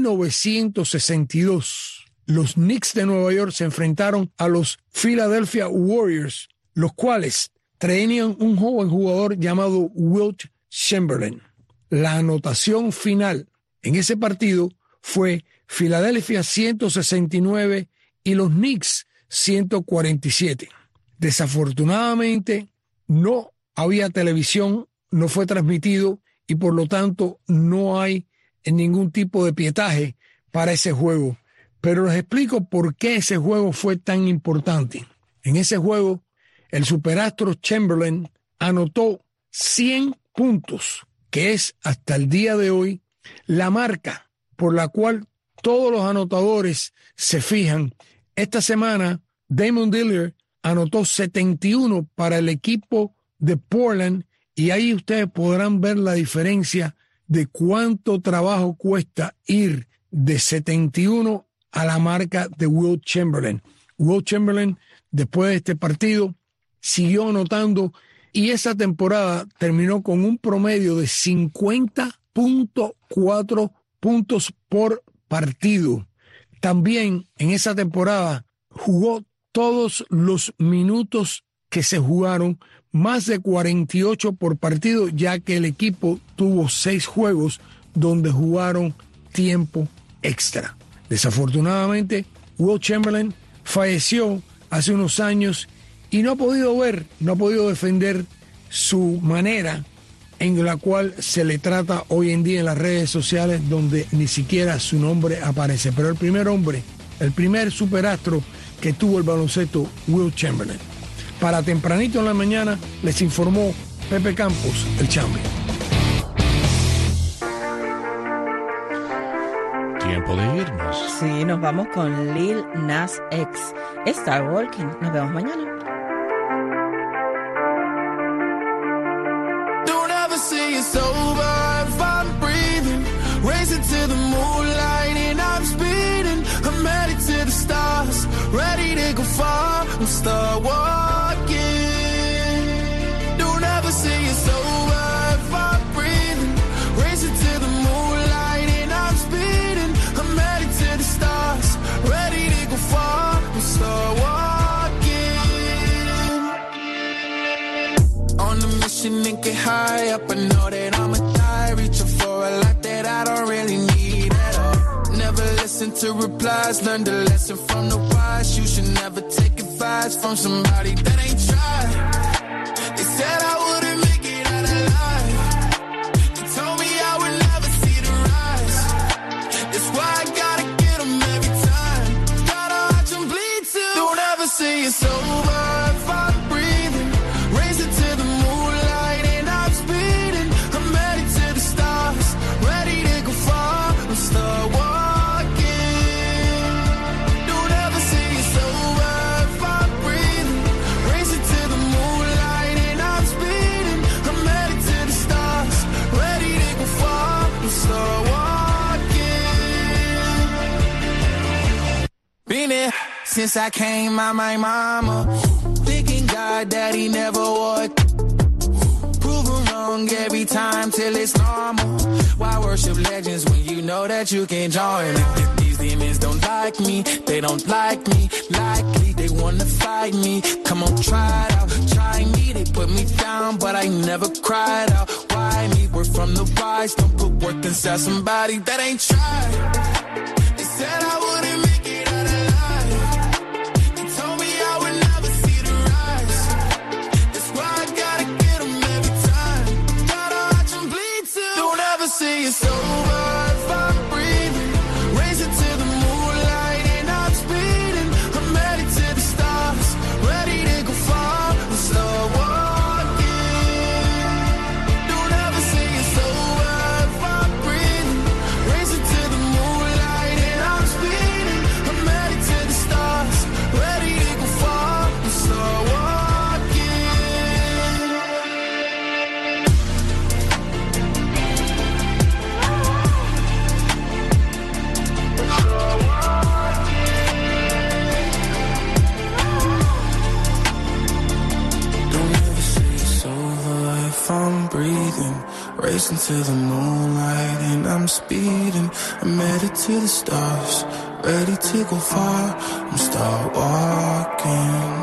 1962, los Knicks de Nueva York se enfrentaron a los Philadelphia Warriors, los cuales tenían un joven jugador llamado Wilt Chamberlain. La anotación final en ese partido fue Filadelfia 169 y los Knicks 147. Desafortunadamente no había televisión, no fue transmitido y por lo tanto no hay ningún tipo de pietaje para ese juego. Pero les explico por qué ese juego fue tan importante. En ese juego, el superastro Chamberlain anotó 100 puntos, que es hasta el día de hoy la marca por la cual todos los anotadores se fijan. Esta semana, Damon Lillard anotó 71 para el equipo de Portland y ahí ustedes podrán ver la diferencia de cuánto trabajo cuesta ir de 71 a la marca de Wilt Chamberlain. Wilt Chamberlain, después de este partido, siguió anotando y esa temporada terminó con un promedio de 50.4 puntos por partido. También en esa temporada jugó todos los minutos que se jugaron, más de 48 por partido, ya que el equipo tuvo 6 juegos donde jugaron tiempo extra. Desafortunadamente, Wilt Chamberlain falleció hace unos años y no ha podido defender su manera en la cual se le trata hoy en día en las redes sociales, donde ni siquiera su nombre aparece. Pero el primer superastro que tuvo el baloncesto, Wilt Chamberlain. Para tempranito en la mañana les informó Pepe Campos, el Chambi. Tiempo de irnos. Sí, nos vamos con Lil Nas X. Star Walking. Nos vemos mañana. Don't ever say it's over if I'm breathing. Racing to the moonlight and I'm speeding. I'm headed to the stars, ready to go far. I'm start walking. Don't ever say it's over if I'm breathing. Racing to the moonlight and I'm speeding. I'm headed to the stars, ready to go far. I'm start walking. On a mission and get high up. I know that I'ma die, reaching for a lot that I don't really need at all. Never listen to replies, learn the lesson from the wise. You should never take advice much from somebody that ain't tried. They said I wouldn't make it out alive. They told me I would never see the rise. That's why I gotta get them every time. Gotta watch them bleed too. Don't ever say it's over if I'm breathing. Racing to the moonlight and I'm speeding. I'm headed to the stars, ready to go far. I'm start walking. Don't ever say it's over if I'm breathing. Racing to the moonlight and I'm speeding. I'm headed to the stars, ready to go far. I'm start walking. Been there since I came out my mama. Thinking God that he never would. Proven wrong every time till it's normal. Why worship legends when you know that you can't join? These demons don't like me, they don't like me. Likely they wanna fight me. Come on, try it out, try me. They put me down, but I never cried out. Why me? We're from the wise, don't put work inside somebody that ain't tried. They said I wouldn't make it out alive. They told me I would never see the rise. That's why I gotta get them every time. Gotta watch them bleed too. Don't ever say it's over if I'm breathing. Racing to the moonlight and I'm speeding. I'm headed to the stars, ready to go far. I'm start walking. Don't ever say it's over if I'm breathing. Racing to the moonlight and I'm speeding. I'm headed to the stars, ready to go far. I'm start walking. Don't ever say it's over if I'm breathing. Racing to the moonlight and I'm speeding. I'm headed to the stars, ready to go far. I'm start walking.